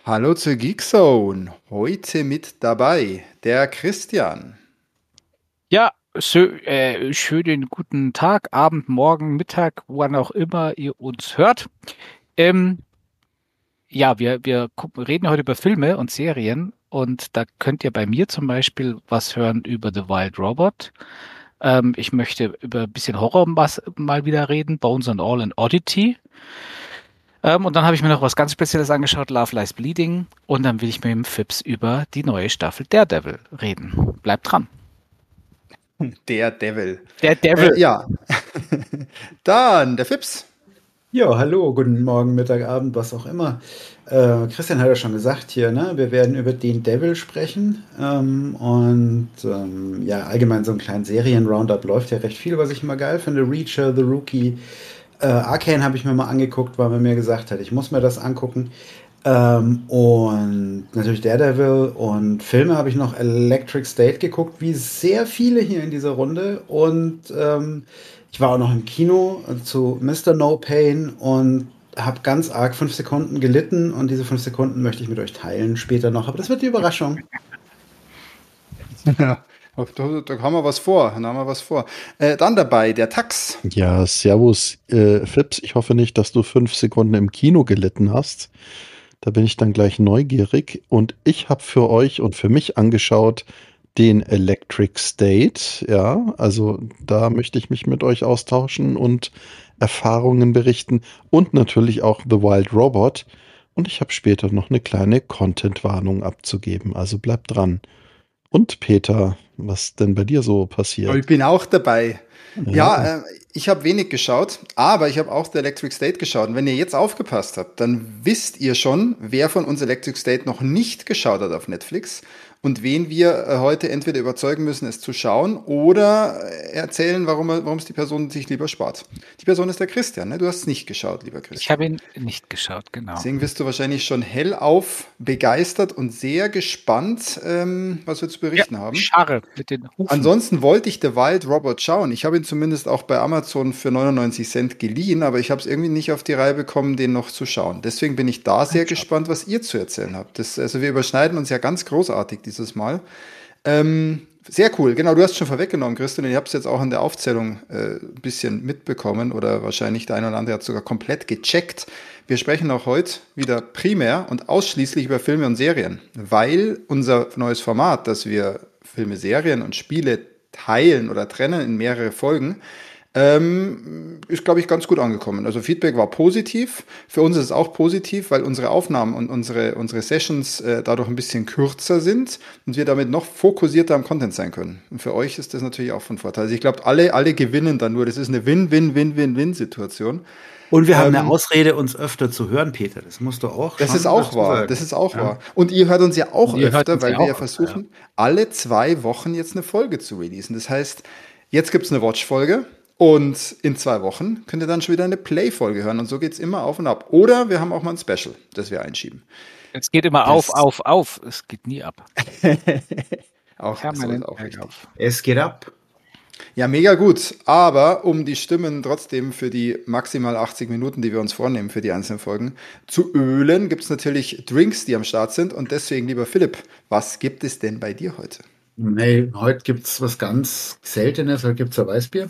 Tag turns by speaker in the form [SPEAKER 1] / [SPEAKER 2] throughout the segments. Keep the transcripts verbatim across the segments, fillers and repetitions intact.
[SPEAKER 1] Hallo zur Geekzone. Heute mit dabei der Christian.
[SPEAKER 2] Ja, schö äh, schönen guten Tag, Abend, Morgen, Mittag, wann auch immer ihr uns hört. Ähm, ja, wir, wir gucken, reden heute über Filme und Serien und da könnt ihr bei mir zum Beispiel was hören über The Wild Robot. Ähm, ich möchte über ein bisschen Horror was, mal wieder reden, Bones and All and Oddity. Ähm, und dann habe ich mir noch was ganz Spezielles angeschaut, Love Lies Bleeding. Und dann will ich mit dem Fips über die neue Staffel Daredevil reden. Bleibt dran.
[SPEAKER 1] Der Devil.
[SPEAKER 2] Der Devil.
[SPEAKER 1] Äh, ja. Dann der Fips.
[SPEAKER 3] Ja, hallo, guten Morgen, Mittag, Abend, was auch immer. Äh, Christian hat ja schon gesagt hier, ne? Wir werden über den Devil sprechen. Ähm, und ähm, ja, allgemein so einen kleinen Serien-Roundup läuft ja recht viel, was ich immer geil finde. Reacher, The Rookie, äh, Arcane habe ich mir mal angeguckt, weil man mir gesagt hat, ich muss mir das angucken. Ähm, und natürlich Daredevil und Filme habe ich noch Electric State geguckt, wie sehr viele hier in dieser Runde. Und ähm, ich war auch noch im Kino zu Mister No Pain und habe ganz arg fünf Sekunden gelitten. Und diese fünf Sekunden möchte ich mit euch teilen später noch. Aber das wird die Überraschung.
[SPEAKER 1] Ja, da, da haben wir was vor. Da haben wir was vor. Äh, dann dabei der Tax.
[SPEAKER 4] Ja, servus, äh, Fips. Ich hoffe nicht, dass du fünf Sekunden im Kino gelitten hast. Da bin ich dann gleich neugierig. Und ich habe für euch und für mich angeschaut den Electric State. Ja, also da möchte ich mich mit euch austauschen und Erfahrungen berichten. Und natürlich auch The Wild Robot. Und ich habe später noch eine kleine Content-Warnung abzugeben. Also bleibt dran. Und Peter, was denn bei dir so passiert?
[SPEAKER 1] Ich bin auch dabei.
[SPEAKER 4] Ja,
[SPEAKER 1] Ja, äh, ich habe wenig geschaut, aber ich habe auch The Electric State geschaut. Und wenn ihr jetzt aufgepasst habt, dann wisst ihr schon, wer von uns Electric State noch nicht geschaut hat auf Netflix und wen wir äh, heute entweder überzeugen müssen, es zu schauen oder äh, erzählen, warum er- warum es die Person sich lieber spart. Die Person ist der Christian, ne? Du hast es nicht geschaut, lieber Christian.
[SPEAKER 2] Ich habe ihn nicht geschaut, genau.
[SPEAKER 1] Deswegen wirst du wahrscheinlich schon hellauf begeistert und sehr gespannt, ähm, was wir zu berichten haben.
[SPEAKER 2] Scharre mit den Hufen.
[SPEAKER 1] Ansonsten wollte ich The Wild Robot schauen. Ich habe ihn zumindest auch bei Amazon für neunundneunzig Cent geliehen, aber ich habe es irgendwie nicht auf die Reihe bekommen, den noch zu schauen. Deswegen bin ich da sehr gespannt, was ihr zu erzählen habt. Das, also wir überschneiden uns ja ganz großartig dieses Mal. Ähm, sehr cool. Genau, du hast schon vorweggenommen, Christian. Ich habe es jetzt auch in der Aufzählung äh, ein bisschen mitbekommen oder wahrscheinlich der eine oder andere hat sogar komplett gecheckt. Wir sprechen auch heute wieder primär und ausschließlich über Filme und Serien, weil unser neues Format, dass wir Filme, Serien und Spiele teilen oder trennen in mehrere Folgen, ähm, ist, glaube ich, ganz gut angekommen. Also Feedback war positiv. Für uns ist es auch positiv, weil unsere Aufnahmen und unsere, unsere Sessions äh, dadurch ein bisschen kürzer sind und wir damit noch fokussierter am Content sein können. Und für euch ist das natürlich auch von Vorteil. Also ich glaube, alle, alle gewinnen dann nur. Das ist eine Win-Win-Win-Win-Win-Situation.
[SPEAKER 3] Und wir haben
[SPEAKER 1] Ähm,
[SPEAKER 3] eine Ausrede, uns öfter zu hören, Peter. Das musst du auch
[SPEAKER 1] Das
[SPEAKER 3] schon
[SPEAKER 1] ist auch
[SPEAKER 3] dazu
[SPEAKER 1] wahr.
[SPEAKER 3] sagen.
[SPEAKER 1] Das ist auch
[SPEAKER 3] Ja.
[SPEAKER 1] wahr. Und ihr hört uns ja auch
[SPEAKER 2] Und ihr hört
[SPEAKER 1] öfter,
[SPEAKER 2] uns
[SPEAKER 1] weil
[SPEAKER 2] ja
[SPEAKER 1] wir ja
[SPEAKER 2] auch
[SPEAKER 1] versuchen, alle zwei Wochen jetzt eine Folge zu releasen. Das heißt, jetzt gibt's eine Watch-Folge und in zwei Wochen könnt ihr dann schon wieder eine Play-Folge hören. Und so geht's immer auf und ab. Oder wir haben auch mal ein Special, das wir einschieben.
[SPEAKER 2] Es geht immer
[SPEAKER 1] Das-
[SPEAKER 2] auf, auf, auf. Es geht nie ab.
[SPEAKER 1] Auch, so ist auch richtig.
[SPEAKER 2] auf.
[SPEAKER 3] Es geht ab.
[SPEAKER 1] Ja, mega gut. Aber um die Stimmen trotzdem für die maximal achtzig Minuten, die wir uns vornehmen für die einzelnen Folgen, zu ölen, gibt es natürlich Drinks, die am Start sind. Und deswegen, lieber Philipp, was gibt es denn bei dir heute?
[SPEAKER 3] Hey, heute gibt es was ganz Seltenes, heute gibt es ein Weißbier.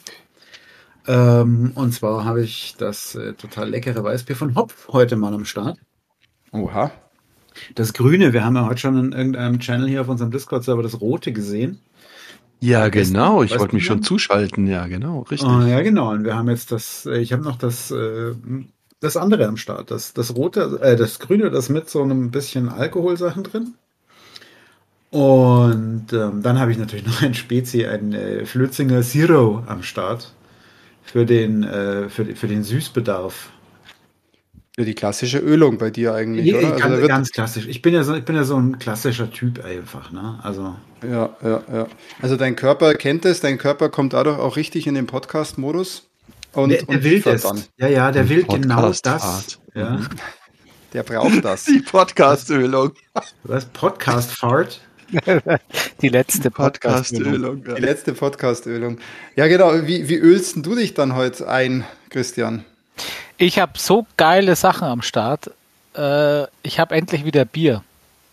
[SPEAKER 3] Ähm, und zwar habe ich das äh, total leckere Weißbier von Hopf heute mal am Start.
[SPEAKER 1] Oha.
[SPEAKER 3] Das Grüne, wir haben ja heute schon in irgendeinem Channel hier auf unserem Discord-Server das Rote gesehen.
[SPEAKER 4] ja
[SPEAKER 3] Vergessen?
[SPEAKER 4] genau. Ich
[SPEAKER 3] Weißt
[SPEAKER 4] wollte
[SPEAKER 3] du
[SPEAKER 4] mich schon
[SPEAKER 3] noch?
[SPEAKER 4] zuschalten. Ja, genau. Richtig.
[SPEAKER 3] Ah, ja, genau. Und wir haben jetzt das, äh, ich habe noch das, äh, das andere am Start. Das, das Rote, äh, das Grüne, das mit so einem bisschen Alkoholsachen drin. Und ähm, dann habe ich natürlich noch ein Spezi, ein äh, Flötzinger Zero am Start. Für den, äh, für, den- für den Süßbedarf.
[SPEAKER 1] Ja, die klassische Ölung bei dir eigentlich,
[SPEAKER 3] Nee,
[SPEAKER 1] oder? Also
[SPEAKER 3] ganz,
[SPEAKER 1] da wird,
[SPEAKER 3] ganz klassisch. Ich bin ja so, ich bin ja so ein klassischer Typ einfach, ne? Also.
[SPEAKER 1] ja, ja, ja. Also dein Körper kennt es, dein Körper kommt dadurch auch richtig in den Podcast-Modus. Und,
[SPEAKER 3] Der, der
[SPEAKER 1] und
[SPEAKER 3] will
[SPEAKER 1] liefert
[SPEAKER 3] das.
[SPEAKER 1] dann.
[SPEAKER 3] Ja, ja, der will genau das.
[SPEAKER 4] Podcast-Fahrt.
[SPEAKER 3] Ja.
[SPEAKER 4] Mhm.
[SPEAKER 1] Der braucht das.
[SPEAKER 4] Die Podcast-Ölung.
[SPEAKER 3] Was? Podcast-Fart?
[SPEAKER 2] Die letzte Podcast.
[SPEAKER 4] Podcast-Ölung.
[SPEAKER 1] Die letzte Podcast-Ölung. Ja, genau. Wie, wie ölst denn du dich dann heute ein, Christian?
[SPEAKER 2] Ich habe so geile Sachen am Start. äh, ich habe endlich wieder Bier.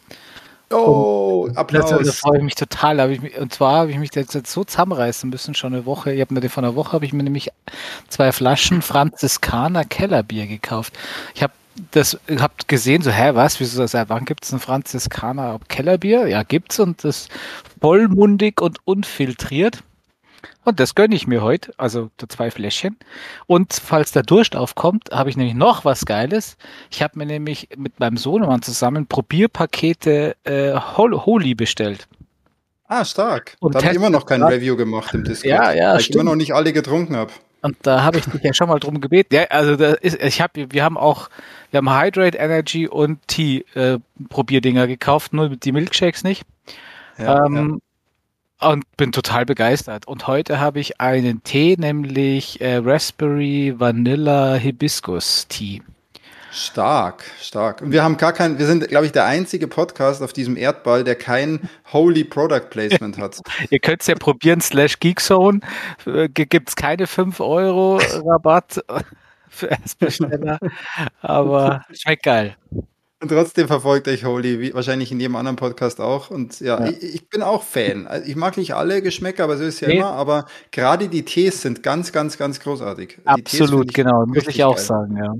[SPEAKER 1] Oh, Applaus.
[SPEAKER 2] Da freue ich mich total. Hab ich mich, und zwar habe ich mich jetzt, jetzt so zusammenreißen müssen, schon eine Woche. Ich habe mir vor einer Woche habe ich mir nämlich zwei Flaschen Franziskaner Kellerbier gekauft. Ich habe das habt gesehen, so, hä, was, wieso, seit wann gibt es ein Franziskaner Kellerbier? Ja, gibt's, und das vollmundig und unfiltriert. Und das gönne ich mir heute, also zwei Fläschchen. Und falls der Durst aufkommt, habe ich nämlich noch was Geiles. Ich habe mir nämlich mit meinem Sohnemann zusammen Probierpakete äh, Holy bestellt.
[SPEAKER 1] Ah, stark.
[SPEAKER 2] Und
[SPEAKER 1] da habe ich immer noch kein
[SPEAKER 2] grad.
[SPEAKER 1] Review gemacht im Discord,
[SPEAKER 2] Ja, ja,
[SPEAKER 1] weil ich
[SPEAKER 2] stimmt.
[SPEAKER 1] immer noch nicht alle getrunken habe.
[SPEAKER 2] Und da habe ich dich ja schon mal drum gebeten. Ja, also da ist, ich habe, wir haben auch, wir haben Hydrate, Energy und Tea äh, Probierdinger gekauft, nur die Milkshakes nicht.
[SPEAKER 1] Ja,
[SPEAKER 2] ähm, ja. Und bin total begeistert. Und heute habe ich einen Tee, nämlich äh, Raspberry Vanilla Hibiscus Tea.
[SPEAKER 1] Stark, stark. Und wir haben gar kein, wir sind, glaube ich, der einzige Podcast auf diesem Erdball, der kein Holy Product Placement hat.
[SPEAKER 2] Ihr könnt es ja probieren, slash Geekzone. Äh, Gibt es keine fünf Euro Rabatt für Erstbesteller, aber schmeckt geil.
[SPEAKER 1] Und trotzdem verfolgt euch Holy, wie wahrscheinlich in jedem anderen Podcast auch. Und ja,
[SPEAKER 2] Ja.
[SPEAKER 1] Ich, ich bin auch Fan. Also ich mag nicht alle Geschmäcker, aber so ist ja
[SPEAKER 2] Nee.
[SPEAKER 1] immer. Aber gerade die Tees sind ganz, ganz, ganz großartig. Die Tees
[SPEAKER 2] Absolut,
[SPEAKER 1] finde ich
[SPEAKER 2] genau, muss
[SPEAKER 1] richtig
[SPEAKER 2] ich auch
[SPEAKER 1] geil.
[SPEAKER 2] sagen, ja.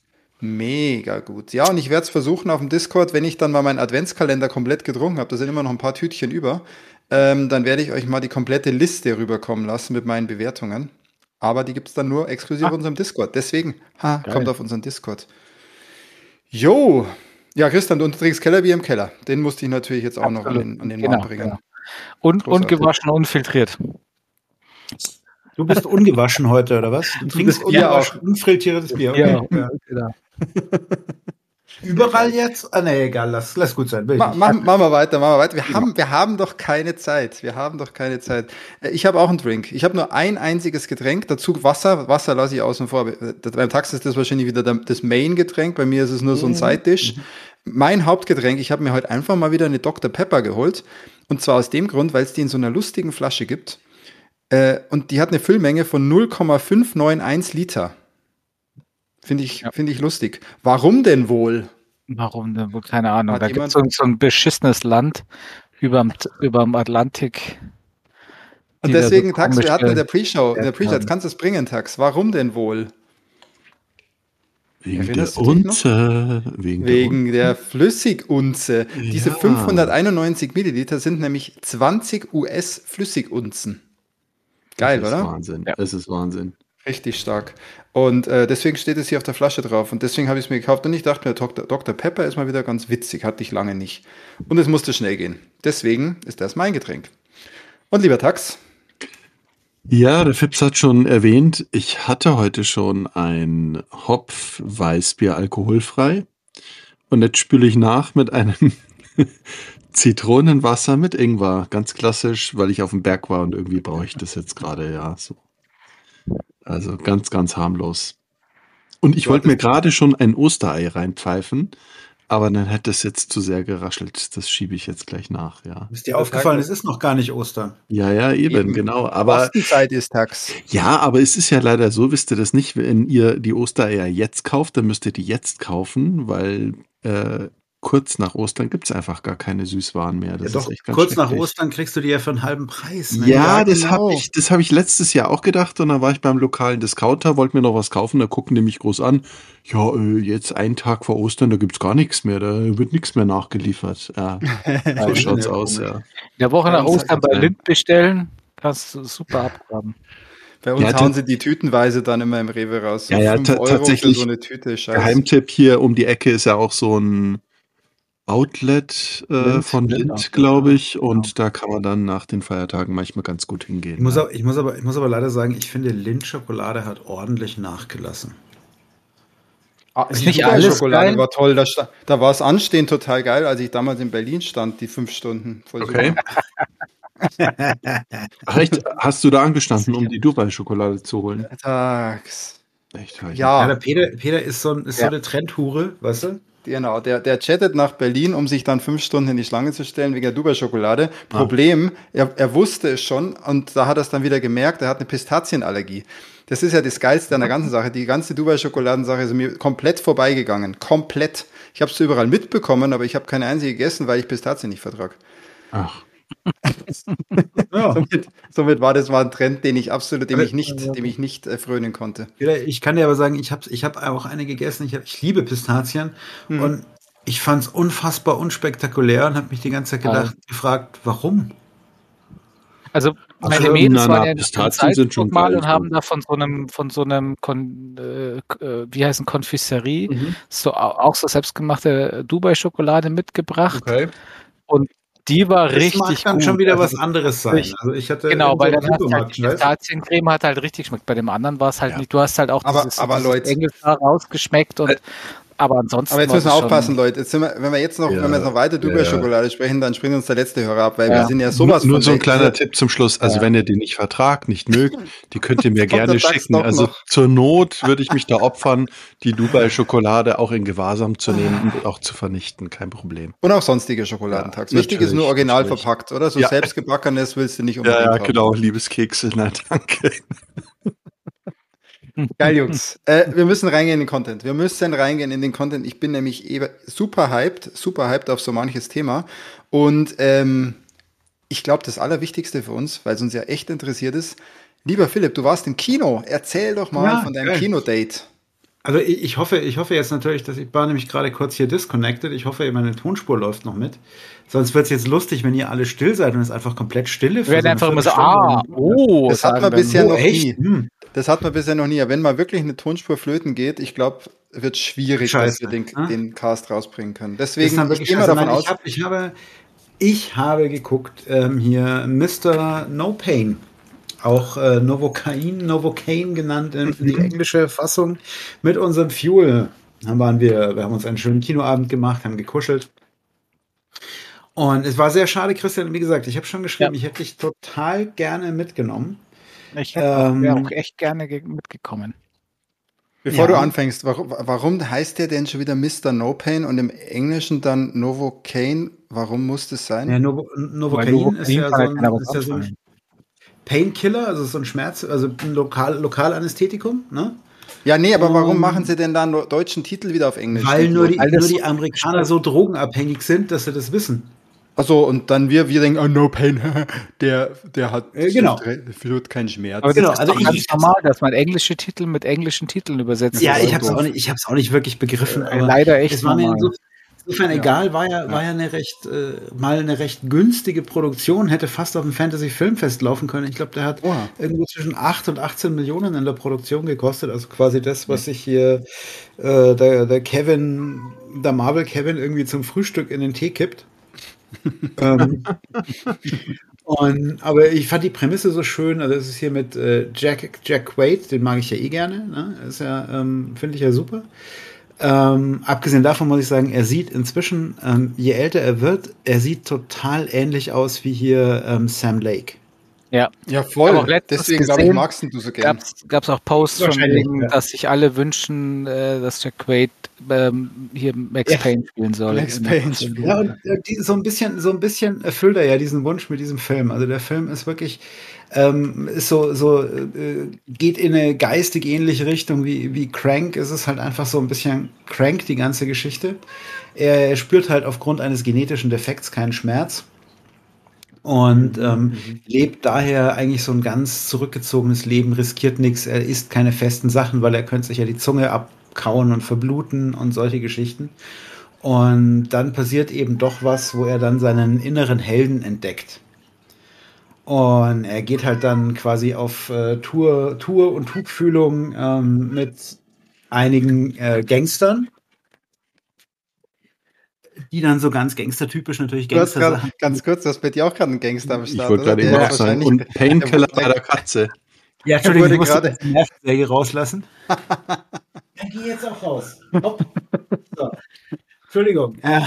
[SPEAKER 1] Mega gut. Ja, und ich werde es versuchen auf dem Discord, wenn ich dann mal meinen Adventskalender komplett getrunken habe, da sind immer noch ein paar Tütchen über, ähm, dann werde ich euch mal die komplette Liste rüberkommen lassen mit meinen Bewertungen. Aber die gibt es dann nur exklusiv auf
[SPEAKER 2] Ah.
[SPEAKER 1] unserem Discord. Deswegen, ha,
[SPEAKER 2] Geil.
[SPEAKER 1] kommt auf unseren Discord. Jo. Ja, Christian, du trinkst Kellerbier im Keller. Den musste ich natürlich jetzt auch noch an
[SPEAKER 2] Absolut.
[SPEAKER 1] den, an den
[SPEAKER 2] Genau,
[SPEAKER 1] Mann bringen.
[SPEAKER 2] genau. Und, und
[SPEAKER 1] Großartig.
[SPEAKER 2] gewaschen, unfiltriert.
[SPEAKER 3] Du bist ungewaschen heute, oder was? Du trinkst
[SPEAKER 1] bist Bier
[SPEAKER 3] ungewaschen, unfiltriertes Bier.
[SPEAKER 2] Ja,
[SPEAKER 3] Okay. Ja.
[SPEAKER 2] genau.
[SPEAKER 3] Überall jetzt? Ah, nee, egal, lass, lass gut sein. Will ich
[SPEAKER 1] Ma,
[SPEAKER 3] nicht.
[SPEAKER 1] mach, machen wir weiter, machen wir weiter. Wir haben, wir haben doch keine Zeit. Wir haben doch keine Zeit. Äh, Ich habe auch einen Drink. Ich habe nur ein einziges Getränk, dazu Wasser. Wasser lasse ich außen vor. Äh, Beim Tax ist das wahrscheinlich wieder das Main-Getränk. Bei mir ist es nur so ein Side-Dish. Mein Hauptgetränk, ich habe mir heute einfach mal wieder eine Doktor Pepper geholt. Und zwar aus dem Grund, weil es die in so einer lustigen Flasche gibt. Äh, und die hat eine Füllmenge von null Komma fünf neun eins Liter. Finde ich,
[SPEAKER 2] Ja.
[SPEAKER 1] finde ich lustig. Warum denn wohl?
[SPEAKER 2] Warum denn wohl? Keine Ahnung.
[SPEAKER 1] Hat
[SPEAKER 2] Da gibt es
[SPEAKER 1] jemand-
[SPEAKER 2] so, so ein beschissenes Land überm, überm Atlantik.
[SPEAKER 1] Und
[SPEAKER 2] die da
[SPEAKER 1] deswegen,
[SPEAKER 2] so
[SPEAKER 1] Tax, wir hatten in der
[SPEAKER 2] komische-
[SPEAKER 1] Pre-Show, in der
[SPEAKER 2] Ja,
[SPEAKER 1] Pre-Show, jetzt kannst du es bringen, Tax. Warum denn wohl?
[SPEAKER 4] Wegen
[SPEAKER 1] Erinnerst
[SPEAKER 4] der
[SPEAKER 1] du dich noch?
[SPEAKER 4] Unze. Wegen,
[SPEAKER 1] Wegen der Flüssigunze. Diese
[SPEAKER 4] Ja.
[SPEAKER 1] fünfhunderteinundneunzig Milliliter sind nämlich zwanzig U S Flüssigunzen. Geil,
[SPEAKER 4] das ist
[SPEAKER 1] oder?
[SPEAKER 4] Wahnsinn.
[SPEAKER 2] Ja.
[SPEAKER 4] Das ist Wahnsinn.
[SPEAKER 1] Richtig stark. Und äh, deswegen steht es hier auf der Flasche drauf. Und deswegen habe ich es mir gekauft. Und ich dachte mir, Doktor Doktor Pepper ist mal wieder ganz witzig. Hatte ich lange nicht. Und es musste schnell gehen. Deswegen ist das mein Getränk. Und lieber Tax,
[SPEAKER 4] Ja, der Fips hat schon erwähnt, ich hatte heute schon ein Hopf-Weißbier alkoholfrei. Und jetzt spüle ich nach mit einem Zitronenwasser mit Ingwer. Ganz klassisch, weil ich auf dem Berg war und irgendwie brauche ich das jetzt gerade, ja. So. Also ganz, ganz harmlos. Und ich
[SPEAKER 1] Du
[SPEAKER 4] wollte mir
[SPEAKER 1] hattest-
[SPEAKER 4] gerade schon ein Osterei reinpfeifen, aber dann hätte es jetzt zu sehr geraschelt. Das schiebe ich jetzt gleich nach, ja.
[SPEAKER 3] Ist dir aufgefallen, es ist noch gar nicht Ostern.
[SPEAKER 4] Ja, ja, eben,
[SPEAKER 1] Eben.
[SPEAKER 4] genau. Aber
[SPEAKER 1] Fastenzeit ist Tax.
[SPEAKER 4] ja, aber es ist ja leider so, wisst ihr das nicht, wenn ihr die Ostereier jetzt kauft, dann müsst ihr die jetzt kaufen, weil äh, kurz nach Ostern gibt's einfach gar keine Süßwaren mehr. Das
[SPEAKER 3] Ja, doch,
[SPEAKER 4] ist echt ganz
[SPEAKER 3] kurz nach
[SPEAKER 4] schrecklich.
[SPEAKER 3] Ostern kriegst du die ja für einen halben Preis. Ne?
[SPEAKER 4] Ja,
[SPEAKER 1] Ja,
[SPEAKER 4] das
[SPEAKER 1] genau.
[SPEAKER 4] habe ich, das hab ich letztes Jahr auch gedacht und dann war ich beim lokalen Discounter, wollte mir noch was kaufen, da gucken die mich groß an. Ja, äh, jetzt einen Tag vor Ostern, da gibt's gar nichts mehr, da wird nichts mehr nachgeliefert. Ja, so schaut's
[SPEAKER 3] Ja,
[SPEAKER 4] aus,
[SPEAKER 3] komisch.
[SPEAKER 4] ja.
[SPEAKER 2] In der Woche
[SPEAKER 1] Bei
[SPEAKER 2] nach
[SPEAKER 1] uns
[SPEAKER 2] Ostern
[SPEAKER 1] hat-
[SPEAKER 2] bei
[SPEAKER 4] ja.
[SPEAKER 2] Lind bestellen, kannst du super abgraben.
[SPEAKER 1] Bei uns
[SPEAKER 4] Ja,
[SPEAKER 1] hauen
[SPEAKER 4] ta-
[SPEAKER 1] sie die tütenweise dann immer im Rewe raus. So
[SPEAKER 4] Ja, ja,
[SPEAKER 1] fünf
[SPEAKER 4] ta-
[SPEAKER 1] Euro
[SPEAKER 4] tatsächlich.
[SPEAKER 1] für so eine Tüte. Scheiße.
[SPEAKER 4] Geheimtipp hier um die Ecke ist ja auch so ein Outlet äh,
[SPEAKER 2] Lind,
[SPEAKER 4] von
[SPEAKER 2] Lind,
[SPEAKER 4] Lind,
[SPEAKER 2] ja.
[SPEAKER 4] glaube ich. Und da kann man dann nach den Feiertagen manchmal ganz gut hingehen.
[SPEAKER 3] Ich muss,
[SPEAKER 4] ja.
[SPEAKER 3] aber, ich, muss aber, ich muss aber leider sagen, ich finde, Lindt-Schokolade hat ordentlich nachgelassen.
[SPEAKER 1] Ah,
[SPEAKER 2] Ist
[SPEAKER 1] die
[SPEAKER 2] nicht
[SPEAKER 1] Dubai
[SPEAKER 2] alles
[SPEAKER 1] Schokolade
[SPEAKER 2] geil?
[SPEAKER 1] war toll. Da, sta- da war es anstehen total geil, als ich damals in Berlin stand, die fünf Stunden. Voll
[SPEAKER 4] Okay.
[SPEAKER 1] super.
[SPEAKER 4] Ach, echt? Hast du da angestanden, um die Dubai-Schokolade zu holen?
[SPEAKER 1] Tags.
[SPEAKER 4] Echt? hab ich
[SPEAKER 3] Ja,
[SPEAKER 1] Ja,
[SPEAKER 3] der Peter, Peter ist, so, ein, ist
[SPEAKER 2] Ja.
[SPEAKER 3] so eine Trendhure, weißt du?
[SPEAKER 1] Genau, der, der chattet nach Berlin, um sich dann fünf Stunden in die Schlange zu stellen wegen der Dubai-Schokolade. Ah. Problem, er, er wusste es schon und da hat er es dann wieder gemerkt, er hat eine Pistazienallergie. Das ist ja das Geilste an der ganzen Sache. Die ganze Dubai-Schokoladensache ist mir komplett vorbeigegangen. Komplett. Ich habe es überall mitbekommen, aber ich habe keine einzige gegessen, weil ich Pistazien nicht vertrage.
[SPEAKER 4] Ach.
[SPEAKER 1] Ja. somit, somit war das mal ein Trend, den ich absolut, dem ich nicht, dem ich nicht äh, frönen konnte.
[SPEAKER 3] Ich kann dir aber sagen, ich habe ich hab auch eine gegessen. Ich, hab, ich liebe Pistazien hm. und ich fand es unfassbar unspektakulär und habe mich die ganze Zeit gedacht, ja. gefragt, warum?
[SPEAKER 2] Also meine also, Mädels waren ja in Salzburg mal und haben da von so einem, von so einem, Kon, äh, wie heißt ein Konfiserie, mhm. so auch so selbstgemachte Dubai-Schokolade mitgebracht.
[SPEAKER 3] Okay.
[SPEAKER 2] Und die war
[SPEAKER 3] das
[SPEAKER 2] richtig
[SPEAKER 3] mag dann
[SPEAKER 2] gut.
[SPEAKER 3] schon wieder
[SPEAKER 2] also
[SPEAKER 3] was anderes sein. Also ich hatte
[SPEAKER 2] genau, weil dann hast halt die Pistaziencreme hat halt richtig geschmeckt. Bei dem anderen war es halt ja. nicht. Du hast halt auch
[SPEAKER 1] aber,
[SPEAKER 2] dieses,
[SPEAKER 1] aber
[SPEAKER 2] dieses
[SPEAKER 1] Leute,
[SPEAKER 2] Engelhaar rausgeschmeckt und aber ansonsten.
[SPEAKER 1] Aber jetzt müssen wir aufpassen, Leute. Jetzt sind wir, wenn wir jetzt noch, ja, wenn wir jetzt noch weiter Dubai-Schokolade ja. sprechen, dann springt uns der letzte Hörer ab, weil ja. wir sind ja sowas
[SPEAKER 4] nur,
[SPEAKER 1] von.
[SPEAKER 4] Nur so ein kleiner hier. Tipp zum Schluss. Also ja. wenn ihr die nicht vertragt, nicht mögt, die könnt ihr mir gerne schicken. Also noch. Zur Not würde ich mich da opfern, die Dubai-Schokolade auch in Gewahrsam zu nehmen und auch zu vernichten. Kein Problem.
[SPEAKER 1] Und auch sonstige Schokoladentags. Ja, Wichtig ist nur original natürlich. Verpackt, oder? So ja. selbstgebackenes willst du nicht
[SPEAKER 4] unbedingt Ja, ja genau. Liebeskekse. Nein, danke.
[SPEAKER 1] Geil, Jungs. Äh, wir müssen reingehen in den Content. Wir müssen reingehen in den Content. Ich bin nämlich eben super hyped, super hyped auf so manches Thema. Und ähm, ich glaube, das Allerwichtigste für uns, weil es uns ja echt interessiert ist, lieber Philipp, du warst im Kino. Erzähl doch mal ja, von deinem Kinodate.
[SPEAKER 3] Also ich, ich hoffe, ich hoffe jetzt natürlich, dass ich war nämlich gerade kurz hier disconnected. Ich hoffe, meine Tonspur läuft noch mit. Sonst wird es jetzt lustig, wenn ihr alle still seid und es einfach komplett stille.
[SPEAKER 2] Wir werden einfach immer so, ah, oh.
[SPEAKER 1] Das hat man bisher noch
[SPEAKER 3] nie.
[SPEAKER 1] Hm. Das hat man bisher noch nie. Wenn mal wirklich eine Tonspur flöten geht, ich glaube, wird es schwierig, Scheiße, dass wir den,
[SPEAKER 3] ne?
[SPEAKER 1] den Cast rausbringen können. Deswegen,
[SPEAKER 3] ich gehe mal davon Nein, aus. Ich, hab, ich, habe, ich habe geguckt, ähm, hier Mister No Pain. Auch äh, Novocaine, Novocaine genannt in die englische Fassung. Mit unserem Fuel. Dann waren wir, wir haben uns einen schönen Kinoabend gemacht, haben gekuschelt. Und es war sehr schade, Christian, wie gesagt, ich habe schon geschrieben, ja. ich hätte dich total gerne mitgenommen.
[SPEAKER 2] Ich ähm, wäre auch echt gerne mitgekommen.
[SPEAKER 1] Bevor ja. du anfängst, warum, warum heißt der denn schon wieder Mister No Pain und im Englischen dann Novocaine? Warum muss das sein?
[SPEAKER 3] Ja, Novo, Novocaine, Novocaine ist ja so ein, ist ja so ein Painkiller, also so ein Schmerz, also ein Lokal, Lokalanästhetikum, ne?
[SPEAKER 1] Ja, nee, aber warum um, machen sie denn da einen deutschen Titel wieder auf Englisch?
[SPEAKER 3] Weil nur die, nur die Amerikaner so drogenabhängig sind, dass sie das wissen.
[SPEAKER 1] Achso, und dann wir, wir denken, oh, No Pain, der, der hat
[SPEAKER 3] äh, genau.
[SPEAKER 1] führt keinen Schmerz.
[SPEAKER 2] Aber genau, also ich, ich normal, dass man englische Titel mit englischen Titeln übersetzt.
[SPEAKER 3] Ja, ich habe es auch nicht, ich hab's auch nicht wirklich begriffen.
[SPEAKER 2] Äh, aber leider echt.
[SPEAKER 3] Es war mir so, insofern ja. egal, war ja, war ja eine recht, äh, mal eine recht günstige Produktion, hätte fast auf dem Fantasy Filmfest laufen können. Ich glaube, der hat oh. irgendwo zwischen acht und achtzehn Millionen in der Produktion gekostet, also quasi das, was sich hier äh, der, der Kevin, der Marvel Kevin irgendwie zum Frühstück in den Tee kippt. ähm, und, aber ich fand die Prämisse so schön, also es ist hier mit äh, Jack, Jack Quaid, den mag ich ja eh gerne, ne? Ist ja, ähm, finde ich ja super. Ähm, abgesehen davon muss ich sagen, er sieht inzwischen, ähm, je älter er wird, er sieht total ähnlich aus wie hier ähm, Sam Lake.
[SPEAKER 2] Ja,
[SPEAKER 1] ja voll. Deswegen glaube ich, magst du so gerne.
[SPEAKER 2] Gab es auch Posts von wegen, ja. dass sich alle wünschen, äh, dass Jack Quaid ähm, hier Max ja. Payne spielen soll.
[SPEAKER 1] Max Payne spielen.
[SPEAKER 3] Ja, und äh, die, so ein bisschen, so ein bisschen erfüllt er ja diesen Wunsch mit diesem Film. Also der Film ist wirklich, ähm, ist so, so äh, geht in eine geistig ähnliche Richtung wie, wie Crank. Es ist halt einfach so ein bisschen Crank, die ganze Geschichte. Er, er spürt halt aufgrund eines genetischen Defekts keinen Schmerz. Und ähm, mhm. lebt daher eigentlich so ein ganz zurückgezogenes Leben, riskiert nichts, er isst keine festen Sachen, weil er könnte sich ja die Zunge abkauen und verbluten und solche Geschichten. Und dann passiert eben doch was, wo er dann seinen inneren Helden entdeckt. Und er geht halt dann quasi auf äh, Tour, Tour und Tuchfühlung ähm, mit einigen äh, Gangstern, die dann so ganz gangstertypisch natürlich Gangster
[SPEAKER 1] grad, ganz kurz, du hast bei dir auch gerade einen Gangster am Start.
[SPEAKER 4] Ich wollte gerade eben auch sagen, und Painkiller bei der Katze.
[SPEAKER 3] Ja, Entschuldigung, ich musste gerade die Nervensäge rauslassen. Dann geh jetzt auch raus. Hopp. So. Entschuldigung. Ja,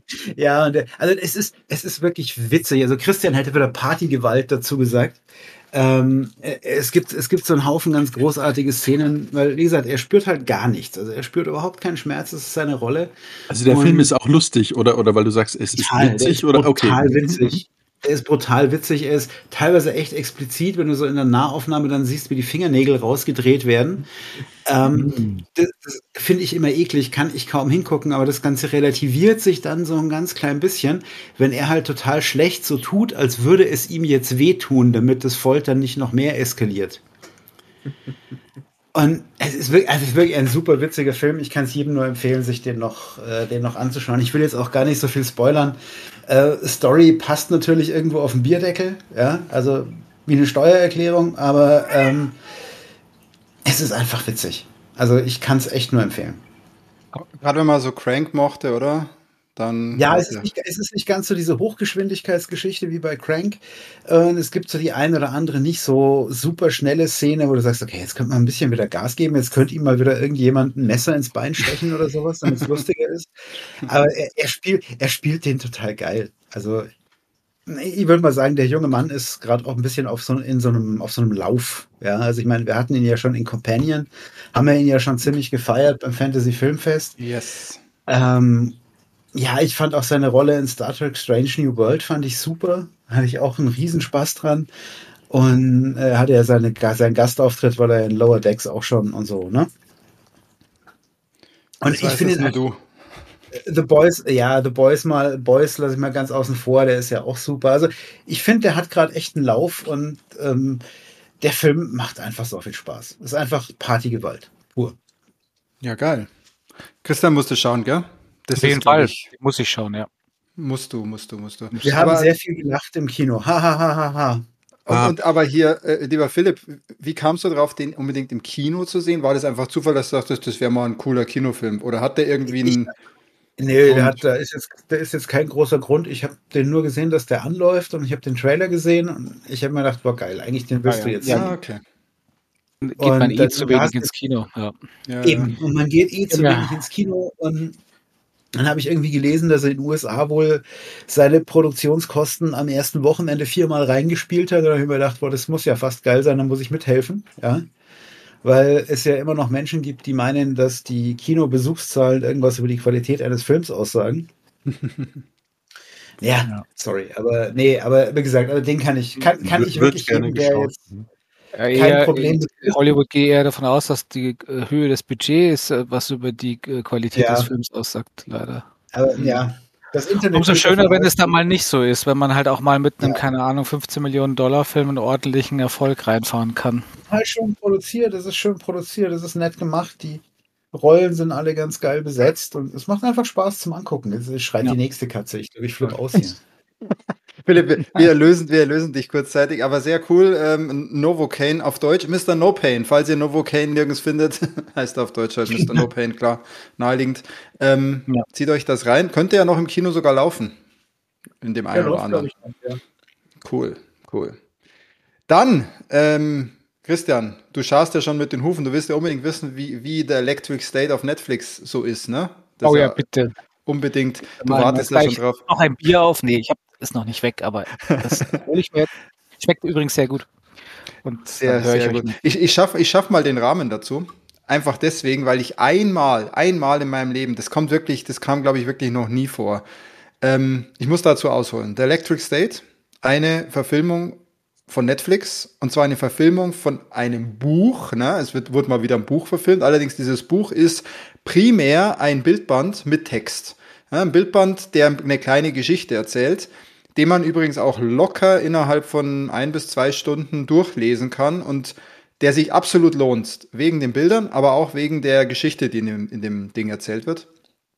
[SPEAKER 3] ja und, also es ist, es ist wirklich witzig. Also Christian hätte wieder Partygewalt dazu gesagt. Ähm, es gibt, es gibt so einen Haufen ganz großartige Szenen, weil, wie gesagt, er spürt halt gar nichts. Also er spürt überhaupt keinen Schmerz, das ist seine Rolle.
[SPEAKER 4] Also der
[SPEAKER 3] Und
[SPEAKER 4] Film ist auch lustig, oder, oder weil du sagst, es ist
[SPEAKER 3] total, der
[SPEAKER 4] witzig,
[SPEAKER 3] ist
[SPEAKER 4] oder? Okay.
[SPEAKER 3] brutal witzig. Der ist brutal witzig. Er ist teilweise echt explizit, wenn du so in der Nahaufnahme dann siehst, wie die Fingernägel rausgedreht werden. Ähm, das das finde ich immer eklig, kann ich kaum hingucken, aber das Ganze relativiert sich dann so ein ganz klein bisschen, wenn er halt total schlecht so tut, als würde es ihm jetzt wehtun, damit das Foltern nicht noch mehr eskaliert. Und es ist wirklich, also es ist wirklich ein super witziger Film. Ich kann es jedem nur empfehlen, sich den noch, äh, den noch anzuschauen. Ich will jetzt auch gar nicht so viel spoilern. Äh, Story passt natürlich irgendwo auf den Bierdeckel, ja, also wie eine Steuererklärung, aber ähm, es ist einfach witzig. Also ich kann es echt nur empfehlen.
[SPEAKER 1] Gerade wenn man so Crank mochte, oder? Dann
[SPEAKER 3] Ja, es ist, nicht, es ist nicht ganz so diese Hochgeschwindigkeitsgeschichte wie bei Crank. Äh, es gibt so die ein oder andere nicht so super schnelle Szene, wo du sagst, okay, jetzt könnte man ein bisschen wieder Gas geben, jetzt könnte ihm mal wieder irgendjemand ein Messer ins Bein stechen oder sowas, damit es lustiger ist. Aber er, er, spielt, er spielt den total geil. Also ich würde mal sagen, der junge Mann ist gerade auch ein bisschen auf so, in so einem, auf so einem Lauf. Ja, also ich meine, wir hatten ihn ja schon in Companion, haben wir ihn ja schon ziemlich gefeiert beim Fantasy Filmfest.
[SPEAKER 1] Yes.
[SPEAKER 3] Ähm, ja, ich fand auch seine Rolle in Star Trek Strange New World fand ich super. Hatte ich auch einen Riesenspaß dran. Und er äh, hatte ja seine, seinen Gastauftritt, weil er in Lower Decks auch schon und so, ne? Und
[SPEAKER 1] das
[SPEAKER 3] ich finde
[SPEAKER 1] nur du.
[SPEAKER 3] The Boys, ja, The Boys mal, Boys lasse ich mal ganz außen vor, der ist ja auch super. Also ich finde, der hat gerade echt einen Lauf und ähm, der Film macht einfach so viel Spaß. Ist einfach Partygewalt. Pur.
[SPEAKER 1] Ja, geil. Christian musste schauen, gell?
[SPEAKER 2] Das Auf jeden Fall. Ich, muss ich schauen, ja.
[SPEAKER 1] Musst du, musst du, musst du.
[SPEAKER 3] Wir aber, haben sehr viel gelacht im Kino. Ha, ha, ha, ha, ha.
[SPEAKER 1] Und, und aber hier, äh, lieber Philipp, wie kamst du darauf, den unbedingt im Kino zu sehen? War das einfach Zufall, dass du dachtest, das wäre mal ein cooler Kinofilm? Oder hat der irgendwie einen...
[SPEAKER 3] Nee, der hat, da ist jetzt, da ist jetzt kein großer Grund. Ich habe den nur gesehen, dass der anläuft und ich habe den Trailer gesehen und ich habe mir gedacht, boah geil, eigentlich den willst ah, ja. du jetzt
[SPEAKER 1] ja, sehen. Ja, okay.
[SPEAKER 2] Geht und man eh zu wenig ins Kino. Ja.
[SPEAKER 3] Ja, eben, und man geht eh zu ja. wenig ins Kino und dann habe ich irgendwie gelesen, dass er in den U S A wohl seine Produktionskosten am ersten Wochenende viermal reingespielt hat. Da habe ich mir gedacht, boah, das muss ja fast geil sein, dann muss ich mithelfen. Ja. Weil es ja immer noch Menschen gibt, die meinen, dass die Kinobesuchszahlen irgendwas über die Qualität eines Films aussagen. ja, ja, sorry, aber nee, aber wie gesagt, also den kann ich, kann, kann ich wirklich
[SPEAKER 4] gerne
[SPEAKER 3] jedem, der
[SPEAKER 4] geschaut.
[SPEAKER 3] jetzt kein eher, Problem mit
[SPEAKER 2] Hollywood geht eher davon aus, dass die äh, Höhe des Budgets äh, was über die äh, Qualität ja. des Films aussagt, leider.
[SPEAKER 3] Aber ja. Das Internet
[SPEAKER 2] Umso schöner, wenn es dann mal nicht so ist, wenn man halt auch mal mit einem, ja. keine Ahnung, fünfzehn Millionen Dollar Film einen ordentlichen Erfolg reinfahren kann.
[SPEAKER 3] Halt schön produziert, das ist schön produziert, das ist nett gemacht, die Rollen sind alle ganz geil besetzt und es macht einfach Spaß zum Angucken. Jetzt schreit ja. die nächste Katze, ich glaube, ich flippe aus hier.
[SPEAKER 1] Philipp, wir erlösen, wir erlösen dich kurzzeitig, aber sehr cool. Ähm, Novocaine auf Deutsch, Mister No Pain. Falls ihr Novocaine nirgends findet, heißt er auf Deutsch halt Mister No Pain, klar, naheliegend. Ähm, ja. Zieht euch das rein. Könnte ja noch im Kino sogar laufen. In dem einen ja, oder anderen. Noch, ja. Cool, cool. Dann, ähm, Christian, du schaust ja schon mit den Hufen. Du willst ja unbedingt wissen, wie, wie der Electric State auf Netflix so ist, ne? Das
[SPEAKER 2] oh ja, bitte.
[SPEAKER 1] Unbedingt. Du Mann, wartest ja schon drauf.
[SPEAKER 2] Noch ein Bier auf? Nee, ich habe es noch nicht weg, aber das hole ich mir jetzt. Schmeckt übrigens sehr gut. Und
[SPEAKER 1] sehr, sehr ich gut. Ich, ich schaffe ich schaff mal den Rahmen dazu. Einfach deswegen, weil ich einmal, einmal in meinem Leben, das kommt wirklich, das kam, glaube ich, wirklich noch nie vor. Ähm, ich muss dazu ausholen. The Electric State, eine Verfilmung von Netflix, und zwar eine Verfilmung von einem Buch, ne? Es wird, wurde mal wieder ein Buch verfilmt, allerdings dieses Buch ist primär ein Bildband mit Text. Ja, ein Bildband, der eine kleine Geschichte erzählt, den man übrigens auch locker innerhalb von ein bis zwei Stunden durchlesen kann und der sich absolut lohnt, wegen den Bildern, aber auch wegen der Geschichte, die in dem, in dem Ding erzählt wird.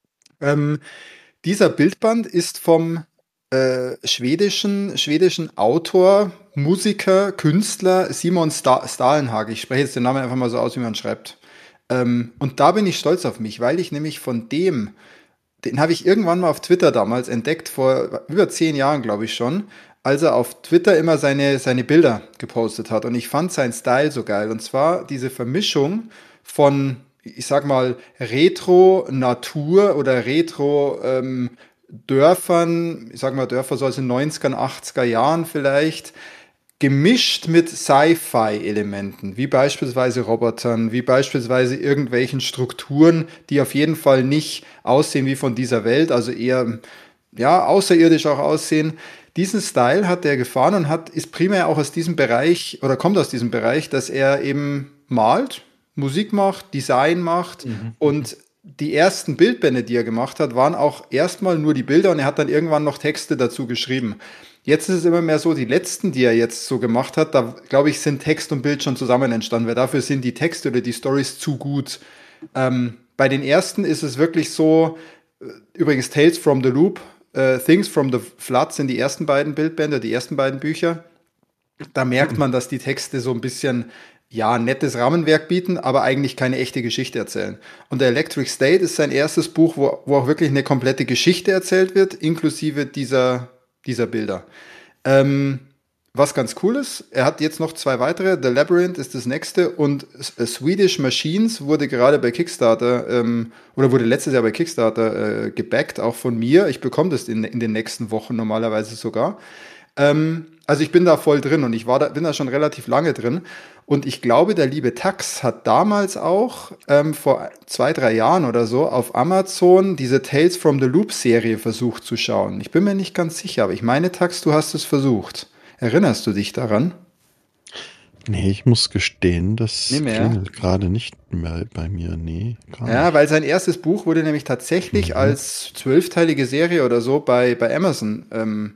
[SPEAKER 1] Ähm, dieser Bildband ist vom äh, schwedischen, schwedischen Autor, Musiker, Künstler Simon Sta- Stalenhag. Ich spreche jetzt den Namen einfach mal so aus, wie man schreibt. Ähm, und da bin ich stolz auf mich, weil ich nämlich von dem, den habe ich irgendwann mal auf Twitter damals entdeckt, vor über zehn Jahren, glaube ich schon, als er auf Twitter immer seine, seine Bilder gepostet hat. Und ich fand seinen Style so geil. Und zwar diese Vermischung von, ich sag mal, Retro-Natur oder Retro-Dörfern, ähm, ich sag mal Dörfer so aus den neunziger, achtziger Jahren vielleicht, gemischt mit Sci-Fi-Elementen, wie beispielsweise Robotern, wie beispielsweise irgendwelchen Strukturen, die auf jeden Fall nicht aussehen wie von dieser Welt, also eher ja, außerirdisch auch aussehen. Diesen Style hat er gefahren und hat, ist primär auch aus diesem Bereich oder kommt aus diesem Bereich, dass er eben malt, Musik macht, Design macht mhm. und die ersten Bildbände, die er gemacht hat, waren auch erstmal nur die Bilder und er hat dann irgendwann noch Texte dazu geschrieben. Jetzt ist es immer mehr so, die letzten, die er jetzt so gemacht hat, da glaube ich, sind Text und Bild schon zusammen entstanden, weil dafür sind die Texte oder die Storys zu gut. Ähm, bei den ersten ist es wirklich so, übrigens Tales from the Loop, uh, Things from the Flood sind die ersten beiden Bildbände, die ersten beiden Bücher. Da merkt man, dass die Texte so ein bisschen, ja, nettes Rahmenwerk bieten, aber eigentlich keine echte Geschichte erzählen. Und der Electric State ist sein erstes Buch, wo, wo auch wirklich eine komplette Geschichte erzählt wird, inklusive dieser dieser Bilder. Ähm, was ganz cool ist, er hat jetzt noch zwei weitere, The Labyrinth ist das nächste und Swedish Machines wurde gerade bei Kickstarter ähm, oder wurde letztes Jahr bei Kickstarter äh, gebackt, auch von mir. Ich bekomme das in, in den nächsten Wochen normalerweise sogar. Ähm, also ich bin da voll drin und ich war da, bin da schon relativ lange drin und ich glaube, der liebe Tax hat damals auch ähm, vor zwei, drei Jahren oder so auf Amazon diese Tales from the Loop Serie versucht zu schauen. Ich bin mir nicht ganz sicher, aber ich meine, Tax, du hast es versucht. Erinnerst du dich daran?
[SPEAKER 4] Nee, ich muss gestehen, das klingelt gerade nicht mehr bei mir. Nee, gar
[SPEAKER 1] Ja,
[SPEAKER 4] nicht.
[SPEAKER 1] weil sein erstes Buch wurde nämlich tatsächlich mhm. als zwölfteilige Serie oder so bei, bei Amazon ähm,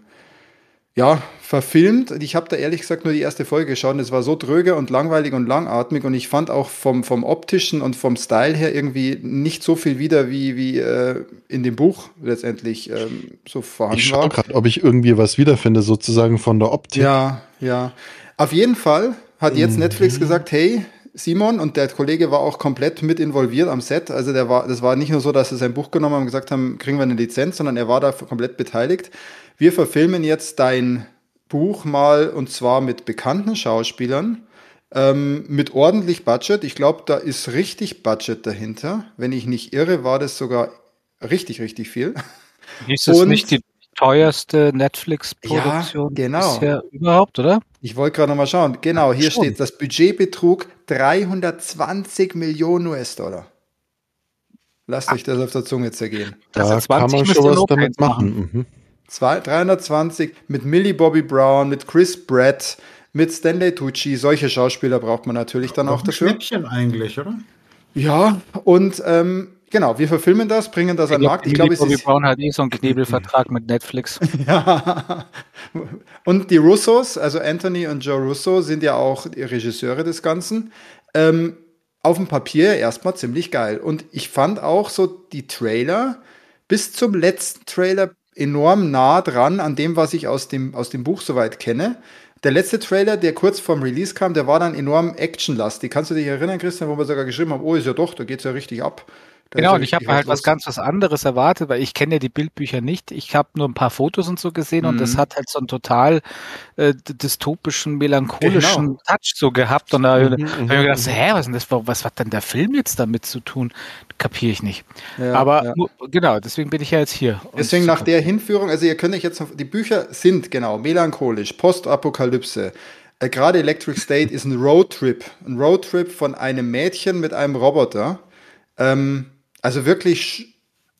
[SPEAKER 1] ja, verfilmt. Ich habe da ehrlich gesagt nur die erste Folge geschaut. Es war so dröge und langweilig und langatmig und ich fand auch vom, vom optischen und vom Style her irgendwie nicht so viel wieder, wie, wie äh, in dem Buch letztendlich ähm, so vorhanden
[SPEAKER 4] ich
[SPEAKER 1] war.
[SPEAKER 4] Ich schaue gerade, ob ich irgendwie was wiederfinde, sozusagen von der Optik.
[SPEAKER 1] Ja, ja. Auf jeden Fall hat jetzt mhm. Netflix gesagt, hey, Simon, und der Kollege war auch komplett mit involviert am Set. Also der war, das war nicht nur so, dass sie sein Buch genommen haben und gesagt haben, kriegen wir eine Lizenz, sondern er war da komplett beteiligt. Wir verfilmen jetzt dein Buch mal und zwar mit bekannten Schauspielern, ähm, mit ordentlich Budget. Ich glaube, da ist richtig Budget dahinter. Wenn ich nicht irre, war das sogar richtig, richtig viel.
[SPEAKER 2] Ist das und, nicht die teuerste Netflix-Produktion
[SPEAKER 1] ja, genau.
[SPEAKER 2] bisher überhaupt, oder?
[SPEAKER 1] Ich wollte gerade noch mal schauen. Genau, hier Schon. steht, das Budget betrug dreihundertzwanzig Millionen U S-Dollar. Lasst Ach. euch das auf der Zunge zergehen.
[SPEAKER 4] Da also kann man schon was damit machen. machen. Mhm.
[SPEAKER 1] dreihundertzwanzig mit Millie Bobby Brown, mit Chris Pratt, mit Stanley Tucci. Solche Schauspieler braucht man natürlich dann auch, auch dafür.
[SPEAKER 3] Schnäppchen eigentlich, oder?
[SPEAKER 1] Ja, und ähm, genau, wir verfilmen das, bringen das ich an den Markt. Ich glaube,
[SPEAKER 2] Bobby Brown hat eh so einen Knebelvertrag mit Netflix.
[SPEAKER 1] Ja. Und die Russos, also Anthony und Joe Russo, sind ja auch die Regisseure des Ganzen. Ähm, auf dem Papier erstmal ziemlich geil. Und ich fand auch so die Trailer bis zum letzten Trailer enorm nah dran an dem, was ich aus dem, aus dem Buch soweit kenne. Der letzte Trailer, der kurz vorm Release kam, der war dann enorm actionlastig. Kannst du dich erinnern, Christian, wo wir sogar geschrieben haben, oh, ist ja doch, da geht's ja richtig ab. Da
[SPEAKER 2] genau,
[SPEAKER 1] ja
[SPEAKER 2] und ich habe halt los. was ganz was anderes erwartet, weil ich kenne ja die Bildbücher nicht. Ich habe nur ein paar Fotos und so gesehen mhm. und das hat halt so einen total äh, dystopischen, melancholischen genau. Touch so gehabt. Und da mhm, habe ich mir gedacht, hä, was ist denn das, was hat denn der Film jetzt damit zu tun? Kapiere ich nicht. Ja, Aber ja. genau, deswegen bin ich ja jetzt hier.
[SPEAKER 1] Deswegen nach der Hinführung, also ihr könnt euch jetzt, noch, die Bücher sind genau melancholisch, Postapokalypse. Äh, Gerade Electric State ist ein Roadtrip. Ein Roadtrip von einem Mädchen mit einem Roboter. Ähm, Also wirklich,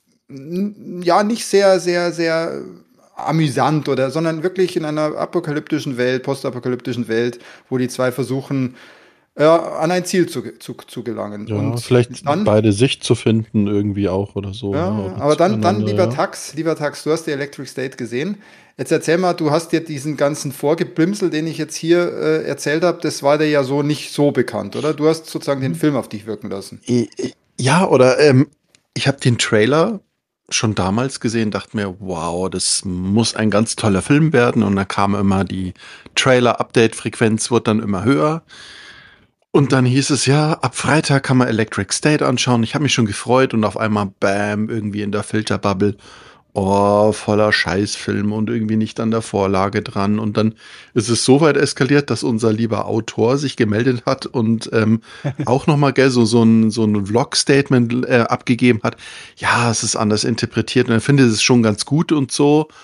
[SPEAKER 1] ja, nicht sehr, sehr, sehr amüsant oder, sondern wirklich in einer apokalyptischen Welt, postapokalyptischen Welt, wo die zwei versuchen, äh, an ein Ziel zu, zu, zu gelangen.
[SPEAKER 4] Ja,
[SPEAKER 1] und
[SPEAKER 4] vielleicht
[SPEAKER 1] dann,
[SPEAKER 4] beide Sicht zu finden irgendwie auch oder so.
[SPEAKER 1] Ja,
[SPEAKER 4] ja,
[SPEAKER 1] aber dann, dann lieber
[SPEAKER 4] ja.
[SPEAKER 1] Tax, lieber Tax, du hast die Electric State gesehen. Jetzt erzähl mal, du hast dir diesen ganzen Vorgeblimsel, den ich jetzt hier äh, erzählt habe, das war dir ja so nicht so bekannt, oder? Du hast sozusagen den Film auf dich wirken lassen.
[SPEAKER 4] Ja, oder ähm, ich habe den Trailer schon damals gesehen, dachte mir, wow, das muss ein ganz toller Film werden. Und da kam immer die Trailer-Update-Frequenz, wurde dann immer höher. Und dann hieß es, ja, ab Freitag kann man Electric State anschauen. Ich habe mich schon gefreut und auf einmal, bam, irgendwie in der Filterbubble. Oh, voller Scheißfilm und irgendwie nicht an der Vorlage dran. Und dann ist es so weit eskaliert, dass unser lieber Autor sich gemeldet hat und ähm, auch nochmal gell, so, so ein, so ein Vlog-Statement äh, abgegeben hat. Ja, es ist anders interpretiert und er findet es schon ganz gut und so.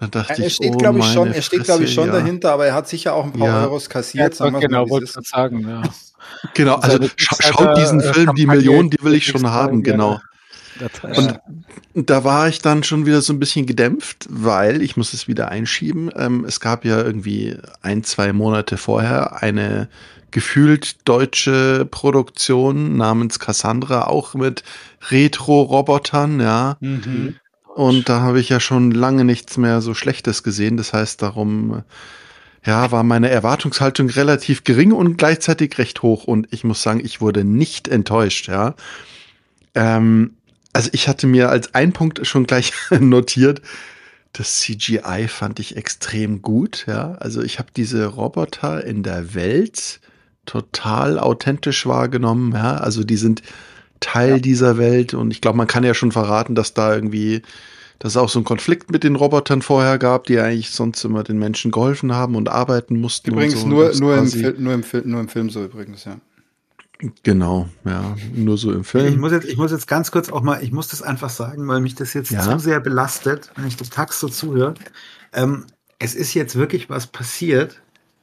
[SPEAKER 4] Da dachte
[SPEAKER 1] er
[SPEAKER 4] ich,
[SPEAKER 1] steht,
[SPEAKER 4] oh
[SPEAKER 1] glaube ich, schon,
[SPEAKER 4] meine
[SPEAKER 1] er steht,
[SPEAKER 4] Fresse,
[SPEAKER 1] glaube ich, schon
[SPEAKER 4] ja.
[SPEAKER 1] dahinter, aber er hat sicher auch ein paar
[SPEAKER 4] Ja.
[SPEAKER 1] Euros kassiert,
[SPEAKER 2] Ja,
[SPEAKER 1] sagen wir es
[SPEAKER 2] genau,
[SPEAKER 1] mal, wie
[SPEAKER 2] wollte
[SPEAKER 1] es
[SPEAKER 2] ich
[SPEAKER 1] ist.
[SPEAKER 2] gerade sagen, ja.
[SPEAKER 4] Genau, also
[SPEAKER 2] Seine
[SPEAKER 4] scha
[SPEAKER 2] Kickstarter,
[SPEAKER 4] schaut diesen
[SPEAKER 2] äh,
[SPEAKER 4] Film, die
[SPEAKER 2] Kampagne
[SPEAKER 4] Millionen, die will ich schon
[SPEAKER 2] Kickstarter,
[SPEAKER 4] haben,
[SPEAKER 2] ja.
[SPEAKER 4] genau.
[SPEAKER 2] Das,
[SPEAKER 4] Und
[SPEAKER 2] äh,
[SPEAKER 4] da war ich dann schon wieder so ein bisschen gedämpft, weil ich muss es wieder einschieben. Ähm, es gab ja irgendwie ein, zwei Monate vorher eine gefühlt deutsche Produktion namens Cassandra, auch mit Retro-Robotern, ja.
[SPEAKER 1] Mhm.
[SPEAKER 4] Und da habe ich ja schon lange nichts mehr so Schlechtes gesehen. Das heißt, darum, ja, war meine Erwartungshaltung relativ gering und gleichzeitig recht hoch. Und ich muss sagen, ich wurde nicht enttäuscht, ja. Ähm, also ich hatte mir als einen Punkt schon gleich notiert, das C G I fand ich extrem gut, ja. Also ich habe diese Roboter in der Welt total authentisch wahrgenommen, ja. Also die sind Teil
[SPEAKER 2] Ja.
[SPEAKER 4] dieser Welt und ich glaube, man kann ja schon verraten, dass da irgendwie, dass es auch so einen Konflikt mit den Robotern vorher gab, die eigentlich sonst immer den Menschen geholfen haben und arbeiten mussten.
[SPEAKER 1] Übrigens
[SPEAKER 4] und so.
[SPEAKER 1] nur,
[SPEAKER 4] Das
[SPEAKER 1] nur, im
[SPEAKER 4] quasi-
[SPEAKER 1] Fil- nur, im Fil- nur im Film so übrigens, ja.
[SPEAKER 4] Genau, ja, nur so im
[SPEAKER 3] Ich
[SPEAKER 4] Film.
[SPEAKER 3] muss, jetzt, ich muss jetzt ganz kurz auch mal, ich muss das einfach sagen, weil mich das jetzt
[SPEAKER 4] Ja.
[SPEAKER 3] zu sehr belastet, wenn ich dem Tax so zuhöre. Ähm, es ist jetzt wirklich was passiert.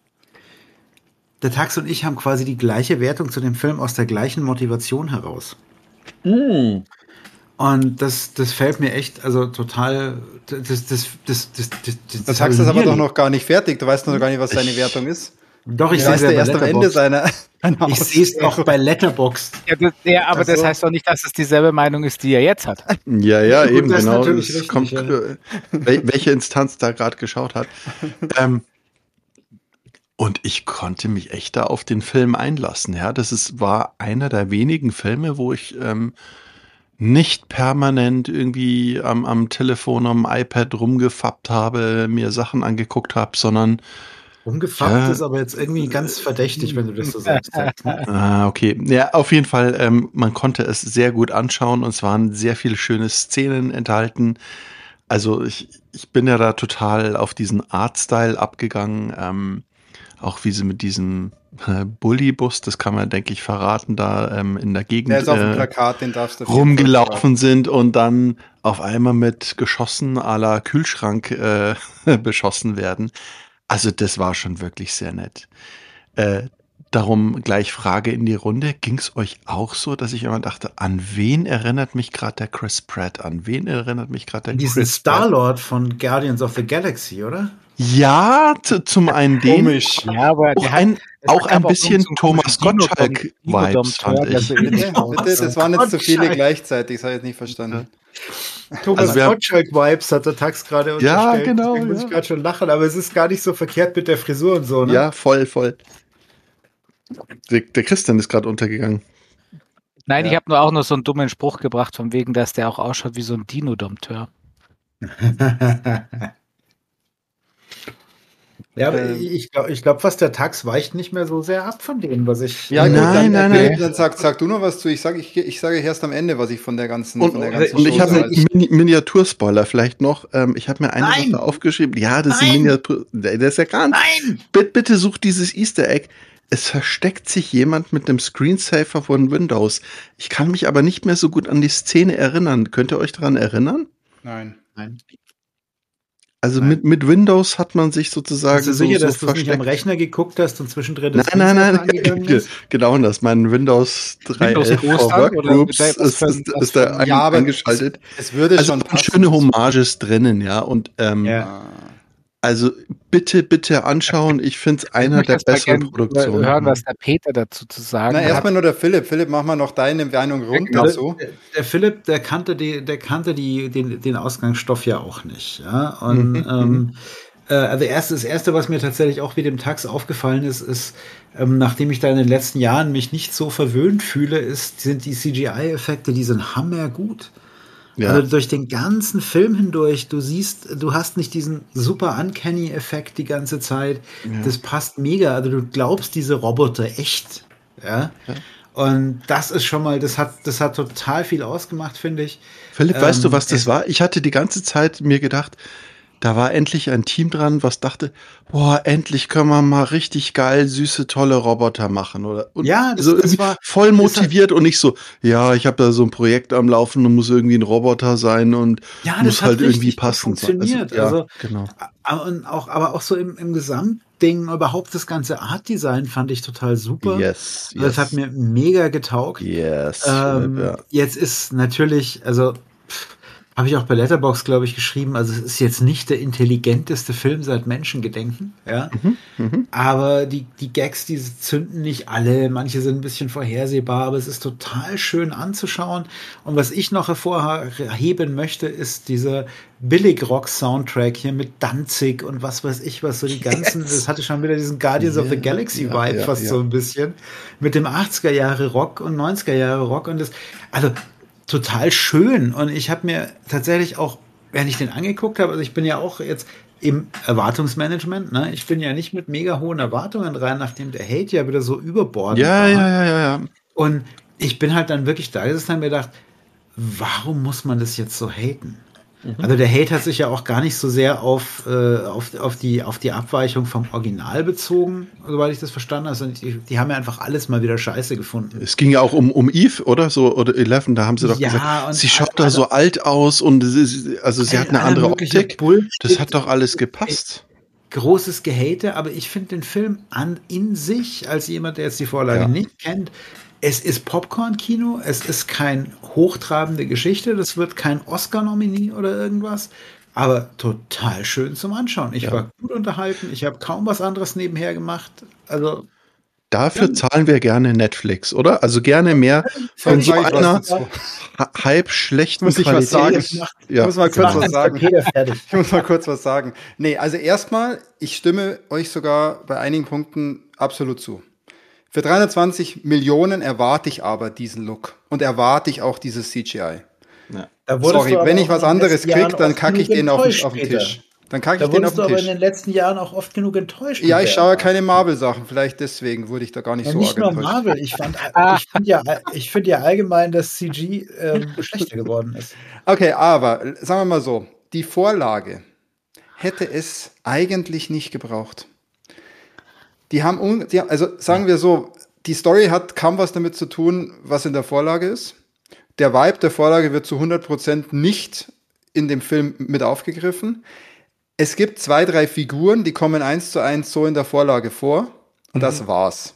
[SPEAKER 3] Der Tax und ich haben quasi die gleiche Wertung zu dem Film aus der gleichen Motivation heraus. Und das, das fällt mir echt, also total, das, das, das, das, das, das,
[SPEAKER 1] Du sagst das aber
[SPEAKER 3] mir
[SPEAKER 1] doch
[SPEAKER 3] lieb.
[SPEAKER 1] noch gar nicht fertig. Du weißt noch gar nicht, was seine
[SPEAKER 4] Ich-
[SPEAKER 1] Wertung ist.
[SPEAKER 3] Doch, ich
[SPEAKER 1] Du
[SPEAKER 3] sehe
[SPEAKER 1] weißt
[SPEAKER 3] es
[SPEAKER 1] ja
[SPEAKER 3] ja
[SPEAKER 1] erst
[SPEAKER 3] bei
[SPEAKER 1] am Ende
[SPEAKER 3] Letterboxd.
[SPEAKER 1] seiner, seiner
[SPEAKER 3] Ich sehe es auch bei Letterboxd.
[SPEAKER 2] ja, das, ja, aber
[SPEAKER 3] Ach so.
[SPEAKER 2] das heißt doch nicht, dass es dieselbe Meinung ist, die er jetzt hat.
[SPEAKER 4] Ja, ja,
[SPEAKER 3] Gut,
[SPEAKER 4] eben,
[SPEAKER 3] das ist
[SPEAKER 4] genau.
[SPEAKER 3] natürlich
[SPEAKER 4] Es
[SPEAKER 3] richtig,
[SPEAKER 4] kommt,
[SPEAKER 3] ja.
[SPEAKER 4] äh, wel welche Instanz da gerade geschaut hat. ähm, und ich konnte mich echt da auf den Film einlassen. Ja, das ist, war einer der wenigen Filme, wo ich ähm, nicht permanent irgendwie am, am Telefon, am iPad rumgefappt habe, mir Sachen angeguckt habe, sondern
[SPEAKER 3] Umgefappt
[SPEAKER 4] Ja.
[SPEAKER 3] ist aber jetzt irgendwie ganz verdächtig, wenn du das so sagst. Tax, ne?
[SPEAKER 4] Ah, okay. Ja, auf jeden Fall, ähm, man konnte es sehr gut anschauen und es waren sehr viele schöne Szenen enthalten. Also ich, ich bin ja da total auf diesen Artstyle abgegangen. Ähm, auch wie sie mit diesem äh, Bullybus, das kann man, denke ich, verraten, da ähm, in der Gegend
[SPEAKER 1] Der ist auf dem
[SPEAKER 4] äh,
[SPEAKER 1] Plakat, den darfst du auf jeden Fall
[SPEAKER 4] rumgelaufen sind und dann auf einmal mit Geschossen à la Kühlschrank äh, beschossen werden. Also das war schon wirklich sehr nett. Äh, darum gleich Frage in die Runde. Ging es euch auch so, dass ich immer dachte, an wen erinnert mich gerade der Chris Pratt? An wen erinnert mich gerade der
[SPEAKER 3] Diesen
[SPEAKER 4] Chris Pratt?
[SPEAKER 3] Star-Lord von Guardians of the Galaxy, oder?
[SPEAKER 4] Ja, zu, zum einen den,
[SPEAKER 1] Komisch.
[SPEAKER 2] Ja, aber
[SPEAKER 4] auch
[SPEAKER 2] der
[SPEAKER 4] ein,
[SPEAKER 2] es
[SPEAKER 4] auch
[SPEAKER 2] gab
[SPEAKER 4] ein
[SPEAKER 2] auch
[SPEAKER 4] bisschen
[SPEAKER 2] irgend so einen
[SPEAKER 4] Thomas
[SPEAKER 2] komischen
[SPEAKER 4] Gottschalk-Vibes, fand
[SPEAKER 2] Dino-Dompteur, der
[SPEAKER 4] ich.
[SPEAKER 2] so ähnlich
[SPEAKER 1] Bitte,
[SPEAKER 2] aussah.
[SPEAKER 1] bitte, das waren jetzt zu viele
[SPEAKER 3] Gottschalk.
[SPEAKER 1] gleichzeitig, das habe ich jetzt nicht verstanden.
[SPEAKER 3] Thomas
[SPEAKER 4] Also wir haben-
[SPEAKER 3] Gottschalk-Vibes hat der Tax gerade
[SPEAKER 4] Ja,
[SPEAKER 3] unterstellt.
[SPEAKER 4] genau,
[SPEAKER 3] Deswegen muss
[SPEAKER 4] ja.
[SPEAKER 3] ich gerade schon lachen, aber es ist gar nicht so verkehrt mit der Frisur und so, ne?
[SPEAKER 4] Ja, voll, voll. Der, der Christian ist gerade untergegangen.
[SPEAKER 2] Nein, ich
[SPEAKER 1] Ja.
[SPEAKER 2] habe nur auch noch so einen dummen Spruch gebracht, von wegen, dass der auch ausschaut wie so ein Dino-Dompteur.
[SPEAKER 3] Ja, aber
[SPEAKER 1] Ähm.
[SPEAKER 3] ich glaube, ich glaub, was der Tax weicht nicht mehr so sehr ab von dem, was ich.
[SPEAKER 1] Ja, gut,
[SPEAKER 4] Nein,
[SPEAKER 1] dann,
[SPEAKER 4] nein,
[SPEAKER 1] Philipp,
[SPEAKER 4] nein.
[SPEAKER 1] dann sag, sag du noch was zu. Ich sage ich, ich sage erst am Ende, was ich von der ganzen,
[SPEAKER 4] Und,
[SPEAKER 1] von der ganzen
[SPEAKER 4] und ich
[SPEAKER 1] Show
[SPEAKER 4] habe
[SPEAKER 1] halte.
[SPEAKER 4] einen Mini Miniaturspoiler vielleicht noch. Ähm, ich habe mir eine
[SPEAKER 3] Nein!
[SPEAKER 4] Sache aufgeschrieben. Ja, das ist
[SPEAKER 3] Nein!
[SPEAKER 4] ein Miniatur. Der der ist ja ganz.
[SPEAKER 3] Nein!
[SPEAKER 4] Bitte, bitte such dieses Easter Egg. Es versteckt sich jemand mit einem Screensaver von Windows. Ich kann mich aber nicht mehr so gut an die Szene erinnern. Könnt ihr euch daran erinnern?
[SPEAKER 1] Nein.
[SPEAKER 3] Nein.
[SPEAKER 4] Also
[SPEAKER 3] Nein.
[SPEAKER 4] mit, mit Windows hat man sich sozusagen
[SPEAKER 3] Bist du
[SPEAKER 4] so,
[SPEAKER 3] sicher,
[SPEAKER 4] so
[SPEAKER 3] dass du es nicht am
[SPEAKER 4] versteckt.
[SPEAKER 3] Rechner geguckt hast und zwischendrin
[SPEAKER 4] Nein,
[SPEAKER 3] das
[SPEAKER 4] nein, nein,
[SPEAKER 3] Screensaver angegangen
[SPEAKER 4] Ge-
[SPEAKER 3] ist?
[SPEAKER 4] genau das. Mein Windows drei
[SPEAKER 2] Windows
[SPEAKER 4] elf
[SPEAKER 2] Groß
[SPEAKER 4] for
[SPEAKER 2] dann, oder
[SPEAKER 4] Workgroups
[SPEAKER 2] was
[SPEAKER 4] ist,
[SPEAKER 2] für ein-
[SPEAKER 4] ist,
[SPEAKER 2] was
[SPEAKER 4] ist
[SPEAKER 2] für
[SPEAKER 4] da
[SPEAKER 2] ein-
[SPEAKER 4] ein,
[SPEAKER 1] Ja, aber
[SPEAKER 4] eingeschaltet.
[SPEAKER 1] Es würde
[SPEAKER 4] Also
[SPEAKER 1] schon
[SPEAKER 4] waren schöne Homages drinnen, ja. Und ähm,
[SPEAKER 3] Ja.
[SPEAKER 1] Ah.
[SPEAKER 4] also bitte, bitte anschauen. Ich finde es einer
[SPEAKER 2] Ich
[SPEAKER 4] der
[SPEAKER 2] möchte erst mal
[SPEAKER 4] besseren
[SPEAKER 2] gern
[SPEAKER 4] Produktionen.
[SPEAKER 2] hören, was der Peter dazu zu sagen
[SPEAKER 1] Na,
[SPEAKER 2] hat.
[SPEAKER 1] erstmal nur der Philipp. Philipp, mach mal noch deine Meinung rund
[SPEAKER 2] genau.
[SPEAKER 1] dazu.
[SPEAKER 3] Der, der Philipp, der kannte die, der kannte die, den, den Ausgangsstoff ja auch nicht, ja. Und
[SPEAKER 4] Mhm,
[SPEAKER 3] ähm, äh, also erst, das erste, was mir tatsächlich auch wie dem Tax aufgefallen ist, ist, ähm, nachdem ich da in den letzten Jahren mich nicht so verwöhnt fühle, ist, sind die C G I-Effekte, die sind hammergut.
[SPEAKER 4] Ja.
[SPEAKER 3] Also durch den ganzen Film hindurch, du siehst, du hast nicht diesen super Uncanny-Effekt die ganze Zeit.
[SPEAKER 4] Ja.
[SPEAKER 3] Das passt mega. Also du glaubst diese Roboter echt. Ja.
[SPEAKER 4] Ja.
[SPEAKER 3] Und das ist schon mal, das hat, das hat total viel ausgemacht, finde ich.
[SPEAKER 4] Philipp,
[SPEAKER 3] Ähm,
[SPEAKER 4] weißt du, was das
[SPEAKER 3] es-
[SPEAKER 4] war? Ich hatte die ganze Zeit mir gedacht, da war endlich ein Team dran, was dachte, boah, endlich können wir mal richtig geil, süße, tolle Roboter machen. Oder? Und
[SPEAKER 3] Ja, das-
[SPEAKER 4] so
[SPEAKER 3] das
[SPEAKER 4] irgendwie
[SPEAKER 3] war-
[SPEAKER 4] voll
[SPEAKER 3] das
[SPEAKER 4] motiviert und nicht so, ja, ich habe da so ein Projekt am Laufen und muss irgendwie ein Roboter sein und
[SPEAKER 3] Ja,
[SPEAKER 4] muss
[SPEAKER 3] das hat
[SPEAKER 4] halt irgendwie
[SPEAKER 3] richtig gut
[SPEAKER 4] passend sein.
[SPEAKER 3] funktioniert.
[SPEAKER 4] ja,
[SPEAKER 3] Also,
[SPEAKER 4] genau.
[SPEAKER 3] a- und auch, aber auch so im, im Gesamtding, überhaupt das ganze Art-Design fand ich total super.
[SPEAKER 4] Yes,
[SPEAKER 3] Also, das hat
[SPEAKER 4] yes.
[SPEAKER 3] mir mega getaugt.
[SPEAKER 4] Yes.
[SPEAKER 3] Ähm,
[SPEAKER 4] ja.
[SPEAKER 3] Jetzt ist natürlich, also pff, habe ich auch bei Letterboxd, glaube ich, geschrieben, also es ist jetzt nicht der intelligenteste Film seit Menschengedenken, ja.
[SPEAKER 4] Mhm.
[SPEAKER 3] Aber die, die Gags, die zünden nicht alle, manche sind ein bisschen vorhersehbar, aber es ist total schön anzuschauen. Und was ich noch hervorheben möchte, ist dieser Billig-Rock-Soundtrack hier mit Danzig und was weiß ich was, so die ganzen,
[SPEAKER 4] Yes.
[SPEAKER 3] das hatte schon wieder diesen Guardians of the
[SPEAKER 4] Ja,
[SPEAKER 3] Galaxy-Vibe
[SPEAKER 4] ja, ja,
[SPEAKER 3] fast
[SPEAKER 4] ja.
[SPEAKER 3] so ein bisschen, mit dem achtziger Jahre Rock und neunziger Jahre Rock und das, also total schön. Und ich habe mir tatsächlich auch, während ich den angeguckt habe, also ich bin ja auch jetzt im Erwartungsmanagement, ne? Ich bin ja nicht mit mega hohen Erwartungen rein, nachdem der Hate ja wieder so überbordend
[SPEAKER 4] Ja,
[SPEAKER 3] war.
[SPEAKER 4] ja, ja, ja, ja.
[SPEAKER 3] Und ich bin halt dann wirklich da gesessen und habe mir gedacht, warum muss man das jetzt so haten? Also der Hate hat sich ja auch gar nicht so sehr auf, äh, auf, auf, die, auf die Abweichung vom Original bezogen, soweit ich das verstanden habe. Also die, die haben ja einfach alles mal wieder scheiße gefunden.
[SPEAKER 4] Es ging ja auch um, um Eve, oder? So, oder Eleven, da haben sie doch
[SPEAKER 3] Ja,
[SPEAKER 4] gesagt,
[SPEAKER 3] und
[SPEAKER 4] sie schaut
[SPEAKER 3] alle-
[SPEAKER 4] da so alt aus und es ist, also sie hat eine
[SPEAKER 3] aller
[SPEAKER 4] andere
[SPEAKER 3] mögliche
[SPEAKER 4] Optik.
[SPEAKER 3] Bullshit.
[SPEAKER 4] Das hat doch alles gepasst.
[SPEAKER 3] Großes Gehate, aber ich finde den Film an in sich, als jemand, der jetzt die Vorlage
[SPEAKER 4] Ja.
[SPEAKER 3] nicht kennt, es ist Popcorn-Kino, es ist kein hochtrabende Geschichte, das wird kein Oscar-Nominee oder irgendwas, aber total schön zum Anschauen. Ich
[SPEAKER 4] Ja.
[SPEAKER 3] war gut unterhalten, ich habe kaum was anderes nebenher gemacht, also
[SPEAKER 4] Dafür
[SPEAKER 3] Ja.
[SPEAKER 4] zahlen wir gerne Netflix, oder? Also gerne mehr von
[SPEAKER 1] Dann
[SPEAKER 4] so
[SPEAKER 1] sag ich was
[SPEAKER 4] einer
[SPEAKER 1] dazu.
[SPEAKER 4] ha- halb schlechten
[SPEAKER 1] Muss ich was
[SPEAKER 4] Qualität.
[SPEAKER 1] sagen?
[SPEAKER 4] Ja.
[SPEAKER 1] Ich muss mal
[SPEAKER 3] jetzt
[SPEAKER 1] kurz
[SPEAKER 3] macht
[SPEAKER 1] was
[SPEAKER 3] uns
[SPEAKER 1] sagen.
[SPEAKER 3] der Peter fertig.
[SPEAKER 1] Ich muss mal kurz was sagen. Nee, also erstmal, ich stimme euch sogar bei einigen Punkten absolut zu. Für dreihundertzwanzig Millionen erwarte ich aber diesen Look und erwarte ich auch dieses C G I.
[SPEAKER 3] Da wurdest
[SPEAKER 1] Sorry,
[SPEAKER 3] du aber
[SPEAKER 1] wenn
[SPEAKER 3] auch
[SPEAKER 1] ich was
[SPEAKER 3] in den
[SPEAKER 1] anderes
[SPEAKER 3] letzten Jahren
[SPEAKER 1] krieg, dann
[SPEAKER 3] oft
[SPEAKER 1] kacke ich
[SPEAKER 3] genug
[SPEAKER 1] den auf, den-
[SPEAKER 3] enttäuscht,
[SPEAKER 1] auf den
[SPEAKER 3] Peter.
[SPEAKER 1] Tisch. Dann kacke
[SPEAKER 3] Da
[SPEAKER 1] ich den auf
[SPEAKER 3] wurdest du
[SPEAKER 1] den
[SPEAKER 3] aber in
[SPEAKER 1] Tisch.
[SPEAKER 3] den letzten Jahren auch oft genug enttäuscht.
[SPEAKER 1] Ja,
[SPEAKER 3] mit
[SPEAKER 1] ich
[SPEAKER 3] der
[SPEAKER 1] schaue
[SPEAKER 3] Art.
[SPEAKER 1] keine Marvel-Sachen, vielleicht deswegen wurde ich da gar nicht
[SPEAKER 3] Ja,
[SPEAKER 1] so
[SPEAKER 3] nicht
[SPEAKER 1] arg
[SPEAKER 3] nur
[SPEAKER 1] enttäuscht.
[SPEAKER 3] Marvel. Ich, fand- ich finde ja, ich find ja allgemein, dass C G ähm, schlechter geworden ist.
[SPEAKER 1] Okay, aber sagen wir mal so, die Vorlage hätte es eigentlich nicht gebraucht. Die haben, un, die, also sagen wir so, die Story hat kaum was damit zu tun, was in der Vorlage ist. Der Vibe der Vorlage wird zu hundert Prozent nicht in dem Film mit aufgegriffen. Es gibt zwei, drei Figuren, die kommen eins zu eins so in der Vorlage vor. Und das war's.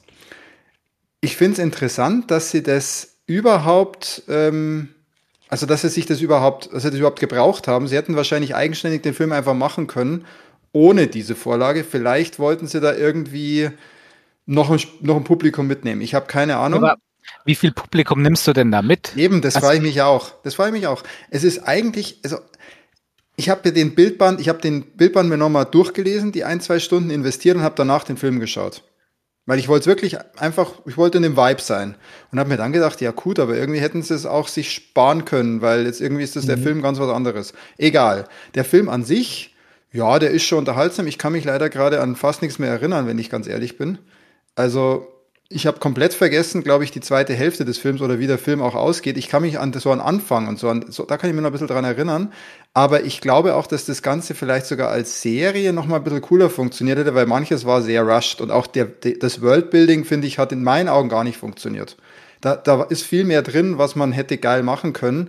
[SPEAKER 1] Ich finde es interessant, dass sie das überhaupt, ähm, also dass sie sich das überhaupt, dass sie das überhaupt gebraucht haben. Sie hätten wahrscheinlich eigenständig den Film einfach machen können, ohne diese Vorlage. Vielleicht wollten sie da irgendwie noch ein, noch ein Publikum mitnehmen. Ich habe keine Ahnung.
[SPEAKER 2] Aber wie viel Publikum nimmst du denn da mit?
[SPEAKER 1] Eben, das
[SPEAKER 2] Also-
[SPEAKER 1] frage ich mich auch. Das frage ich mich auch. Es ist eigentlich, also ich habe den Bildband, ich habe den Bildband mir nochmal durchgelesen, die ein, zwei Stunden investiert und habe danach den Film geschaut. Weil ich wollte es wirklich einfach, ich wollte in dem Vibe sein. Und habe mir dann gedacht, ja gut, aber irgendwie hätten sie es auch sich sparen können, weil jetzt irgendwie ist das der Film ganz was anderes. Egal. Der Film an sich, ja, der ist schon unterhaltsam. Ich kann mich leider gerade an fast nichts mehr erinnern, wenn ich ganz ehrlich bin. Also ich habe komplett vergessen, glaube ich, die zweite Hälfte des Films oder wie der Film auch ausgeht. Ich kann mich an so an Anfang und so an, so, da kann ich mich noch ein bisschen dran erinnern. Aber ich glaube auch, dass das Ganze vielleicht sogar als Serie noch mal ein bisschen cooler funktioniert hätte, weil manches war sehr rushed und auch der, der, das Worldbuilding, finde ich, hat in meinen Augen gar nicht funktioniert. Da, da ist viel mehr drin, was man hätte geil machen können.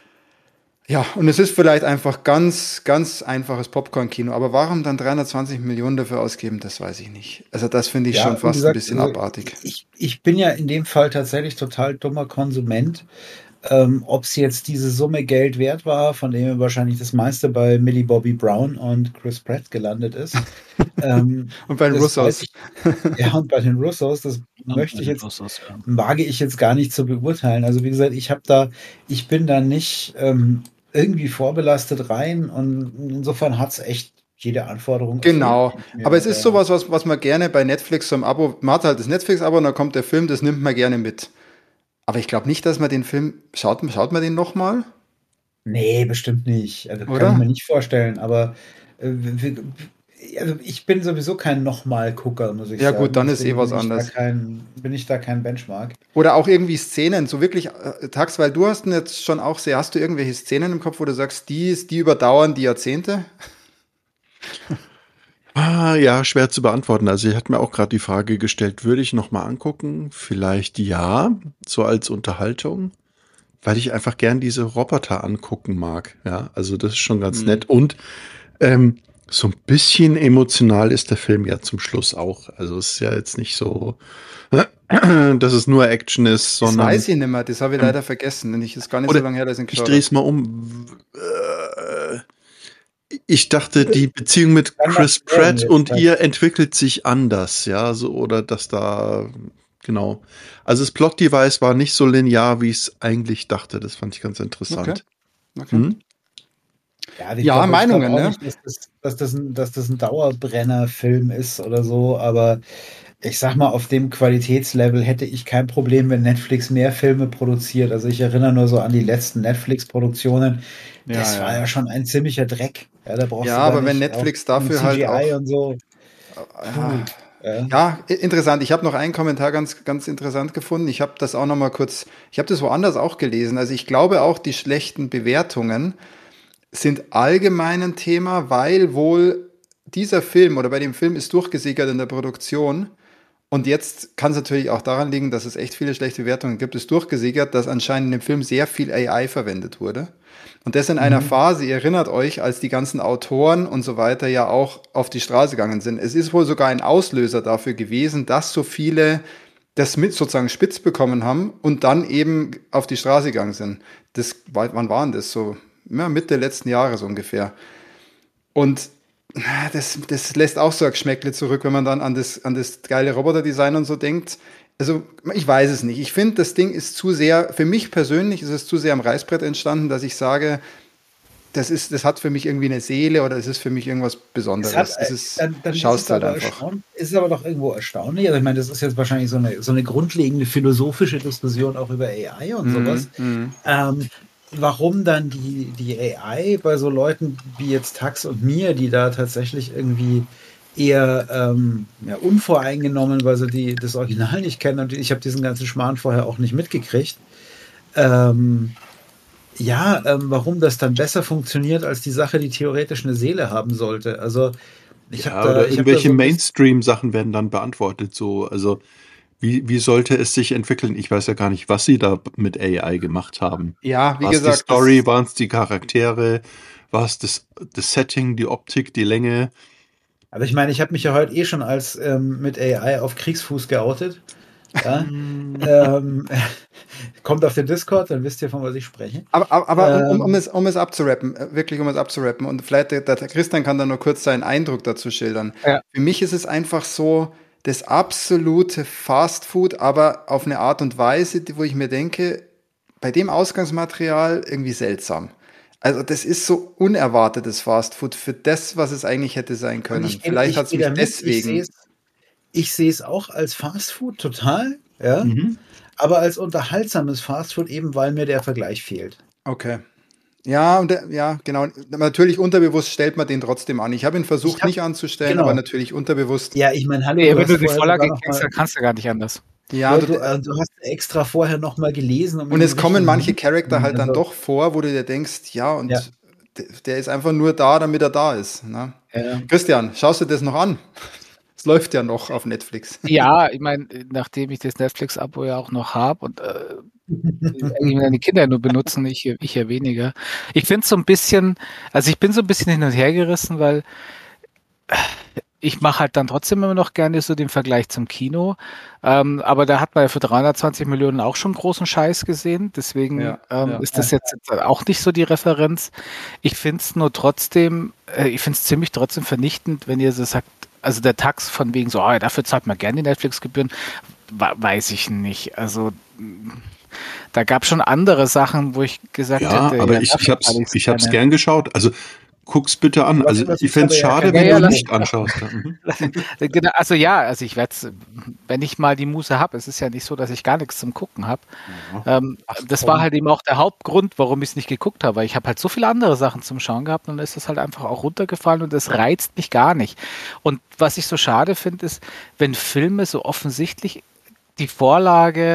[SPEAKER 1] Ja, und es ist vielleicht einfach ganz, ganz einfaches Popcorn-Kino. Aber warum dann dreihundertzwanzig Millionen dafür ausgeben, das weiß ich nicht. Also das finde ich
[SPEAKER 3] Ja,
[SPEAKER 1] schon
[SPEAKER 3] wie
[SPEAKER 1] fast
[SPEAKER 3] gesagt,
[SPEAKER 1] ein bisschen
[SPEAKER 3] also
[SPEAKER 1] abartig.
[SPEAKER 3] Ich, ich bin ja in dem Fall tatsächlich total dummer Konsument. Ähm, ob es jetzt diese Summe Geld wert war, von dem wahrscheinlich das meiste bei Millie Bobby Brown und Chris Pratt gelandet ist. ähm,
[SPEAKER 1] Und bei den
[SPEAKER 3] das weiß
[SPEAKER 1] Russos.
[SPEAKER 3] ich- Ja, und bei den Russos, das möchte ich jetzt, wage ich jetzt gar nicht zu beurteilen. Also wie gesagt, ich habe da, ich bin da nicht ähm, irgendwie vorbelastet rein und insofern hat es echt jede Anforderung.
[SPEAKER 1] Genau.
[SPEAKER 3] erfüllt, die ich mir
[SPEAKER 1] Aber es ist
[SPEAKER 3] da-
[SPEAKER 1] sowas, was, was man gerne bei Netflix so im Abo, man hat halt das Netflix-Abo und dann kommt der Film, das nimmt man gerne mit. Aber ich glaube nicht, dass man den Film, schaut, schaut man den nochmal?
[SPEAKER 3] Nee, bestimmt nicht. Also
[SPEAKER 1] Oder?
[SPEAKER 3] kann ich mir nicht vorstellen, aber äh, wir- also ich bin sowieso kein Nochmal-Gucker, muss ich
[SPEAKER 1] Ja,
[SPEAKER 3] sagen.
[SPEAKER 1] gut, dann ist
[SPEAKER 3] Deswegen
[SPEAKER 1] eh was
[SPEAKER 3] bin ich da
[SPEAKER 1] anderes.
[SPEAKER 3] Kein, bin ich da kein Benchmark.
[SPEAKER 1] Oder auch irgendwie Szenen, so wirklich, äh, Tax, weil du hast ihn jetzt schon auch sehr, hast du irgendwelche Szenen im Kopf, wo du sagst, die, ist- die überdauern die Jahrzehnte?
[SPEAKER 4] Ah, ja, schwer zu beantworten. Also, ich hatte mir auch gerade die Frage gestellt, würde ich noch mal angucken? Vielleicht ja, so als Unterhaltung, weil ich einfach gern diese Roboter angucken mag. Ja, also das ist schon ganz
[SPEAKER 1] Hm.
[SPEAKER 4] nett. Und ähm, so ein bisschen emotional ist der Film ja zum Schluss auch. Also es ist ja jetzt nicht so, dass es nur Action ist,
[SPEAKER 1] Das
[SPEAKER 4] sondern
[SPEAKER 1] weiß ich nicht mehr, das habe ich leider vergessen. Und ich ist gar nicht so
[SPEAKER 4] oder
[SPEAKER 1] lange her, dass ich ihn
[SPEAKER 4] ich
[SPEAKER 1] geschaut
[SPEAKER 4] drehe
[SPEAKER 1] habe.
[SPEAKER 4] es mal um. Äh, Ich dachte, die Beziehung mit
[SPEAKER 3] Dann
[SPEAKER 4] Chris
[SPEAKER 3] macht's Sinn
[SPEAKER 4] Pratt
[SPEAKER 3] jetzt,
[SPEAKER 4] und
[SPEAKER 3] weil-
[SPEAKER 4] ihr entwickelt sich anders, ja, so, oder dass da, genau. Also das Plot-Device war nicht so linear, wie ich es eigentlich dachte. Das fand ich ganz interessant.
[SPEAKER 1] Okay.
[SPEAKER 4] Hm?
[SPEAKER 3] Ja, ich
[SPEAKER 1] Ja,
[SPEAKER 3] glaub- ich
[SPEAKER 1] Meinungen,
[SPEAKER 3] glaub auch
[SPEAKER 1] ne?
[SPEAKER 3] nicht, dass das, dass, das ein, dass das ein Dauerbrenner-Film ist oder so, aber ich sag mal, auf dem Qualitätslevel hätte ich kein Problem, wenn Netflix mehr Filme produziert. Also ich erinnere nur so an die letzten Netflix-Produktionen.
[SPEAKER 1] Ja,
[SPEAKER 3] Das
[SPEAKER 1] ja.
[SPEAKER 3] war ja schon ein ziemlicher Dreck. Ja, da brauchst
[SPEAKER 1] Ja,
[SPEAKER 3] du gar
[SPEAKER 1] aber wenn
[SPEAKER 3] nicht
[SPEAKER 1] Netflix
[SPEAKER 3] auch
[SPEAKER 1] dafür
[SPEAKER 3] C
[SPEAKER 1] halt
[SPEAKER 3] G I
[SPEAKER 1] auch.
[SPEAKER 3] und so.
[SPEAKER 1] Ja,
[SPEAKER 3] Ja.
[SPEAKER 1] ja, i- interessant. Ich habe noch einen Kommentar ganz, ganz interessant gefunden. Ich habe das auch noch mal kurz, ich habe das woanders auch gelesen. Also ich glaube auch, die schlechten Bewertungen sind allgemein ein Thema, weil wohl dieser Film oder bei dem Film ist durchgesickert in der Produktion. Und jetzt kann es natürlich auch daran liegen, dass es echt viele schlechte Bewertungen gibt. Es ist durchgesickert, dass anscheinend in dem Film sehr viel A I verwendet wurde. Und das in einer
[SPEAKER 3] Mhm.
[SPEAKER 1] Phase, ihr erinnert euch, als die ganzen Autoren und so weiter ja auch auf die Straße gegangen sind. Es ist wohl sogar ein Auslöser dafür gewesen, dass so viele das mit sozusagen spitz bekommen haben und dann eben auf die Straße gegangen sind. Das, wann waren das? So ja, Mitte letzten Jahres ungefähr. Und na, das, das lässt auch so ein Geschmäckle zurück, wenn man dann an das, an das geile Roboterdesign und so denkt. Also, ich weiß es nicht. Ich finde, das Ding ist zu sehr, für mich persönlich ist es zu sehr am Reißbrett entstanden, dass ich sage, das ist, das hat für mich irgendwie eine Seele oder es ist für mich irgendwas Besonderes.
[SPEAKER 3] Es hat,
[SPEAKER 1] Es
[SPEAKER 3] äh,
[SPEAKER 1] ist,
[SPEAKER 3] dann, dann ist
[SPEAKER 1] schaust
[SPEAKER 3] es
[SPEAKER 1] halt
[SPEAKER 3] aber
[SPEAKER 1] einfach.
[SPEAKER 3] erstaun- ist es aber doch irgendwo erstaunlich. Also ich meine, das ist jetzt wahrscheinlich so eine, so eine grundlegende philosophische Diskussion auch über A I und sowas.
[SPEAKER 1] Mhm.
[SPEAKER 3] Ähm, warum dann die, die A I bei so Leuten wie jetzt Tax und mir, die da tatsächlich irgendwie eher ähm, ja, unvoreingenommen, weil sie die, das Original nicht kennen und ich habe diesen ganzen Schmarrn vorher auch nicht mitgekriegt. Ähm, ja, ähm, warum das dann besser funktioniert als die Sache, die theoretisch eine Seele haben sollte. Also ich
[SPEAKER 4] Ja,
[SPEAKER 3] habe da,
[SPEAKER 4] oder
[SPEAKER 3] ich hab da
[SPEAKER 4] irgendwelche
[SPEAKER 3] so ein bisschen,
[SPEAKER 4] Mainstream-Sachen werden dann beantwortet. So, also wie, wie sollte es sich entwickeln? Ich weiß ja gar nicht, was sie da mit A I gemacht haben.
[SPEAKER 1] Ja, wie
[SPEAKER 4] War es die
[SPEAKER 1] gesagt,
[SPEAKER 4] Story,
[SPEAKER 1] das,
[SPEAKER 4] waren es die Charaktere, war es das, das Setting, die Optik, die Länge?
[SPEAKER 3] aber ich meine, ich habe mich ja heute eh schon als ähm, mit A I auf Kriegsfuß geoutet. Ja? ähm, kommt auf den Discord, dann wisst ihr, von was ich spreche.
[SPEAKER 1] aber, aber, aber um, um, um,
[SPEAKER 3] Ähm,
[SPEAKER 1] es, um es abzurappen, äh, wirklich um es abzurappen, und vielleicht der, der Christian kann da nur kurz seinen Eindruck dazu schildern.
[SPEAKER 2] Ja.
[SPEAKER 1] Für mich ist es einfach so das absolute Fast Food, aber auf eine Art und Weise, die- wo ich mir denke, bei dem Ausgangsmaterial irgendwie seltsam. Also das ist so unerwartetes Fast Food für das, was es eigentlich hätte sein
[SPEAKER 3] und
[SPEAKER 1] können.
[SPEAKER 3] ich, geh-
[SPEAKER 1] Vielleicht
[SPEAKER 3] ich
[SPEAKER 1] hat es
[SPEAKER 3] gehe
[SPEAKER 1] mich
[SPEAKER 3] da mit, ich sehe
[SPEAKER 1] deswegen.
[SPEAKER 3] es ich sehe es auch als Fastfood total, ja,
[SPEAKER 4] Mhm.
[SPEAKER 3] aber als unterhaltsames Fastfood eben, weil mir der Vergleich fehlt.
[SPEAKER 1] Okay. Ja, und der, ja, genau. Natürlich unterbewusst stellt man den trotzdem an. Ich habe ihn versucht
[SPEAKER 3] Ich hab,
[SPEAKER 1] nicht anzustellen,
[SPEAKER 3] genau.
[SPEAKER 1] aber natürlich unterbewusst.
[SPEAKER 3] Ja, ich meine, hallo,
[SPEAKER 2] Nee,
[SPEAKER 3] du
[SPEAKER 2] wenn
[SPEAKER 3] hast
[SPEAKER 2] du die
[SPEAKER 3] vorher
[SPEAKER 2] Vorlage
[SPEAKER 3] sogar noch
[SPEAKER 2] kriegst,
[SPEAKER 3] mal,
[SPEAKER 2] dann kannst du gar nicht anders.
[SPEAKER 1] Ja,
[SPEAKER 3] du,
[SPEAKER 1] du,
[SPEAKER 3] du, äh, du hast extra vorher noch mal gelesen, um
[SPEAKER 1] und
[SPEAKER 3] in
[SPEAKER 1] es
[SPEAKER 3] den
[SPEAKER 1] kommen
[SPEAKER 3] richtigen
[SPEAKER 1] manche
[SPEAKER 3] Mut zu
[SPEAKER 1] Charakter
[SPEAKER 3] kommen.
[SPEAKER 1] halt dann
[SPEAKER 3] Also,
[SPEAKER 1] doch vor, wo du dir denkst, ja,
[SPEAKER 3] ja,
[SPEAKER 1] und d- der ist einfach nur da, damit er da ist. Ne?
[SPEAKER 3] ja.
[SPEAKER 1] Christian, schaust du das noch an? Es läuft ja noch auf Netflix.
[SPEAKER 2] Ja, ich meine, nachdem ich das Netflix-Abo ja auch noch habe und äh, eigentlich meine Kinder ja nur benutzen, ich, ich ja weniger. Ich finde es so ein bisschen, also ich bin so ein bisschen hin und her gerissen, weil ich mache halt dann trotzdem immer noch gerne so den Vergleich zum Kino. Ähm, aber da hat man ja für dreihundertzwanzig Millionen auch schon großen Scheiß gesehen. Deswegen
[SPEAKER 1] Ja,
[SPEAKER 2] ähm,
[SPEAKER 1] ja.
[SPEAKER 2] ist das jetzt auch nicht so die Referenz. Ich finde es nur trotzdem, äh, ich finde es ziemlich trotzdem vernichtend, wenn ihr so sagt, also der Tax von wegen so, ah, dafür zahlt man gerne die Netflix-Gebühren, wa- weiß ich nicht. Also mh, da gab es schon andere Sachen, wo ich gesagt
[SPEAKER 4] Ja,
[SPEAKER 2] hätte,
[SPEAKER 4] aber
[SPEAKER 2] ja,
[SPEAKER 4] ich, ich
[SPEAKER 2] dafür
[SPEAKER 4] hab's,
[SPEAKER 2] zahle ich's
[SPEAKER 4] ich hab's
[SPEAKER 2] gerne.
[SPEAKER 4] gern geschaut. Also guck's bitte an.
[SPEAKER 3] Was,
[SPEAKER 4] Also
[SPEAKER 3] was
[SPEAKER 4] ich
[SPEAKER 3] ist
[SPEAKER 4] fänd's
[SPEAKER 3] aber ja
[SPEAKER 4] schade,
[SPEAKER 3] kein
[SPEAKER 4] wenn
[SPEAKER 2] Ja, ja,
[SPEAKER 4] du
[SPEAKER 2] lass-
[SPEAKER 4] nicht anschaust. Ja, mhm.
[SPEAKER 2] Genau, also ja, also ich werde es, wenn ich mal die Muße habe, es ist ja nicht so, dass ich gar nichts zum Gucken habe. Ähm, das
[SPEAKER 3] komm.
[SPEAKER 2] war halt eben auch der Hauptgrund, warum ich es nicht geguckt habe, weil ich habe halt so viele andere Sachen zum Schauen gehabt und dann ist das halt einfach auch runtergefallen und das reizt mich gar nicht. Und was ich so schade finde, ist, wenn Filme so offensichtlich die Vorlage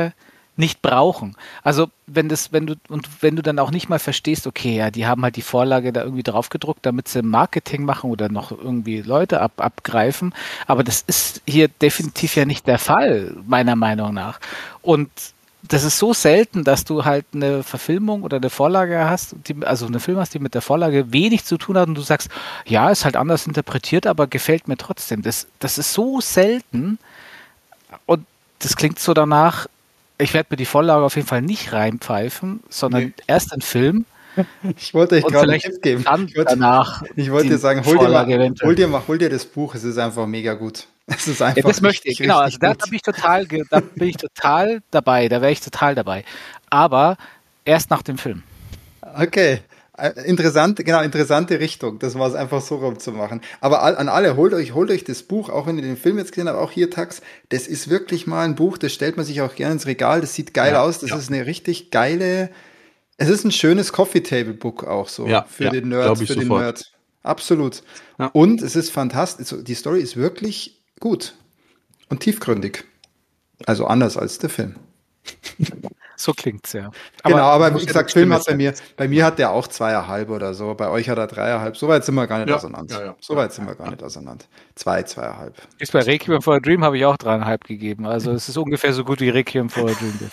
[SPEAKER 2] nicht brauchen. Also wenn das, wenn du und wenn du dann auch nicht mal verstehst, okay, ja, die haben halt die Vorlage da irgendwie draufgedruckt, damit sie Marketing machen oder noch irgendwie Leute ab, abgreifen, aber das ist hier definitiv ja nicht der Fall, meiner Meinung nach. Und das ist so selten, dass du halt eine Verfilmung oder eine Vorlage hast, die, also eine Film hast, die mit der Vorlage wenig zu tun hat und du sagst, ja, ist halt anders interpretiert, aber gefällt mir trotzdem. Das, das ist so selten und das klingt so danach, ich werde mir die Vorlage auf jeden Fall nicht reinpfeifen, sondern nee. erst den Film.
[SPEAKER 1] Ich wollte euch gerade einen Tipp geben.
[SPEAKER 2] Ich wollte,
[SPEAKER 1] danach ich wollte dir sagen, hol dir, mal, hol, dir mal, hol dir das Buch, es ist einfach mega gut. Es ist einfach
[SPEAKER 2] ja, das möchte ich, genau. Also da, da bin ich total, da bin ich total dabei, da wäre ich total dabei. Aber erst nach dem Film.
[SPEAKER 1] Okay. Interessante, genau, interessante Richtung, das war es einfach so rumzumachen. Aber an alle, holt euch, holt euch das Buch, auch wenn ihr den Film jetzt gesehen habt, auch hier Tax, das ist wirklich mal ein Buch, das stellt man sich auch gerne ins Regal, das sieht geil ja, aus, das ja. ist eine richtig geile, es ist ein schönes Coffee-Table-Book auch so, ja, für ja, den Nerd, für den sofort. Nerd. Absolut. Ja. Und es ist fantastisch, die Story ist wirklich gut und tiefgründig. Also anders als der Film.
[SPEAKER 2] So klingt's ja.
[SPEAKER 1] Aber genau, aber wie gesagt, Film hat bei mir, bei mir hat der auch zweieinhalb oder so, bei euch hat er dreieinhalb, so weit sind wir gar nicht ja, auseinander. Ja, ja. So weit sind wir gar nicht auseinander. Zwei, zweieinhalb.
[SPEAKER 2] Ist bei Requiem for a Dream habe ich auch dreieinhalb gegeben, also es ist ungefähr so gut wie Requiem for a Dream.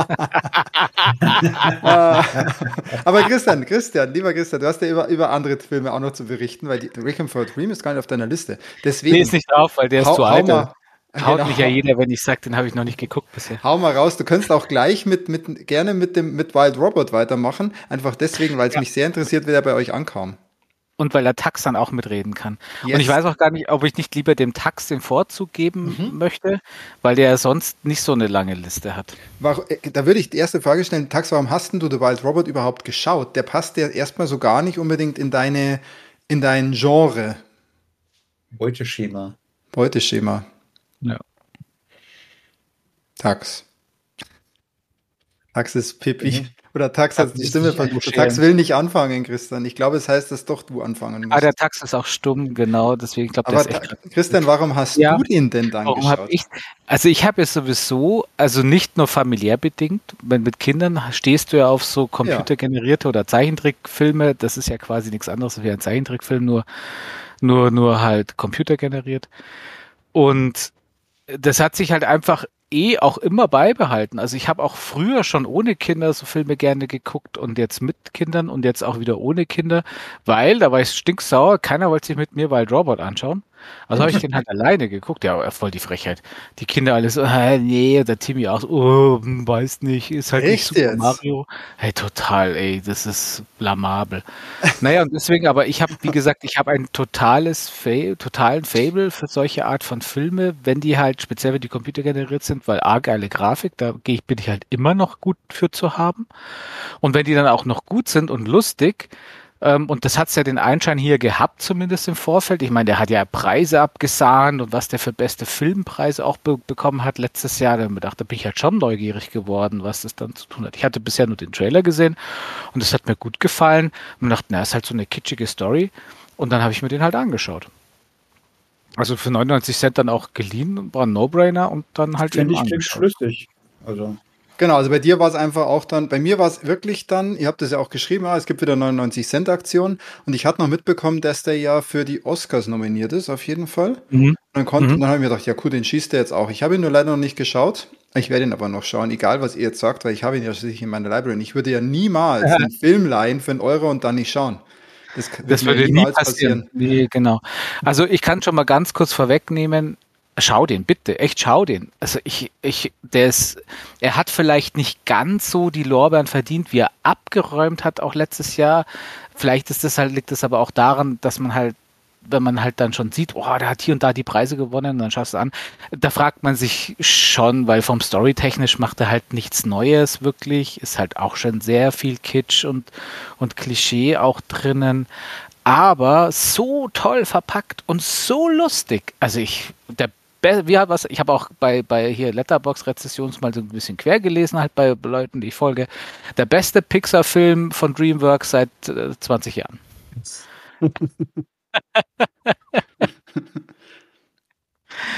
[SPEAKER 1] Aber Christian, Christian, lieber Christian, du hast ja über, über andere Filme auch noch zu berichten, weil die Requiem for a Dream ist gar nicht auf deiner Liste. Deswegen.
[SPEAKER 2] Nee, ist nicht drauf, weil der ist hau, zu alt. Haut genau. mich ja jeder, wenn ich sage, den habe ich noch nicht geguckt bisher.
[SPEAKER 1] Hau mal raus, du könntest auch gleich mit, mit gerne mit dem mit Wild Robot weitermachen, einfach deswegen, weil es ja. mich sehr interessiert, wie der bei euch ankam.
[SPEAKER 2] Und weil der Tax dann auch mitreden kann. Yes. Und ich weiß auch gar nicht, ob ich nicht lieber dem Tax den Vorzug geben mhm. möchte, weil der sonst nicht so eine lange Liste hat.
[SPEAKER 1] Da würde ich die erste Frage stellen, Tax, warum hast denn du The Wild Robot überhaupt geschaut? Der passt ja erstmal so gar nicht unbedingt in deine in dein Genre.
[SPEAKER 3] Beuteschema.
[SPEAKER 1] Beuteschema.
[SPEAKER 2] Ja.
[SPEAKER 1] Tax. Tax ist Pippi. Mhm. Oder Tax hat die Stimme versucht. Tax will nicht anfangen, Christian. Ich glaube, es heißt, dass doch du anfangen musst.
[SPEAKER 2] Ah, der Tax ist auch stumm, genau. Deswegen glaube ich,
[SPEAKER 1] das ist echt. Christian, warum hast ja. du den denn dann warum geschaut?
[SPEAKER 2] Hab ich, also ich habe es sowieso, also nicht nur familiär bedingt, weil mit Kindern stehst du ja auf so computergenerierte ja. oder Zeichentrickfilme. Das ist ja quasi nichts anderes als ein Zeichentrickfilm, nur, nur, nur halt computergeneriert. Und das hat sich halt einfach eh auch immer beibehalten. Also ich habe auch früher schon ohne Kinder so Filme gerne geguckt und jetzt mit Kindern und jetzt auch wieder ohne Kinder, weil, da war ich stinksauer, keiner wollte sich mit mir Wild Robot anschauen. Also habe ich den halt alleine geguckt. Ja, voll die Frechheit. Die Kinder alle so, äh, nee, der Timmy auch so, oh, weiß nicht, ist halt
[SPEAKER 1] Echt
[SPEAKER 2] nicht Super
[SPEAKER 1] jetzt?
[SPEAKER 2] Mario. Hey, total, ey, das ist blamabel. Naja, und deswegen, aber ich habe, wie gesagt, ich habe ein totales, Fa- totalen Fable für solche Art von Filme, wenn die halt, speziell wenn die computergeneriert sind, weil A, geile Grafik, da geh ich, bin ich halt immer noch gut für zu haben. Und wenn die dann auch noch gut sind und lustig, Ähm, und das hat es ja den Einschein hier gehabt, zumindest im Vorfeld. Ich meine, der hat ja Preise abgesahnt und was der für beste Filmpreise auch be- bekommen hat letztes Jahr. Da dachte, bin ich halt schon neugierig geworden, was das dann zu tun hat. Ich hatte bisher nur den Trailer gesehen und das hat mir gut gefallen. Und dachte, na, ist halt so eine kitschige Story. Und dann habe ich mir den halt angeschaut. Also für neunundneunzig Cent dann auch geliehen, war ein No-Brainer und dann halt
[SPEAKER 3] Finde
[SPEAKER 2] eben
[SPEAKER 3] ich
[SPEAKER 2] angeschaut.
[SPEAKER 3] schlüssig. Also
[SPEAKER 1] Genau, also bei dir war es einfach auch dann, bei mir war es wirklich dann, ihr habt das ja auch geschrieben, ah, es gibt wieder neunundneunzig Cent Aktion und ich hatte noch mitbekommen, dass der ja für die Oscars nominiert ist, auf jeden Fall.
[SPEAKER 2] Mhm.
[SPEAKER 1] Und dann konnte,
[SPEAKER 2] Mhm.
[SPEAKER 1] dann habe ich mir gedacht, ja cool, den schießt er jetzt auch. Ich habe ihn nur leider noch nicht geschaut. Ich werde ihn aber noch schauen, egal was ihr jetzt sagt, weil ich habe ihn ja schließlich in meiner Library. Und ich würde ja niemals
[SPEAKER 2] Ja.
[SPEAKER 1] einen Film leihen für einen Euro und dann nicht schauen. Das,
[SPEAKER 2] Das
[SPEAKER 1] mir
[SPEAKER 2] würde nie passieren. Nee, genau. Also ich kann schon mal ganz kurz vorwegnehmen, schau den, bitte, echt schau den. Also ich, ich, der ist, er hat vielleicht nicht ganz so die Lorbeeren verdient, wie er abgeräumt hat, auch letztes Jahr. Vielleicht ist das halt, liegt es aber auch daran, dass man halt, wenn man halt dann schon sieht, oh, der hat hier und da die Preise gewonnen, und dann schaust du an, da fragt man sich schon, weil vom Storytechnisch macht er halt nichts Neues wirklich, ist halt auch schon sehr viel Kitsch und, und Klischee auch drinnen, aber so toll verpackt und so lustig. Also ich, der Wie, was, ich habe auch bei, bei hier Letterboxd-Rezessions mal so ein bisschen quer gelesen, halt bei Leuten, die ich folge. Der beste Pixar-Film von DreamWorks seit äh, zwanzig Jahren.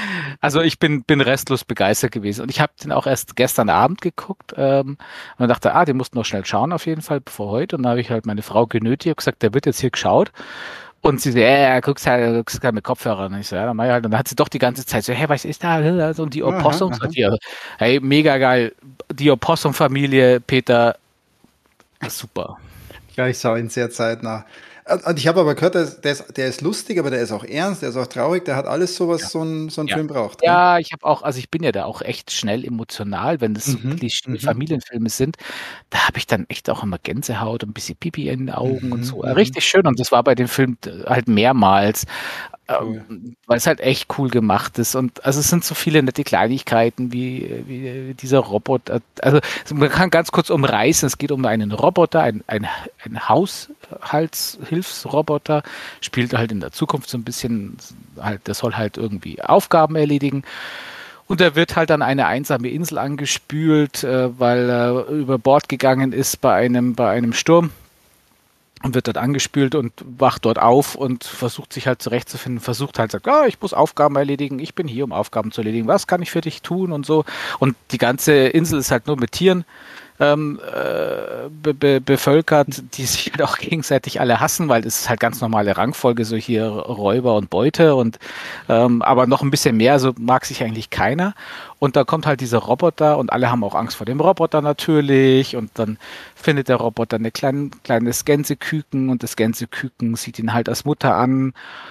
[SPEAKER 2] Also ich bin, bin restlos begeistert gewesen. Und ich habe den auch erst gestern Abend geguckt ähm, und dachte, ah, den musst du noch schnell schauen auf jeden Fall, bevor heute. Und dann habe ich halt meine Frau genötigt und gesagt, der wird jetzt hier geschaut. Und sie so, ja, ja, guckst halt, guckst halt mit Kopfhörern. Und ich so, ja, dann mach ich halt. Und dann hat sie doch die ganze Zeit so, hey, was ist da? Und die Opossums. Und die, hey, mega geil. Die Opossum-Familie, Peter, super.
[SPEAKER 1] Ja, ich schaue ihn sehr zeitnah. Und ich habe aber gehört, der ist, der ist lustig, aber der ist auch ernst, der ist auch traurig, der hat alles so, was ja. so ein, so ein
[SPEAKER 2] ja.
[SPEAKER 1] Film braucht.
[SPEAKER 2] Ja, ne? Ich habe auch, also ich bin ja da auch echt schnell emotional, wenn das so mhm, Klischee-Familienfilme sind. Da habe ich dann echt auch immer Gänsehaut und ein bisschen Pipi in den Augen mhm, und so. Richtig schön. Und das war bei dem Film halt mehrmals. Cool. Weil es halt echt cool gemacht ist. Und also es sind so viele nette Kleinigkeiten wie, wie dieser Roboter. Also man kann ganz kurz umreißen, es geht um einen Roboter, ein, ein, ein Haushaltshilfsroboter, spielt halt in der Zukunft so ein bisschen, halt, der soll halt irgendwie Aufgaben erledigen. Und er wird halt an eine einsame Insel angespült, weil er über Bord gegangen ist bei einem, bei einem Sturm. Und wird dort angespült und wacht dort auf und versucht sich halt zurechtzufinden, versucht halt, sagt, ah, ich muss Aufgaben erledigen, ich bin hier, um Aufgaben zu erledigen, was kann ich für dich tun und so. Und die ganze Insel ist halt nur mit Tieren ähm, äh, be- be- bevölkert, die sich halt auch gegenseitig alle hassen, weil das ist halt ganz normale Rangfolge, so hier Räuber und Beute und ähm, aber noch ein bisschen mehr, so mag sich eigentlich keiner. Und da kommt halt dieser Roboter und alle haben auch Angst vor dem Roboter natürlich und dann findet der Roboter ein klein, kleines Gänseküken und das Gänseküken sieht ihn halt als Mutter an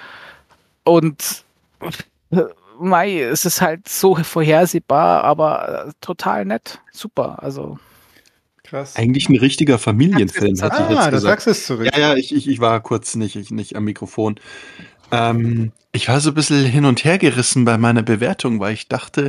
[SPEAKER 2] und mei, es ist halt so vorhersehbar, aber total nett, super, also
[SPEAKER 4] krass. Eigentlich ein richtiger Familienfilm, hätte ich jetzt
[SPEAKER 1] Ah, du
[SPEAKER 4] gesagt.
[SPEAKER 1] sagst es zurück.
[SPEAKER 4] Ja, ja, ich, ich, ich war kurz nicht, ich, nicht am Mikrofon. Ähm, ich war so ein bisschen hin und her gerissen bei meiner Bewertung, weil ich dachte,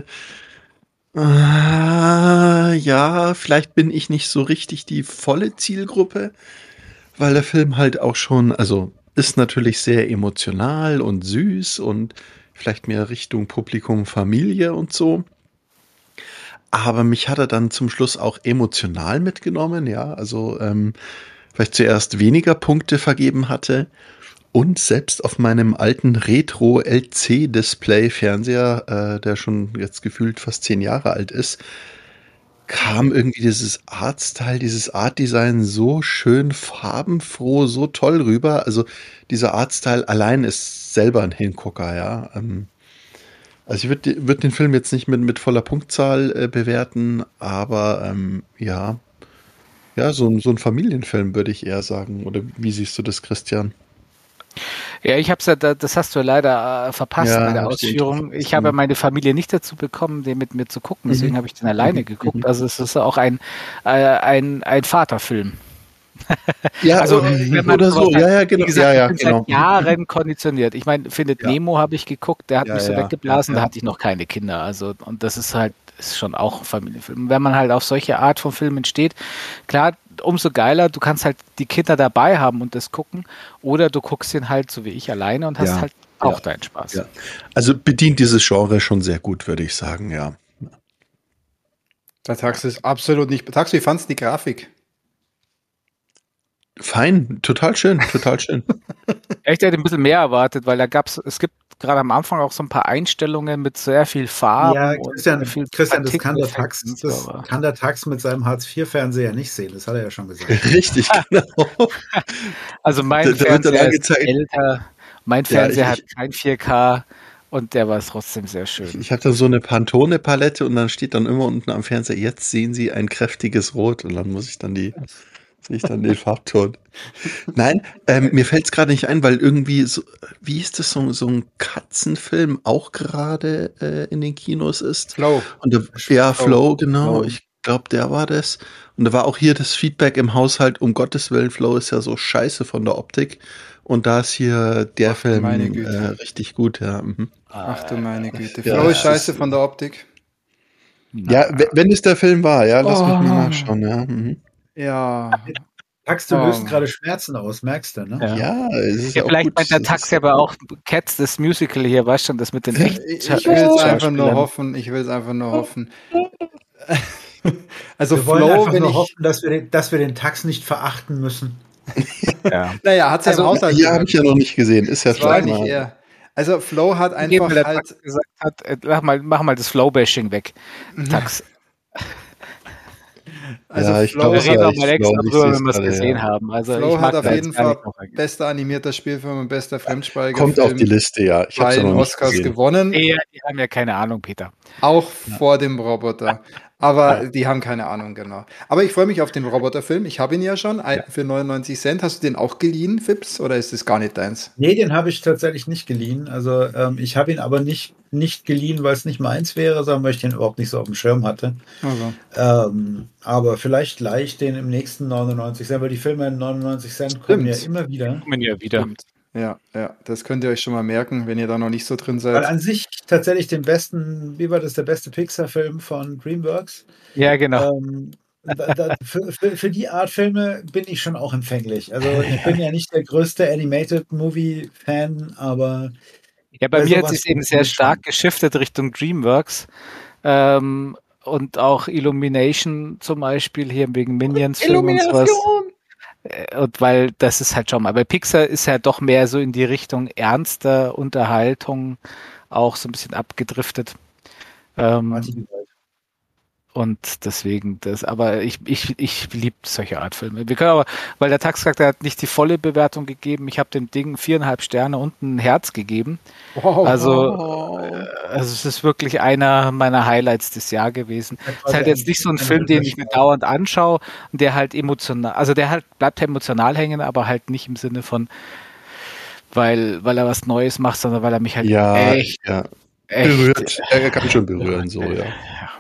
[SPEAKER 4] äh, ja, vielleicht bin ich nicht so richtig die volle Zielgruppe, weil der Film halt auch schon, also ist natürlich sehr emotional und süß und vielleicht mehr Richtung Publikum, Familie und so. Aber mich hat er dann zum Schluss auch emotional mitgenommen, ja, also ähm, vielleicht zuerst weniger Punkte vergeben hatte und selbst auf meinem alten Retro-L C-Display-Fernseher, äh, der schon jetzt gefühlt fast zehn Jahre alt ist, kam irgendwie dieses Artstyle, dieses Artdesign so schön farbenfroh, so toll rüber. Also dieser Artstyle allein ist selber ein Hingucker, ja. Ähm, Also ich würde würd den Film jetzt nicht mit, mit voller Punktzahl äh, bewerten, aber ähm, ja, ja, so, ein- so ein Familienfilm würde ich eher sagen. Oder wie siehst du das, Christian?
[SPEAKER 2] ja, ich habe ja, da- das hast du leider äh, verpasst
[SPEAKER 4] Ja,
[SPEAKER 2] bei der
[SPEAKER 4] hab ich die
[SPEAKER 2] Ausführung.
[SPEAKER 4] verpasst.
[SPEAKER 2] Ich habe ja
[SPEAKER 4] Mhm.
[SPEAKER 2] meine Familie nicht dazu bekommen, den mit mir zu gucken, deswegen
[SPEAKER 4] Mhm.
[SPEAKER 2] habe ich den alleine
[SPEAKER 4] Mhm.
[SPEAKER 2] geguckt.
[SPEAKER 4] Mhm.
[SPEAKER 2] Also es ist auch ein, äh, ein, ein Vaterfilm.
[SPEAKER 4] Ja,
[SPEAKER 2] Also
[SPEAKER 4] äh,
[SPEAKER 2] wenn man
[SPEAKER 4] oder
[SPEAKER 2] sowas
[SPEAKER 4] so.
[SPEAKER 2] halt,
[SPEAKER 4] Ja, ja,
[SPEAKER 2] wie
[SPEAKER 4] genau.
[SPEAKER 2] gesagt,
[SPEAKER 4] Ja,
[SPEAKER 2] ich
[SPEAKER 4] ja,
[SPEAKER 2] bin
[SPEAKER 4] genau.
[SPEAKER 2] seit Jahren konditioniert. Ich meine, Findet
[SPEAKER 4] Ja,
[SPEAKER 2] Nemo habe ich geguckt, der hat
[SPEAKER 4] ja,
[SPEAKER 2] mich so
[SPEAKER 4] ja, ja,
[SPEAKER 2] weggeblasen,
[SPEAKER 4] ja.
[SPEAKER 2] da hatte ich noch keine Kinder. Also und das ist halt ist schon auch ein Familienfilm. Wenn man halt auf solche Art von Filmen steht, klar, umso geiler, du kannst halt die Kinder dabei haben und das gucken, oder du guckst ihn halt so wie ich alleine und hast
[SPEAKER 4] Ja,
[SPEAKER 2] halt auch
[SPEAKER 4] ja,
[SPEAKER 2] deinen Spaß.
[SPEAKER 4] ja. Also bedient dieses Genre schon sehr gut, würde ich sagen, ja.
[SPEAKER 1] Der Tax ist absolut nicht. Tax, wie fandst du die Grafik?
[SPEAKER 4] Fein, total schön, total schön.
[SPEAKER 2] Echt, ich hätte ein bisschen mehr erwartet, weil da gab's, es gibt gerade am Anfang auch so ein paar Einstellungen mit sehr viel Farben
[SPEAKER 3] Ja,
[SPEAKER 2] und
[SPEAKER 3] Christian,
[SPEAKER 2] viel
[SPEAKER 3] Christian, das kann der
[SPEAKER 2] Partikeleffekten
[SPEAKER 3] Tax,
[SPEAKER 2] und so,
[SPEAKER 3] das
[SPEAKER 2] aber-
[SPEAKER 3] kann der Tax mit seinem Hartz-vier-Fernseher nicht sehen. Das hat er ja schon gesagt.
[SPEAKER 4] Richtig, genau.
[SPEAKER 2] Also mein
[SPEAKER 4] Da- da wird dann
[SPEAKER 2] Fernseher ist
[SPEAKER 4] angezeigt-
[SPEAKER 2] älter, mein
[SPEAKER 4] Ja,
[SPEAKER 2] Fernseher
[SPEAKER 4] ich-
[SPEAKER 2] hat kein vier K und der war trotzdem sehr schön.
[SPEAKER 4] Ich habe da so eine Pantone-Palette und dann steht dann immer unten am Fernseher, jetzt sehen Sie ein kräftiges Rot und dann muss ich dann die, sehe ich dann den Farbton. Nein, ähm, mir fällt es gerade nicht ein, weil irgendwie so, wie ist das, so, so ein Katzenfilm auch gerade äh, in den Kinos ist.
[SPEAKER 1] Flow.
[SPEAKER 4] Und da, ja,
[SPEAKER 1] Flow.
[SPEAKER 4] Flow, genau.
[SPEAKER 1] Flow.
[SPEAKER 4] Ich glaube, der war das. Und da war auch hier das Feedback im Haushalt, um Gottes Willen, Flow ist ja so scheiße von der Optik. Und da ist hier der
[SPEAKER 1] Ach,
[SPEAKER 4] Film
[SPEAKER 1] meine Güte.
[SPEAKER 4] äh, richtig gut, ja. Mhm.
[SPEAKER 1] Ach du meine Güte.
[SPEAKER 4] Ja,
[SPEAKER 1] Flow ist
[SPEAKER 4] das
[SPEAKER 1] scheiße
[SPEAKER 4] ist-
[SPEAKER 1] von der Optik.
[SPEAKER 4] Ja, we- wenn es der Film war, ja, lass mich
[SPEAKER 1] Oh.
[SPEAKER 4] mal nachschauen, ja. Mhm.
[SPEAKER 1] Ja.
[SPEAKER 3] Tax, du
[SPEAKER 1] Oh.
[SPEAKER 3] löst gerade Schmerzen aus, merkst du, ne?
[SPEAKER 2] Ja.
[SPEAKER 4] Ja, es ist
[SPEAKER 2] Ja,
[SPEAKER 4] auch
[SPEAKER 2] vielleicht
[SPEAKER 4] gut.
[SPEAKER 2] meint der
[SPEAKER 4] es
[SPEAKER 2] Tax
[SPEAKER 4] ist
[SPEAKER 2] ja
[SPEAKER 4] auch
[SPEAKER 2] aber
[SPEAKER 4] gut.
[SPEAKER 2] auch Cats, das Musical hier, weißt du, das mit den echten
[SPEAKER 1] Ich, ich will es einfach nur
[SPEAKER 2] Schauspielern.
[SPEAKER 1] hoffen. Ich will es einfach nur hoffen. Also
[SPEAKER 3] Wir wollen
[SPEAKER 1] Flow,
[SPEAKER 3] einfach
[SPEAKER 1] wenn
[SPEAKER 3] nur
[SPEAKER 1] ich.
[SPEAKER 3] hoffen, dass wir, den, dass wir den Tax nicht verachten müssen.
[SPEAKER 2] Ja.
[SPEAKER 1] Naja, hat sie
[SPEAKER 2] Also,
[SPEAKER 1] im Haushalt
[SPEAKER 4] Hier habe
[SPEAKER 1] gehört.
[SPEAKER 4] ich ja noch nicht gesehen. Ist ja
[SPEAKER 1] Das war
[SPEAKER 4] vielleicht
[SPEAKER 1] nicht
[SPEAKER 4] mal.
[SPEAKER 1] er. Also Flow hat
[SPEAKER 2] Indem
[SPEAKER 1] einfach
[SPEAKER 2] der
[SPEAKER 1] halt.
[SPEAKER 2] Tax gesagt hat, äh, mach mal, mach mal das Flow-Bashing weg. Tax.
[SPEAKER 1] Also
[SPEAKER 4] Ja, ich
[SPEAKER 1] Flow,
[SPEAKER 4] glaube,
[SPEAKER 2] Wir reden
[SPEAKER 4] ja,
[SPEAKER 2] auch
[SPEAKER 4] ich
[SPEAKER 2] mal extra
[SPEAKER 4] glaube, ich
[SPEAKER 2] drüber,
[SPEAKER 4] sehe
[SPEAKER 2] wenn
[SPEAKER 4] es
[SPEAKER 2] wir es
[SPEAKER 4] gerade,
[SPEAKER 2] gesehen
[SPEAKER 4] ja.
[SPEAKER 2] haben. Also ich
[SPEAKER 1] Flow hat
[SPEAKER 2] mag
[SPEAKER 1] auf
[SPEAKER 2] da
[SPEAKER 1] jeden
[SPEAKER 2] jetzt gar
[SPEAKER 1] Fall
[SPEAKER 2] nicht noch eingehen.
[SPEAKER 1] bester animierter Spielfilm und bester Fremdsprachiger
[SPEAKER 4] Kommt auf
[SPEAKER 1] Film
[SPEAKER 4] die Liste, ja. Ich habe
[SPEAKER 1] bei
[SPEAKER 4] es ja
[SPEAKER 1] den
[SPEAKER 4] noch nicht
[SPEAKER 1] Oscars
[SPEAKER 4] gesehen.
[SPEAKER 1] gewonnen,
[SPEAKER 2] Die, die haben ja keine Ahnung, Peter.
[SPEAKER 1] auch
[SPEAKER 4] Ja.
[SPEAKER 1] vor dem Roboter. Aber
[SPEAKER 2] Ja.
[SPEAKER 1] die haben keine Ahnung, genau. Aber ich freue mich auf den Roboterfilm. Ich habe ihn ja schon ein- für neunundneunzig Cent. Hast du den auch geliehen, Fips, oder ist das gar nicht deins?
[SPEAKER 3] Nee, den habe ich tatsächlich nicht geliehen. Also ähm, ich habe ihn aber nicht, nicht geliehen, weil es nicht meins wäre, sondern weil ich den überhaupt nicht so auf dem Schirm hatte.
[SPEAKER 1] Also.
[SPEAKER 3] Ähm, aber vielleicht leih ich den im nächsten neunundneunzig Cent, weil die Filme in neunundneunzig Cent kommen ja
[SPEAKER 1] Stimmt.
[SPEAKER 3] immer wieder.
[SPEAKER 2] Kommen ja wieder.
[SPEAKER 1] Stimmt. Ja, ja, das könnt ihr euch schon mal merken, wenn ihr da noch nicht so drin
[SPEAKER 3] Weil
[SPEAKER 1] seid.
[SPEAKER 3] an sich tatsächlich den besten, wie war das, der beste Pixar-Film von DreamWorks.
[SPEAKER 2] Ja, genau.
[SPEAKER 3] Ähm, da, da, für, für, für die Art Filme bin ich schon auch empfänglich. Also ich bin ja nicht der größte Animated-Movie-Fan, aber
[SPEAKER 2] Ja, bei
[SPEAKER 3] bei
[SPEAKER 2] mir hat
[SPEAKER 3] sowas
[SPEAKER 2] sich eben
[SPEAKER 3] bin
[SPEAKER 2] sehr
[SPEAKER 3] ich
[SPEAKER 2] stark
[SPEAKER 3] schon.
[SPEAKER 2] geschiftet Richtung DreamWorks. Ähm, und auch Illumination zum Beispiel hier wegen Minions-Film und sowas. Äh, Und weil das ist halt schon mal, weil Pixar ist ja doch mehr so in die Richtung ernster Unterhaltung auch so ein bisschen abgedriftet. Ähm,
[SPEAKER 3] Party Gewalt.
[SPEAKER 2] und deswegen das, aber ich, ich, ich liebe solche Art Filme. Wir können aber, weil der Taxcharakter hat nicht die volle Bewertung gegeben, ich habe dem Ding viereinhalb Sterne und ein Herz gegeben.
[SPEAKER 1] Wow.
[SPEAKER 2] Also, äh, also es ist wirklich einer meiner Highlights des Jahres gewesen. Es ist halt jetzt nicht so ein Film, den ich mir dauernd anschaue und der halt emotional, also der halt bleibt emotional hängen, aber halt nicht im Sinne von, weil, weil er was Neues macht, sondern weil er mich halt
[SPEAKER 4] Ja,
[SPEAKER 2] echt,
[SPEAKER 4] ja.
[SPEAKER 2] echt
[SPEAKER 4] Berührt. Er kann schon berühren, so, ja.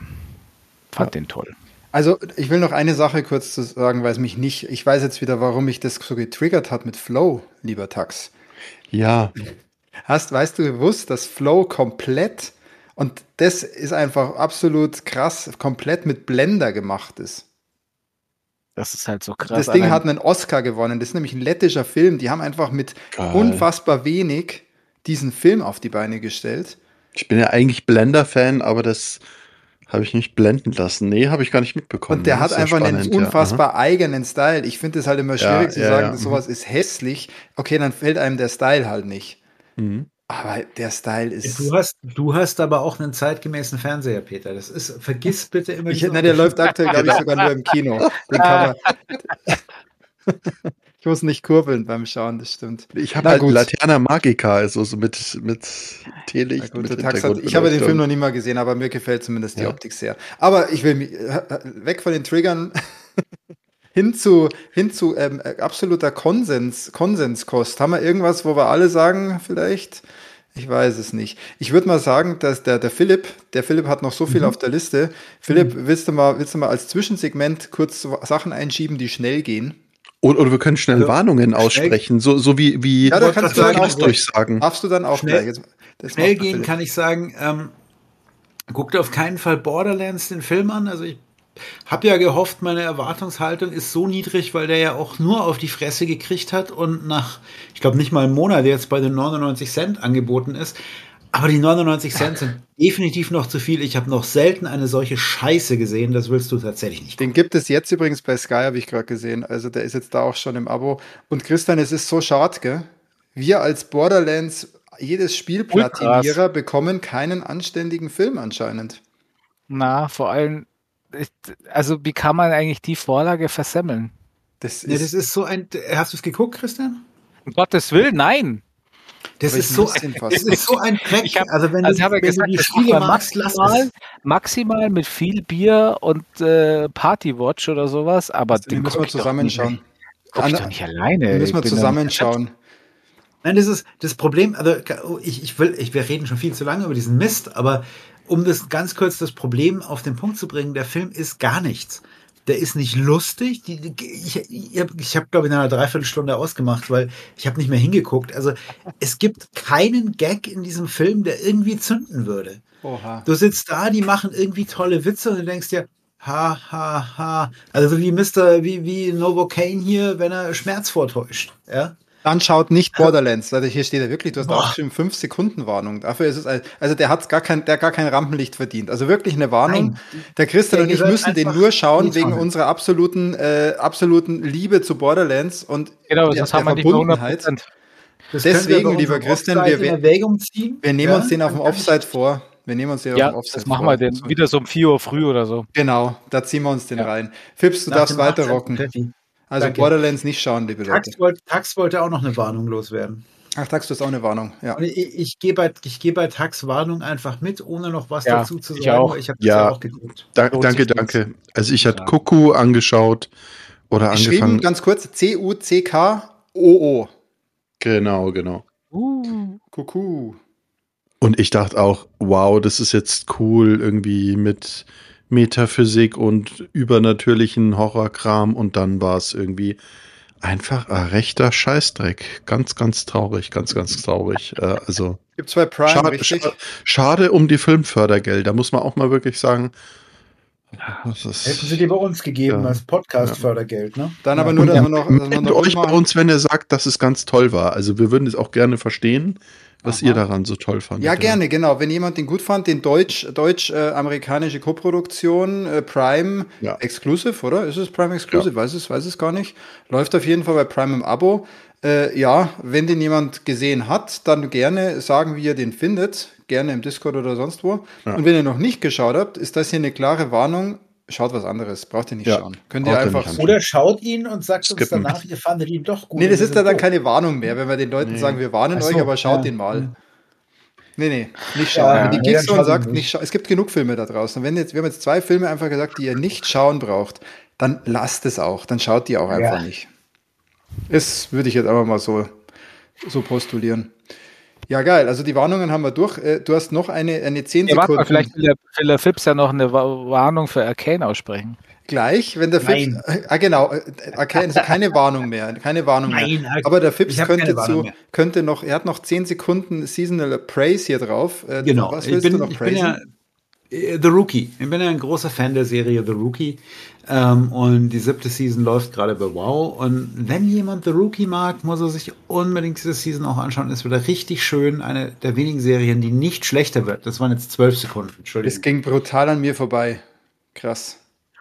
[SPEAKER 2] fand den toll.
[SPEAKER 1] Also, ich will noch eine Sache kurz zu sagen, weil es mich nicht, ich weiß jetzt wieder, warum mich das so getriggert hat mit Flow, lieber Tax.
[SPEAKER 4] Ja,
[SPEAKER 1] Hast, weißt du gewusst, dass Flow komplett, und das ist einfach absolut krass, komplett mit Blender gemacht ist.
[SPEAKER 2] Das ist halt so krass.
[SPEAKER 1] Das Ding
[SPEAKER 2] Allein-
[SPEAKER 1] hat einen Oscar gewonnen. Das ist nämlich ein lettischer Film. Die haben einfach mit
[SPEAKER 4] Geil.
[SPEAKER 1] unfassbar wenig diesen Film auf die Beine gestellt.
[SPEAKER 4] ich bin ja eigentlich Blender-Fan, aber das habe ich nicht blenden lassen. Nee, habe ich gar nicht mitbekommen.
[SPEAKER 1] Und der
[SPEAKER 4] Das
[SPEAKER 1] hat
[SPEAKER 4] ist ja
[SPEAKER 1] einfach einen
[SPEAKER 4] spannend, ja.
[SPEAKER 1] unfassbar eigenen Style. Ich finde es halt immer schwierig
[SPEAKER 4] Ja,
[SPEAKER 1] zu
[SPEAKER 4] ja,
[SPEAKER 1] sagen,
[SPEAKER 4] ja,
[SPEAKER 1] dass
[SPEAKER 4] mhm.
[SPEAKER 1] sowas ist hässlich. Okay, dann fällt einem der Style halt nicht.
[SPEAKER 4] Aha. Mhm.
[SPEAKER 1] Aber der Style ist.
[SPEAKER 3] Du hast, du hast aber auch einen zeitgemäßen Fernseher, Peter. Das ist, vergiss bitte immer
[SPEAKER 1] Ich,
[SPEAKER 3] diesen
[SPEAKER 1] nein, der
[SPEAKER 3] Unterschied.
[SPEAKER 1] läuft aktuell, glaube ich, sogar nur im Kino. Den kann man. Ich muss nicht kurbeln beim Schauen, das stimmt.
[SPEAKER 4] Ich habe
[SPEAKER 1] Na
[SPEAKER 4] halt
[SPEAKER 1] gut.
[SPEAKER 4] Laterna Magica, also so mit, mit
[SPEAKER 1] Na
[SPEAKER 4] Teelicht,
[SPEAKER 1] gut,
[SPEAKER 4] mit
[SPEAKER 1] der Tax hat, ich habe den Film noch nie mal gesehen, aber mir gefällt zumindest die
[SPEAKER 4] Ja.
[SPEAKER 1] Optik sehr. Aber ich will mich, äh, weg von den Triggern hin zu, hin zu ähm, absoluter Konsens, Konsenskost. Haben wir irgendwas, wo wir alle sagen, vielleicht? Ich weiß es nicht. Ich würde mal sagen, dass der, der Philipp, der Philipp hat noch so viel
[SPEAKER 3] Mhm.
[SPEAKER 1] auf der Liste. Philipp, willst du mal, willst du mal als Zwischensegment kurz so Sachen einschieben, die schnell gehen?
[SPEAKER 4] Oder, oder wir können schnell
[SPEAKER 3] Also,
[SPEAKER 4] Warnungen
[SPEAKER 3] schnell-
[SPEAKER 4] aussprechen, so, so wie, wie
[SPEAKER 1] Ja, da
[SPEAKER 3] wollte
[SPEAKER 1] kannst
[SPEAKER 3] grad
[SPEAKER 1] du dann
[SPEAKER 3] sagen,
[SPEAKER 1] auch
[SPEAKER 3] ich-
[SPEAKER 4] durchsagen.
[SPEAKER 1] Darfst du dann auch
[SPEAKER 3] Schnell-
[SPEAKER 1] gleich. Jetzt- das
[SPEAKER 3] Schnell
[SPEAKER 1] macht der
[SPEAKER 3] gehen
[SPEAKER 1] Philipp.
[SPEAKER 3] kann ich sagen, ähm, guckt auf keinen Fall Borderlands den Film an. Also ich habe ja gehofft, meine Erwartungshaltung ist so niedrig, weil der ja auch nur auf die Fresse gekriegt hat und nach, ich glaube nicht mal einem Monat jetzt bei den neunundneunzig Cent angeboten ist. Aber die neunundneunzig Cent sind definitiv noch zu viel. Ich habe noch selten eine solche Scheiße gesehen. Das willst du tatsächlich nicht.
[SPEAKER 1] Den gibt es jetzt übrigens bei Sky, habe ich gerade gesehen. Also der ist jetzt da auch schon im Abo. Und Christian, es ist so schade, gell? Wir als Borderlands, jedes Spielplatinierer bekommen keinen anständigen Film anscheinend.
[SPEAKER 2] Na, vor allem, ich- also wie kann man eigentlich die Vorlage versemmeln?
[SPEAKER 1] Das
[SPEAKER 3] Ja,
[SPEAKER 1] ist,
[SPEAKER 3] das ist so ein. Hast du es geguckt, Christian?
[SPEAKER 2] Um Gottes Willen, nein.
[SPEAKER 3] Das
[SPEAKER 1] Aber
[SPEAKER 3] ist
[SPEAKER 1] ich
[SPEAKER 3] so
[SPEAKER 1] muss
[SPEAKER 3] ein,
[SPEAKER 1] den fast.
[SPEAKER 3] das ist so ein Dreck.
[SPEAKER 2] Ich hab-
[SPEAKER 3] also wenn
[SPEAKER 2] Also ich
[SPEAKER 3] du,
[SPEAKER 2] habe ja
[SPEAKER 3] wenn
[SPEAKER 2] gesagt,
[SPEAKER 3] du die
[SPEAKER 2] das
[SPEAKER 3] Spiele
[SPEAKER 2] macht man
[SPEAKER 3] magst, lass
[SPEAKER 2] maximal,
[SPEAKER 3] es.
[SPEAKER 2] maximal mit viel Bier und äh, Partywatch oder sowas, aber
[SPEAKER 1] den müssen
[SPEAKER 2] guck
[SPEAKER 1] wir
[SPEAKER 2] ich doch
[SPEAKER 1] zusammenschauen.
[SPEAKER 2] nicht- Guck ich
[SPEAKER 1] Anna-
[SPEAKER 2] doch nicht alleine.
[SPEAKER 1] Den müssen wir
[SPEAKER 2] Ich bin dann-
[SPEAKER 1] zusammenschauen.
[SPEAKER 3] Nein, das ist das Problem. Also ich, ich will, ich, wir reden schon viel zu lange über diesen Mist, aber um das ganz kurz das Problem auf den Punkt zu bringen, der Film ist gar nichts. Der ist nicht lustig. Die, die, ich ich habe, ich hab, glaube ich, in einer Dreiviertelstunde ausgemacht, weil ich habe nicht mehr hingeguckt. Also es gibt keinen Gag in diesem Film, der irgendwie zünden würde.
[SPEAKER 1] Oha.
[SPEAKER 3] Du sitzt da, die machen irgendwie tolle Witze und du denkst dir, ha, ha, ha. Also so wie Mister, wie, wie Novocaine hier, wenn er Schmerz vortäuscht. Ja.
[SPEAKER 1] Dann schaut nicht Borderlands. Also hier steht ja wirklich, du hast
[SPEAKER 3] Boah.
[SPEAKER 1] auch schon fünf Sekunden Warnung. Dafür ist es, ein- also der hat gar kein, der hat gar kein Rampenlicht verdient. Also wirklich eine Warnung.
[SPEAKER 3] Nein.
[SPEAKER 1] Der Christian
[SPEAKER 3] Der
[SPEAKER 1] und ich
[SPEAKER 3] gehört
[SPEAKER 1] müssen den
[SPEAKER 3] einfach
[SPEAKER 1] nur schauen
[SPEAKER 3] in die
[SPEAKER 1] wegen
[SPEAKER 3] Tonne.
[SPEAKER 1] unserer absoluten, äh, absoluten Liebe zu Borderlands und
[SPEAKER 2] Genau,
[SPEAKER 1] der,
[SPEAKER 2] das haben wir
[SPEAKER 1] der
[SPEAKER 2] nicht mehr hundert
[SPEAKER 1] Verbundenheit.
[SPEAKER 2] Prozent.
[SPEAKER 3] Das können wir
[SPEAKER 1] Deswegen,
[SPEAKER 3] bei
[SPEAKER 1] lieber
[SPEAKER 3] unserem
[SPEAKER 1] Christian,
[SPEAKER 3] Offside
[SPEAKER 1] wir,
[SPEAKER 3] in Erwägung ziehen.
[SPEAKER 1] wir nehmen
[SPEAKER 3] Ja,
[SPEAKER 1] uns den auf dem
[SPEAKER 3] dann kann ich-
[SPEAKER 1] Offside vor. Wir nehmen uns den auf
[SPEAKER 2] Ja,
[SPEAKER 1] dem Offside
[SPEAKER 2] das machen
[SPEAKER 1] vor.
[SPEAKER 2] wir denn wieder so um vier Uhr früh oder so.
[SPEAKER 1] Genau, da ziehen wir uns den
[SPEAKER 2] Ja.
[SPEAKER 1] rein. Fips, du
[SPEAKER 3] nach
[SPEAKER 1] darfst
[SPEAKER 3] dem
[SPEAKER 1] weiter
[SPEAKER 3] achtzehnten
[SPEAKER 1] rocken.
[SPEAKER 3] Pfeffi.
[SPEAKER 1] Also
[SPEAKER 3] Danke.
[SPEAKER 1] Borderlands nicht schauen, liebe Leute.
[SPEAKER 3] Tax wollte, Tax wollte auch noch eine Warnung loswerden.
[SPEAKER 1] Ach, Tax, du hast auch eine Warnung. Ja.
[SPEAKER 3] Und ich, ich gehe bei, ich geh bei Tax Warnung einfach mit, ohne noch was
[SPEAKER 2] Ja,
[SPEAKER 3] dazu zu
[SPEAKER 2] ich
[SPEAKER 3] sagen.
[SPEAKER 2] auch.
[SPEAKER 3] weil Ich habe das
[SPEAKER 4] Ja.
[SPEAKER 3] ja auch geguckt.
[SPEAKER 4] Da,
[SPEAKER 2] Lohnt
[SPEAKER 4] danke,
[SPEAKER 2] sich
[SPEAKER 4] danke. Also ich hatte
[SPEAKER 2] Ja.
[SPEAKER 4] Kuku angeschaut oder
[SPEAKER 1] Geschrieben,
[SPEAKER 4] angefangen.
[SPEAKER 1] ganz kurz, C U C K O O.
[SPEAKER 4] Genau, genau.
[SPEAKER 2] Uh.
[SPEAKER 1] Kuckuck.
[SPEAKER 4] Und ich dachte auch, wow, das ist jetzt cool, irgendwie mit Metaphysik und übernatürlichen Horrorkram. Und dann war es irgendwie einfach ein rechter Scheißdreck. Ganz, ganz traurig, ganz, ganz traurig. Äh, also
[SPEAKER 1] Gibt's bei Prime,
[SPEAKER 4] schade,
[SPEAKER 1] richtig?
[SPEAKER 4] schade, schade um die Filmfördergelder, muss man auch mal wirklich sagen. Das ist,
[SPEAKER 3] Hätten sie die bei uns gegeben
[SPEAKER 4] Ja.
[SPEAKER 3] als Podcast-Fördergeld, ne?
[SPEAKER 1] Dann
[SPEAKER 3] Ja.
[SPEAKER 1] aber nur, dass
[SPEAKER 4] Und
[SPEAKER 1] wir noch, dass wir
[SPEAKER 4] meldet
[SPEAKER 1] noch
[SPEAKER 4] euch bei
[SPEAKER 1] machen.
[SPEAKER 4] uns, wenn ihr sagt, dass es ganz toll war. Also wir würden es auch gerne verstehen, was
[SPEAKER 1] Aha.
[SPEAKER 4] ihr daran so toll fandet.
[SPEAKER 1] Ja, gerne, genau. Wenn jemand den gut fand, den deutsch, deutsch-amerikanische Koproduktion, äh, Prime
[SPEAKER 4] Ja.
[SPEAKER 1] Exclusive, oder? Ist es Prime Exclusive? Weiß es, weiß es gar nicht. Läuft auf jeden Fall bei Prime im Abo. Äh, ja, wenn den jemand gesehen hat, dann gerne sagen, wie ihr den findet. Gerne im Discord oder sonst wo.
[SPEAKER 4] Ja.
[SPEAKER 1] Und wenn ihr noch nicht geschaut habt, ist das hier eine klare Warnung. Schaut was anderes. Braucht ihr nicht
[SPEAKER 4] Ja.
[SPEAKER 1] schauen. Könnt ihr
[SPEAKER 4] Braucht ihr
[SPEAKER 1] einfach
[SPEAKER 4] nicht
[SPEAKER 1] so.
[SPEAKER 4] anschauen.
[SPEAKER 3] Oder schaut ihn und sagt uns
[SPEAKER 4] Skippen.
[SPEAKER 3] danach, ihr fandet ihn doch gut.
[SPEAKER 1] Nee, das
[SPEAKER 3] und
[SPEAKER 1] ist
[SPEAKER 3] wir
[SPEAKER 1] ja
[SPEAKER 3] sind
[SPEAKER 1] dann
[SPEAKER 3] doof.
[SPEAKER 1] keine Warnung mehr, wenn wir den Leuten
[SPEAKER 4] Nee.
[SPEAKER 1] sagen, wir warnen
[SPEAKER 3] Ach so,
[SPEAKER 1] euch, aber schaut
[SPEAKER 3] ja.
[SPEAKER 1] den mal.
[SPEAKER 3] Mhm.
[SPEAKER 1] Nee, nee, nicht schauen.
[SPEAKER 3] Ja,
[SPEAKER 1] Wenn die
[SPEAKER 3] nee,
[SPEAKER 1] Geeks
[SPEAKER 3] dann
[SPEAKER 1] und
[SPEAKER 3] schaut
[SPEAKER 1] sagt,
[SPEAKER 3] ihn
[SPEAKER 1] nicht
[SPEAKER 3] nicht.
[SPEAKER 1] schauen. Es gibt genug Filme da draußen. Wenn jetzt, wir haben jetzt zwei Filme einfach gesagt, die ihr nicht schauen braucht, dann lasst es auch. Dann schaut die auch einfach
[SPEAKER 3] Ja.
[SPEAKER 1] nicht. Das würde ich jetzt einfach mal so, so postulieren. Ja, geil. Also die Warnungen haben wir durch. Äh, Du hast noch eine, eine zehn
[SPEAKER 2] Ja, warte
[SPEAKER 1] Sekunden.
[SPEAKER 2] mal, vielleicht will der, will der Fips ja noch eine Wa- Warnung für Arcane aussprechen.
[SPEAKER 1] Gleich, wenn der Fips.
[SPEAKER 3] Nein.
[SPEAKER 1] Äh, ah, genau. äh, Okay, also keine Warnung mehr. Keine Warnung
[SPEAKER 3] Nein,
[SPEAKER 1] mehr.
[SPEAKER 3] Ak-
[SPEAKER 1] Aber der Fips
[SPEAKER 3] ich hab
[SPEAKER 1] könnte
[SPEAKER 3] keine Warnung
[SPEAKER 1] zu,
[SPEAKER 3] mehr.
[SPEAKER 1] könnte noch, er hat noch zehn Sekunden Seasonal Praise hier drauf. Äh,
[SPEAKER 3] Genau.
[SPEAKER 1] Was
[SPEAKER 3] Ich
[SPEAKER 1] willst
[SPEAKER 3] bin,
[SPEAKER 1] du noch
[SPEAKER 3] ich bin
[SPEAKER 1] praisen?
[SPEAKER 3] ja äh, The Rookie. Ich bin ja ein großer Fan der Serie The Rookie. Ähm, und die siebte Season läuft gerade bei WoW. Und wenn jemand The Rookie mag, muss er sich unbedingt diese Season auch anschauen. Ist wieder richtig schön. Eine der wenigen Serien, die nicht schlechter wird. Das waren jetzt zwölf Sekunden.
[SPEAKER 1] Es
[SPEAKER 3] Entschuldigung.
[SPEAKER 1] ging brutal an mir vorbei. Krass.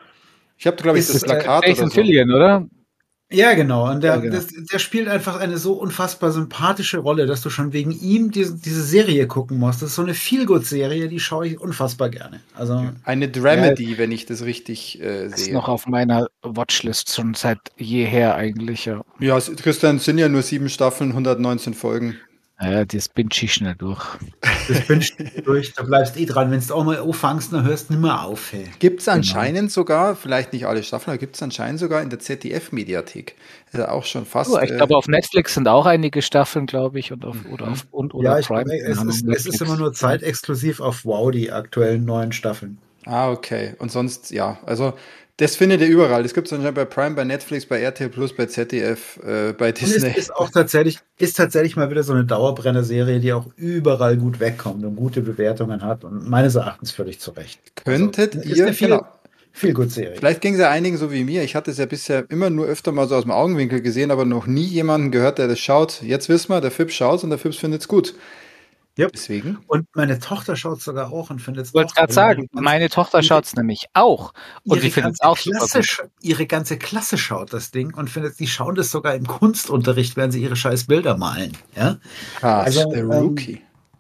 [SPEAKER 1] Ich habe, glaube ich,
[SPEAKER 3] Ist
[SPEAKER 1] das
[SPEAKER 3] es, äh,
[SPEAKER 1] Plakat oder
[SPEAKER 2] Jason
[SPEAKER 1] so.
[SPEAKER 2] Fillion, oder?
[SPEAKER 3] Ja, genau. Und der,
[SPEAKER 2] Ja, genau.
[SPEAKER 3] Das, der spielt einfach eine so unfassbar sympathische Rolle, dass du schon wegen ihm diese, diese Serie gucken musst. Das ist so eine Feel-Good-Serie, die schaue ich unfassbar gerne. Also,
[SPEAKER 1] Eine Dramedy, wenn ich das richtig äh,
[SPEAKER 2] Ist
[SPEAKER 1] sehe.
[SPEAKER 2] noch auf meiner Watchlist schon seit jeher eigentlich, ja.
[SPEAKER 1] Ja, es- Christian, es sind ja nur sieben Staffeln, hundertneunzehn Folgen.
[SPEAKER 2] Ja, das bin ich schnell durch.
[SPEAKER 3] das bin ich durch, da bleibst eh dran. Wenn du auch mal anfängst, dann hörst du nicht mehr auf. Hey.
[SPEAKER 1] Gibt es anscheinend sogar, vielleicht nicht alle Staffeln, aber gibt es anscheinend sogar in der Z D F-Mediathek. Ist ja auch schon fast.
[SPEAKER 2] Oh, ich
[SPEAKER 1] äh,
[SPEAKER 2] glaube, auf Netflix sind auch einige Staffeln, glaube ich, und auf, oder auf und oder
[SPEAKER 3] Ja, ich,
[SPEAKER 2] Prime.
[SPEAKER 3] es,
[SPEAKER 2] keine Ahnung,
[SPEAKER 3] ist, es ist
[SPEAKER 2] Netflix.
[SPEAKER 3] immer nur zeitexklusiv auf WoW, die aktuellen neuen Staffeln.
[SPEAKER 1] Ah, okay. Und sonst, ja, also das findet ihr überall. Das gibt es anscheinend bei Prime, bei Netflix, bei R T L Plus, bei Z D F, äh, bei
[SPEAKER 3] Und es
[SPEAKER 1] Disney.
[SPEAKER 3] ist auch tatsächlich, ist tatsächlich mal wieder so eine Dauerbrenner-Serie, die auch überall gut wegkommt und gute Bewertungen hat und meines Erachtens völlig zu Recht.
[SPEAKER 1] Könntet
[SPEAKER 3] Also, ist
[SPEAKER 1] ihr,
[SPEAKER 3] eine viel,
[SPEAKER 1] genau,
[SPEAKER 3] viel gut Serie.
[SPEAKER 1] vielleicht ging es ja einigen so wie mir. Ich hatte es ja bisher immer nur öfter mal so aus dem Augenwinkel gesehen, aber noch nie jemanden gehört, der das schaut. Jetzt wissen wir, der Fips schaut und der Fips findet es gut.
[SPEAKER 3] Yep.
[SPEAKER 1] Deswegen.
[SPEAKER 3] Und meine Tochter schaut sogar auch und findet es
[SPEAKER 2] Ich wollte
[SPEAKER 3] auch
[SPEAKER 2] gerade
[SPEAKER 3] toll.
[SPEAKER 2] sagen,
[SPEAKER 3] Die ganze-
[SPEAKER 2] meine Tochter schaut es nämlich auch. Und die
[SPEAKER 3] ihre
[SPEAKER 2] findet es
[SPEAKER 3] ganze
[SPEAKER 2] auch super
[SPEAKER 3] Klasse,
[SPEAKER 2] gut.
[SPEAKER 3] sch- ihre ganze Klasse schaut das Ding und findet, die schauen das sogar im Kunstunterricht, während sie ihre scheiß Bilder malen. Ja,
[SPEAKER 1] Krass,
[SPEAKER 3] Also,
[SPEAKER 1] der
[SPEAKER 3] ähm,
[SPEAKER 1] Rookie.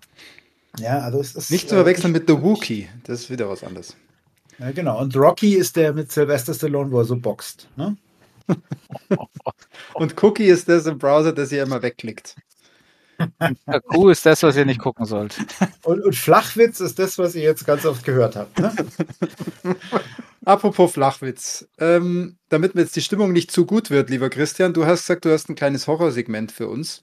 [SPEAKER 3] ja also es ist.
[SPEAKER 1] Nicht zu
[SPEAKER 3] äh,
[SPEAKER 1] verwechseln mit The Wookie. Das ist wieder was anderes.
[SPEAKER 3] Ja, genau. Und Rocky ist der mit Sylvester Stallone, wo er so boxt. Ne?
[SPEAKER 1] Und Cookie ist das im Browser, das ihr immer wegklickt.
[SPEAKER 2] Ja, cool ist das, was ihr nicht gucken sollt.
[SPEAKER 3] Und, und Flachwitz ist das, was ihr jetzt ganz oft gehört habt. Ne?
[SPEAKER 1] Apropos Flachwitz. Ähm, damit mir jetzt die Stimmung nicht zu gut wird, lieber Christian, du hast gesagt, du hast ein kleines Horrorsegment für uns.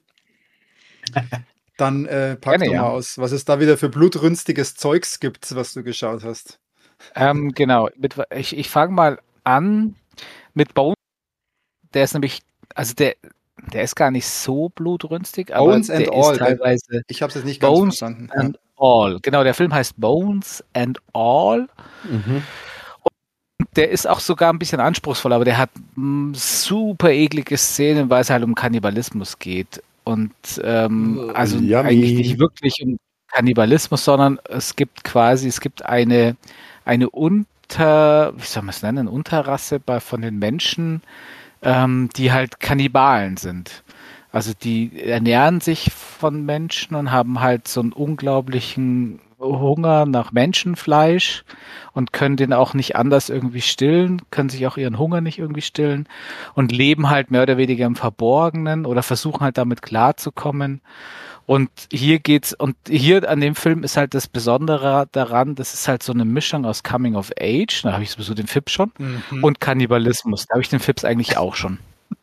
[SPEAKER 1] Dann äh, pack
[SPEAKER 2] Gerne,
[SPEAKER 1] doch mal
[SPEAKER 2] ja.
[SPEAKER 1] aus, was es da wieder für blutrünstiges Zeugs gibt, was du geschaut hast.
[SPEAKER 2] Ähm, genau, mit, ich, ich fange mal an mit Bones. Der ist nämlich, also der, der ist gar nicht so blutrünstig, aber
[SPEAKER 1] Bones and
[SPEAKER 2] der
[SPEAKER 1] All,
[SPEAKER 2] ist teilweise
[SPEAKER 1] Ich habe es jetzt nicht ganz
[SPEAKER 2] Bones
[SPEAKER 1] verstanden.
[SPEAKER 2] and All. Genau, der Film heißt Bones and All.
[SPEAKER 4] Mhm.
[SPEAKER 2] Der ist auch sogar ein bisschen anspruchsvoll, aber der hat mh, super eklige Szenen, weil es halt um Kannibalismus geht. Und ähm, also
[SPEAKER 4] Yummy.
[SPEAKER 2] eigentlich nicht wirklich um Kannibalismus, sondern es gibt quasi, es gibt eine, eine Unter, wie soll man es nennen, Unterrasse bei, von den Menschen, ähm, die halt Kannibalen sind. Also die ernähren sich von Menschen und haben halt so einen unglaublichen Hunger nach Menschenfleisch und können den auch nicht anders irgendwie stillen, können sich auch ihren Hunger nicht irgendwie stillen und leben halt mehr oder weniger im Verborgenen oder versuchen halt damit klarzukommen. Und hier geht's, und hier an dem Film ist halt das Besondere daran, das ist halt so eine Mischung aus Coming of Age, da habe ich sowieso den Fips schon,
[SPEAKER 1] Mhm.
[SPEAKER 2] und Kannibalismus, da habe ich den Fips eigentlich auch schon.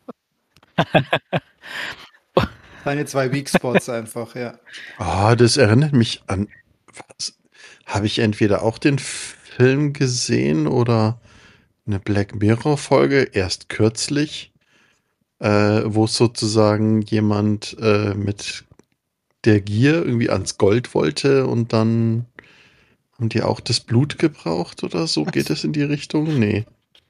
[SPEAKER 1] Deine zwei Weak Spots einfach, ja.
[SPEAKER 4] Ah, das erinnert mich an, was, habe ich entweder auch den Film gesehen oder eine Black Mirror Folge erst kürzlich, äh, wo sozusagen jemand äh, mit der Gier irgendwie ans Gold wollte und dann haben die auch das Blut gebraucht oder so? Geht es in die Richtung? Nee.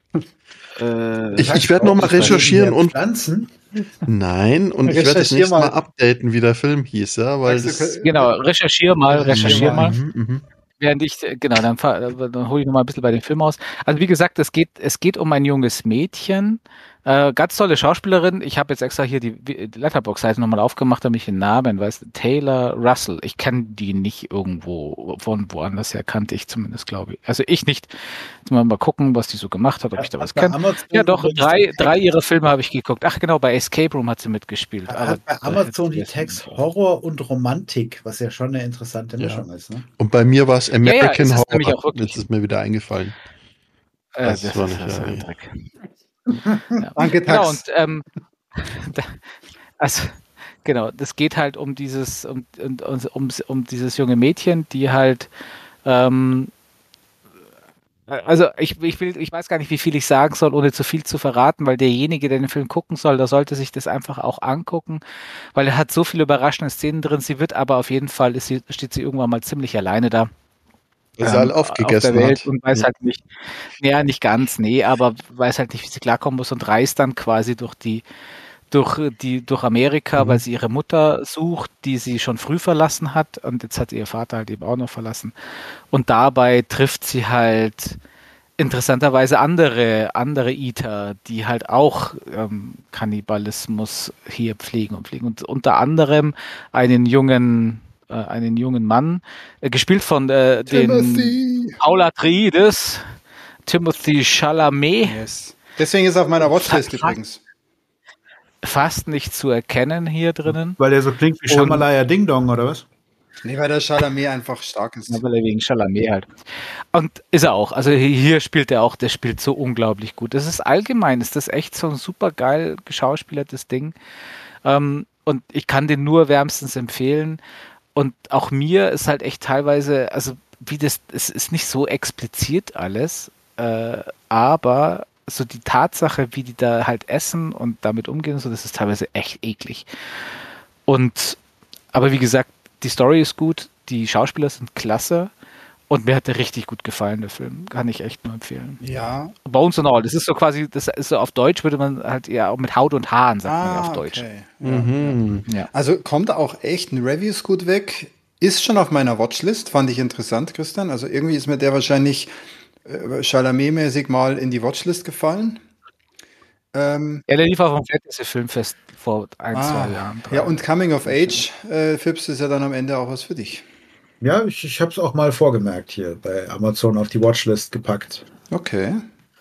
[SPEAKER 2] Äh,
[SPEAKER 4] Ich, ich werde nochmal recherchieren und
[SPEAKER 3] Pflanzen.
[SPEAKER 4] nein, und ich werde das
[SPEAKER 1] Recherchier
[SPEAKER 4] nächste Mal.
[SPEAKER 1] mal.
[SPEAKER 4] mal updaten, wie der Film hieß, ja, weil
[SPEAKER 1] Sagst
[SPEAKER 4] das.
[SPEAKER 1] du,
[SPEAKER 2] genau, recherchier mal,
[SPEAKER 1] Recherchier
[SPEAKER 2] recherchier
[SPEAKER 1] mal.
[SPEAKER 2] mal.
[SPEAKER 4] Mhm, mhm.
[SPEAKER 2] Während ich, äh, genau, dann, fahr- dann hole ich noch mal ein bisschen bei dem Film aus. Also wie gesagt, es geht, es geht um ein junges Mädchen, äh, ganz tolle Schauspielerin. Ich habe jetzt extra hier die, die Letterboxd-Seite nochmal aufgemacht, damit ich den Namen weiß. Taylor Russell. Ich kenne die nicht irgendwo von woanders her, kannte ich zumindest, glaube ich. Also ich nicht. Jetzt mal, mal gucken, was die so gemacht hat, ob ich da was
[SPEAKER 3] Bei
[SPEAKER 2] kenne.
[SPEAKER 3] Amazon
[SPEAKER 2] Ja doch,
[SPEAKER 3] übrigens
[SPEAKER 2] drei,
[SPEAKER 3] die Text-
[SPEAKER 2] drei ihrer Filme habe ich geguckt. Ach genau, bei Escape Room hat sie mitgespielt.
[SPEAKER 3] Hat
[SPEAKER 2] Aber
[SPEAKER 3] bei
[SPEAKER 2] da
[SPEAKER 3] Amazon
[SPEAKER 2] hätte
[SPEAKER 3] die
[SPEAKER 2] ich jetzt
[SPEAKER 3] Text
[SPEAKER 2] nicht.
[SPEAKER 3] Horror und Romantik, was ja schon eine interessante
[SPEAKER 4] Ja.
[SPEAKER 3] Mischung ist. Ne?
[SPEAKER 4] Und bei mir war es
[SPEAKER 2] ja,
[SPEAKER 4] American
[SPEAKER 2] ist es
[SPEAKER 4] Horror.
[SPEAKER 2] nämlich auch wirklich.
[SPEAKER 4] Das ist mir wieder eingefallen.
[SPEAKER 2] Äh,
[SPEAKER 4] Das
[SPEAKER 2] das
[SPEAKER 4] war
[SPEAKER 2] ist
[SPEAKER 4] nicht,
[SPEAKER 2] das
[SPEAKER 4] ja,
[SPEAKER 2] ein
[SPEAKER 4] nee.
[SPEAKER 2] Dreck. Ja.
[SPEAKER 1] Danke,
[SPEAKER 2] Genau, und
[SPEAKER 1] Tax.
[SPEAKER 2] ähm, da- also genau, das geht halt um dieses, um, um, um, um dieses junge Mädchen, die halt ähm, also ich, ich will, ich weiß gar nicht, wie viel ich sagen soll, ohne zu viel zu verraten, weil derjenige, der den Film gucken soll, der sollte sich das einfach auch angucken, weil er hat so viele überraschende Szenen drin. Sie wird aber auf jeden Fall, ist sie, steht sie irgendwann mal ziemlich alleine da
[SPEAKER 4] Weil sie alle
[SPEAKER 2] ähm, auf der
[SPEAKER 4] aufgegessen
[SPEAKER 2] Welt
[SPEAKER 4] hat.
[SPEAKER 2] und weiß
[SPEAKER 4] Ja.
[SPEAKER 2] halt nicht, ja, nicht ganz, nee, aber weiß halt nicht, wie sie klarkommen muss und reist dann quasi durch die, durch die, durch Amerika,
[SPEAKER 4] Mhm.
[SPEAKER 2] weil sie ihre Mutter sucht, die sie schon früh verlassen hat und jetzt hat sie ihr Vater halt eben auch noch verlassen. Und dabei trifft sie halt interessanterweise andere, andere Eater, die halt auch ähm, Kannibalismus hier pflegen und pflegen. Und unter anderem einen jungen, äh, einen jungen Mann, äh, gespielt von äh, den
[SPEAKER 1] Timothy.
[SPEAKER 2] Paul Atreides, Timothy Chalamet,
[SPEAKER 1] Yes. Deswegen ist er auf meiner Watchlist
[SPEAKER 2] Fa-
[SPEAKER 1] übrigens.
[SPEAKER 2] fast nicht zu erkennen hier drinnen.
[SPEAKER 3] Weil der so klingt wie
[SPEAKER 2] Und-
[SPEAKER 3] Shamalaya Ding Dong, oder was?
[SPEAKER 1] Nee, weil der Chalamet einfach stark ist.
[SPEAKER 2] Ja, weil er wegen Chalamet halt. Und ist er auch. Also hier spielt er auch, der spielt so unglaublich gut. Das ist allgemein, ist das echt so ein super geil geschauspielertes Ding. Ähm, und ich kann den nur wärmstens empfehlen. Und auch mir ist halt echt teilweise, also wie das, es ist nicht so explizit alles, äh, aber so die Tatsache, wie die da halt essen und damit umgehen, so, das ist teilweise echt eklig. Und, aber wie gesagt, die Story ist gut, die Schauspieler sind klasse und mir hat der richtig gut gefallen, der Film. Kann ich echt nur empfehlen.
[SPEAKER 1] Ja.
[SPEAKER 2] Bones and All, das ist so quasi, das ist so auf Deutsch würde man halt eher auch mit Haut und Haaren, sagt man ja auf Deutsch.
[SPEAKER 1] Okay. Ja,
[SPEAKER 4] Mhm.
[SPEAKER 2] Ja.
[SPEAKER 1] Also kommt auch echt ein Reviews gut weg. Ist schon auf meiner Watchlist, fand ich interessant, Christian. Also irgendwie ist mir der wahrscheinlich äh, Chalamet-mäßig mal in die Watchlist gefallen. Ähm,
[SPEAKER 2] Ja, der lief auf dem Fantasy Filmfest vor ein,
[SPEAKER 1] ah,
[SPEAKER 2] zwei Jahren. drei.
[SPEAKER 1] ja, und Coming of Age, äh, Fips, ist ja dann am Ende auch was für dich.
[SPEAKER 3] Ja, ich, ich habe es auch mal vorgemerkt hier bei Amazon auf die Watchlist gepackt.
[SPEAKER 1] Okay.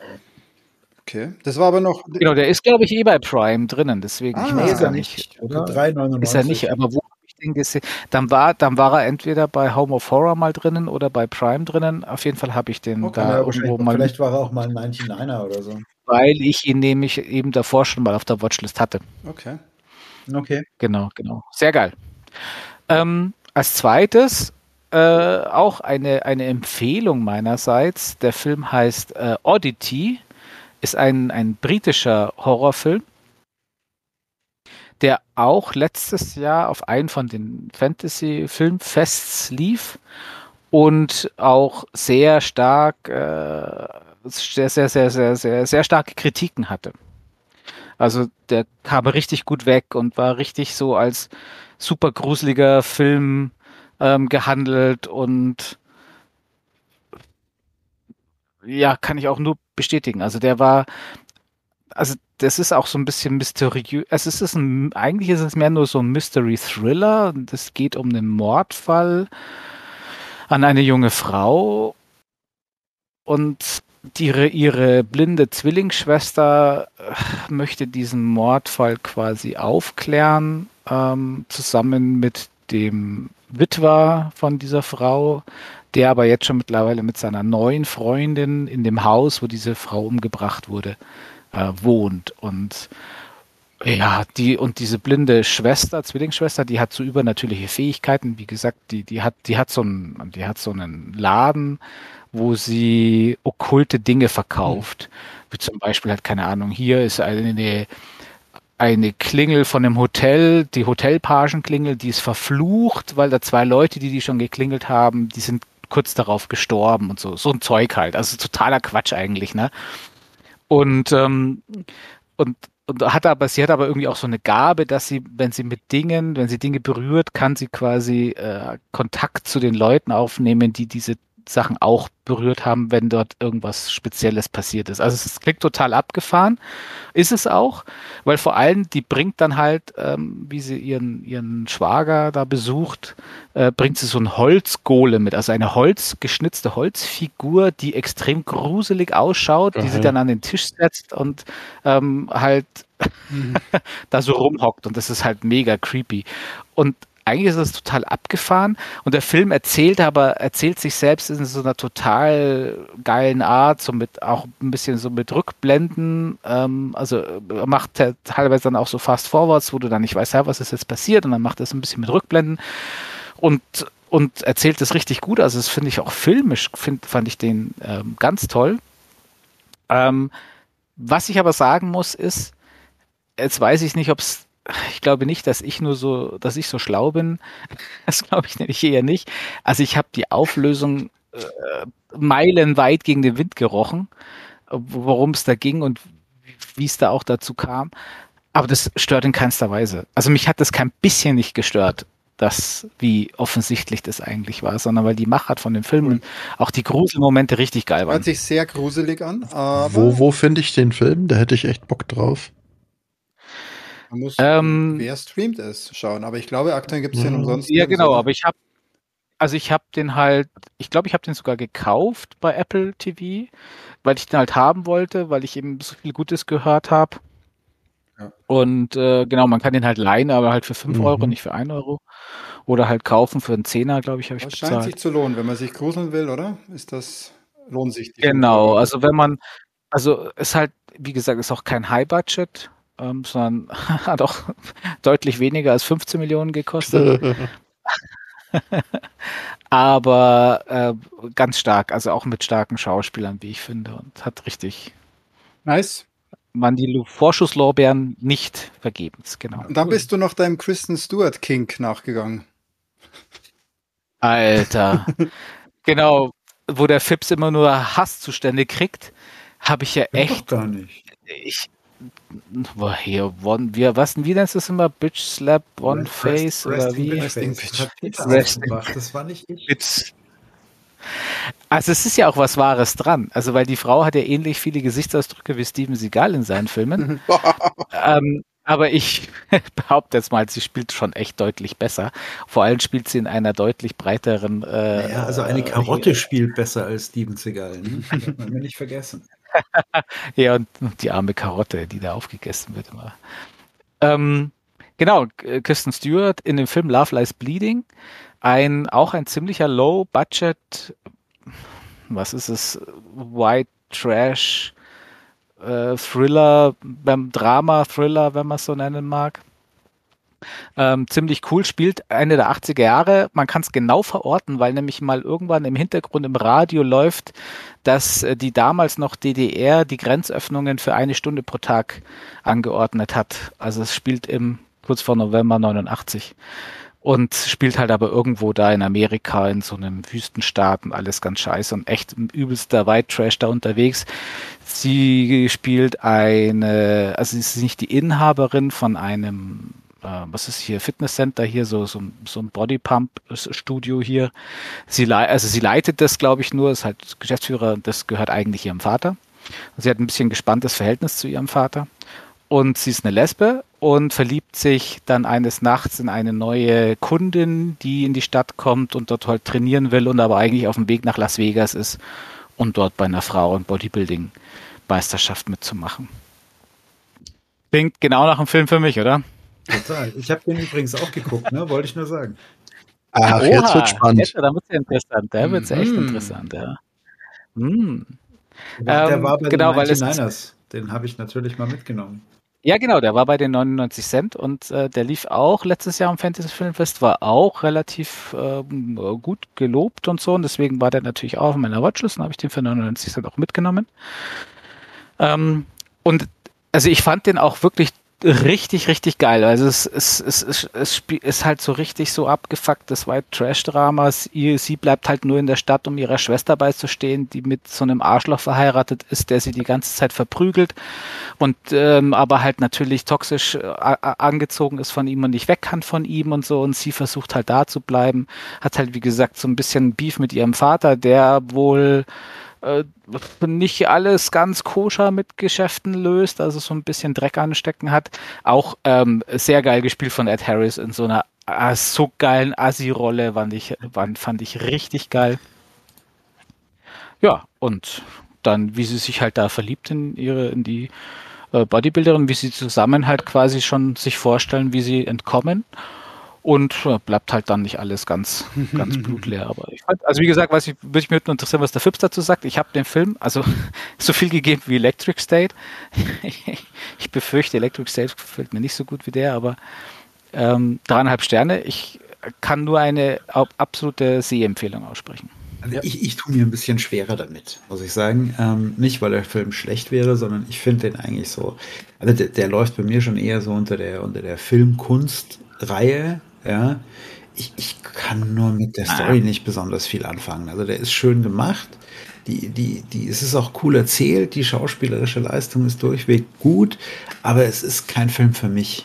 [SPEAKER 1] Okay. Das war aber noch.
[SPEAKER 2] Genau, der ist, glaube ich, eh bei Prime drinnen, deswegen
[SPEAKER 1] Ah,
[SPEAKER 2] ich
[SPEAKER 1] nee,
[SPEAKER 2] weiß
[SPEAKER 1] ist
[SPEAKER 2] gar
[SPEAKER 1] er
[SPEAKER 2] nicht,
[SPEAKER 3] Für
[SPEAKER 2] oder?
[SPEAKER 3] drei neunundneunzig.
[SPEAKER 2] Ist er nicht, aber wo habe ich den gesehen? Dann war, dann war er entweder bei Home of Horror mal drinnen oder bei Prime drinnen. Auf jeden Fall habe ich den
[SPEAKER 1] Okay,
[SPEAKER 2] da
[SPEAKER 3] Ja,
[SPEAKER 2] irgendwo
[SPEAKER 3] wahrscheinlich,
[SPEAKER 2] mal,
[SPEAKER 3] vielleicht war er auch mal ein neunundneunziger oder so.
[SPEAKER 2] weil ich ihn nämlich eben davor schon mal auf der Watchlist hatte.
[SPEAKER 1] Okay.
[SPEAKER 3] Okay.
[SPEAKER 2] Genau, genau. Sehr geil. Ähm, als zweites äh, auch eine, eine Empfehlung meinerseits. Der Film heißt äh, Oddity, ist ein, ein britischer Horrorfilm, der auch letztes Jahr auf einen von den Fantasy-Filmfests lief und auch sehr stark, äh, sehr, sehr, sehr, sehr, sehr, sehr starke Kritiken hatte. Also der kam richtig gut weg und war richtig so als super gruseliger Film ähm, gehandelt und ja, kann ich auch nur bestätigen. Also der war also das ist auch so ein bisschen mysteriös. Also es ist ein, eigentlich ist es mehr nur so ein Mystery-Thriller. Es geht um einen Mordfall an eine junge Frau und die, ihre, ihre blinde Zwillingsschwester äh, möchte diesen Mordfall quasi aufklären, ähm, zusammen mit dem Witwer von dieser Frau, der aber jetzt schon mittlerweile mit seiner neuen Freundin in dem Haus, wo diese Frau umgebracht wurde, äh, wohnt. Und ja, die und diese blinde Schwester, Zwillingsschwester, die hat so übernatürliche Fähigkeiten. Wie gesagt, die, die hat, die hat so einen, die hat so einen Laden, wo sie okkulte Dinge verkauft. Wie zum Beispiel halt, keine Ahnung, hier ist eine, eine Klingel von einem Hotel, die Hotelpagenklingel, die ist verflucht, weil da zwei Leute, die die schon geklingelt haben, die sind kurz darauf gestorben und so. So ein Zeug halt. Also totaler Quatsch eigentlich, ne? Und, ähm, und Und hat aber, sie hat aber irgendwie auch so eine Gabe, dass sie, wenn sie mit Dingen, wenn sie Dinge berührt, kann sie quasi äh, Kontakt zu den Leuten aufnehmen, die diese Sachen auch berührt haben, wenn dort irgendwas Spezielles passiert ist. Also es klingt total abgefahren, ist es auch, weil vor allem die bringt dann halt, ähm, wie sie ihren ihren Schwager da besucht, äh, bringt sie so einen Holzgolem mit, also eine holzgeschnitzte Holzfigur, die extrem gruselig ausschaut, die sie dann an den Tisch setzt und ähm, halt da so rumhockt und das ist halt mega creepy. Und eigentlich ist es total abgefahren und der Film erzählt aber, erzählt sich selbst in so einer total geilen Art, so mit, auch ein bisschen so mit Rückblenden, ähm, also er macht er teilweise dann auch so Fast-Forwards, wo du dann nicht weißt, ja, was ist jetzt passiert und dann macht er es ein bisschen mit Rückblenden und, und erzählt das richtig gut, also das finde ich auch filmisch, find, fand ich den ähm, ganz toll. Ähm, was ich aber sagen muss ist, jetzt weiß ich nicht, ob es ich glaube nicht, dass ich nur so, dass ich so schlau bin. Das glaube ich nämlich eher nicht. Also ich habe die Auflösung äh, meilenweit gegen den Wind gerochen, worum es da ging und wie es da auch dazu kam. Aber das stört in keinster Weise. Also mich hat das kein bisschen nicht gestört, das, wie offensichtlich das eigentlich war, sondern weil die Machart von dem Film und auch die Gruselmomente richtig geil waren.
[SPEAKER 1] Hört sich sehr gruselig an. Aber
[SPEAKER 4] Wo, wo finde ich den Film? Da hätte ich echt Bock drauf.
[SPEAKER 1] man muss,
[SPEAKER 2] Ähm,
[SPEAKER 1] wer streamt es, schauen. Aber ich glaube, aktuell gibt es den
[SPEAKER 4] Ja.
[SPEAKER 1] umsonst.
[SPEAKER 2] Ja,
[SPEAKER 1] nirgends,
[SPEAKER 2] genau,
[SPEAKER 1] oder?
[SPEAKER 2] aber ich habe, also ich habe den halt, ich glaube, ich habe den sogar gekauft bei Apple T V, weil ich den halt haben wollte, weil ich eben so viel Gutes gehört habe.
[SPEAKER 1] Ja.
[SPEAKER 2] Und äh, genau, man kann den halt leihen, aber halt für fünf
[SPEAKER 4] Mhm.
[SPEAKER 2] Euro, nicht für ein Euro. Oder halt kaufen für einen Zehner, glaube ich, habe ich
[SPEAKER 1] Das scheint sich
[SPEAKER 2] bezahlt.
[SPEAKER 1] zu lohnen, wenn man sich gruseln will, oder? Ist das, lohnt sich die fünf
[SPEAKER 2] Genau,
[SPEAKER 1] Euro?
[SPEAKER 2] also wenn man, also ist halt, wie gesagt, ist auch kein High-Budget, ähm, sondern hat auch deutlich weniger als fünfzehn Millionen gekostet. Aber äh, ganz stark, also auch mit starken Schauspielern, wie ich finde, und hat richtig,
[SPEAKER 1] Nice.
[SPEAKER 2] waren die Lo- Vorschusslorbeeren nicht vergebens, genau.
[SPEAKER 1] Und dann
[SPEAKER 3] Cool.
[SPEAKER 1] bist du noch deinem Kristen Stewart Kink nachgegangen.
[SPEAKER 2] Alter, genau, wo der Fips immer nur Hasszustände kriegt, habe ich ja
[SPEAKER 3] Stimmt doch
[SPEAKER 2] echt,
[SPEAKER 3] gar nicht.
[SPEAKER 2] ich, woher, one, wie, was, wie nennst du das immer? Bitch Slap, One
[SPEAKER 3] Rest-
[SPEAKER 2] Face oder
[SPEAKER 3] Resting
[SPEAKER 2] wie?
[SPEAKER 3] Bitch
[SPEAKER 1] Resting
[SPEAKER 3] Face.
[SPEAKER 1] Bitch
[SPEAKER 3] Das hat Peter
[SPEAKER 2] Face.
[SPEAKER 3] ausgebracht, das war nicht ich.
[SPEAKER 2] Bitch. Also es ist ja auch was Wahres dran. Also weil die Frau hat ja ähnlich viele Gesichtsausdrücke wie Steven Seagal in seinen Filmen. ähm, aber ich behaupte jetzt mal, sie spielt schon echt deutlich besser. Vor allem spielt sie in einer deutlich breiteren. Äh,
[SPEAKER 3] Naja, also eine
[SPEAKER 2] äh,
[SPEAKER 3] Karotte spielt besser als Steven Seagal. Ne? Das darf man mir nicht vergessen.
[SPEAKER 2] Ja, und die arme Karotte, die da aufgegessen wird immer. Ähm, genau, äh, Kristen Stewart in dem Film Love Lies Bleeding. Ein, auch ein ziemlicher Low-Budget, was ist es, White Trash äh, Thriller, beim Drama-Thriller, wenn man es so nennen mag. Ähm, ziemlich cool, spielt Ende der achtziger Jahre. Man kann es genau verorten, weil nämlich mal irgendwann im Hintergrund im Radio läuft, dass äh, die damals noch D D R die Grenzöffnungen für eine Stunde pro Tag angeordnet hat. Also es spielt im kurz vor November neunundachtzig und spielt halt aber irgendwo da in Amerika in so einem Wüstenstaat und alles ganz scheiße und echt ein übelster White Trash da unterwegs. Sie spielt eine, also sie ist nicht die Inhaberin von einem was ist hier, Fitnesscenter hier, so, so, so ein Bodypump-Studio hier. Sie, also sie leitet das, glaube ich, nur, ist halt Geschäftsführer, das gehört eigentlich ihrem Vater. Sie hat ein bisschen gespanntes Verhältnis zu ihrem Vater. Und sie ist eine Lesbe und verliebt sich dann eines Nachts in eine neue Kundin, die in die Stadt kommt und dort halt trainieren will und aber eigentlich auf dem Weg nach Las Vegas ist, um dort bei einer Frauen Bodybuilding-Meisterschaft mitzumachen. Klingt genau nach einem Film für mich, oder?
[SPEAKER 3] Total. Ich habe den übrigens auch geguckt, ne? Wollte ich nur sagen.
[SPEAKER 4] Ach,
[SPEAKER 2] Oha,
[SPEAKER 4] jetzt wird spannend.
[SPEAKER 2] Jetzt, da wird es ja interessant. Da wird es echt
[SPEAKER 1] Mhm.
[SPEAKER 2] interessant, ja. Hm.
[SPEAKER 3] Der
[SPEAKER 2] Ähm,
[SPEAKER 3] war bei
[SPEAKER 2] genau,
[SPEAKER 3] den
[SPEAKER 2] weil es-
[SPEAKER 3] neunundneunzigers. Den habe ich natürlich mal mitgenommen.
[SPEAKER 2] Ja, genau, der war bei den neunundneunzig Cent und äh, der lief auch letztes Jahr am Fantasy Filmfest, war auch relativ ähm, gut gelobt und so und deswegen war der natürlich auch auf meiner Watchlist und habe ich den für neunundneunzig Cent auch mitgenommen. Ähm, und also ich fand den auch wirklich richtig, richtig geil. Also es, es, es, es, es spiel- ist halt so richtig so abgefuckt, das White Trash-Drama. Sie, sie bleibt halt nur in der Stadt, um ihrer Schwester beizustehen, die mit so einem Arschloch verheiratet ist, der sie die ganze Zeit verprügelt und ähm, aber halt natürlich toxisch äh, a- angezogen ist von ihm und nicht weg kann von ihm und so. Und sie versucht halt da zu bleiben. Hat halt, wie gesagt, so ein bisschen Beef mit ihrem Vater, der wohl äh, nicht alles ganz koscher mit Geschäften löst, also so ein bisschen Dreck anstecken hat. Auch ähm, sehr geil gespielt von Ed Harris in so einer äh, so geilen Assi-Rolle, fand ich, fand, fand ich richtig geil. Ja, und dann, wie sie sich halt da verliebt in ihre, in die äh, Bodybuilderin, wie sie zusammen halt quasi schon sich vorstellen, wie sie entkommen. Und äh, bleibt halt dann nicht alles ganz, ganz blutleer. Aber ich fand, also wie gesagt, was ich, würde ich mich nur interessieren, was der Fips dazu sagt. Ich habe den Film, also so viel gegeben wie Electric State. Ich befürchte, Electric State gefällt mir nicht so gut wie der, aber ähm, dreieinhalb Sterne. Ich kann nur eine ab- absolute Sehempfehlung aussprechen.
[SPEAKER 3] Also ich, ich tue mir ein bisschen schwerer damit, muss ich sagen. Ähm, nicht, weil der Film schlecht wäre, sondern ich finde den eigentlich so, also der, der läuft bei mir schon eher so unter der, unter der Filmkunstreihe, ja. Ich, ich kann nur mit der Story nicht besonders viel anfangen. Also der ist schön gemacht. Die, die, die, es ist auch cool erzählt. Die schauspielerische Leistung ist durchweg gut, aber es ist kein Film für mich.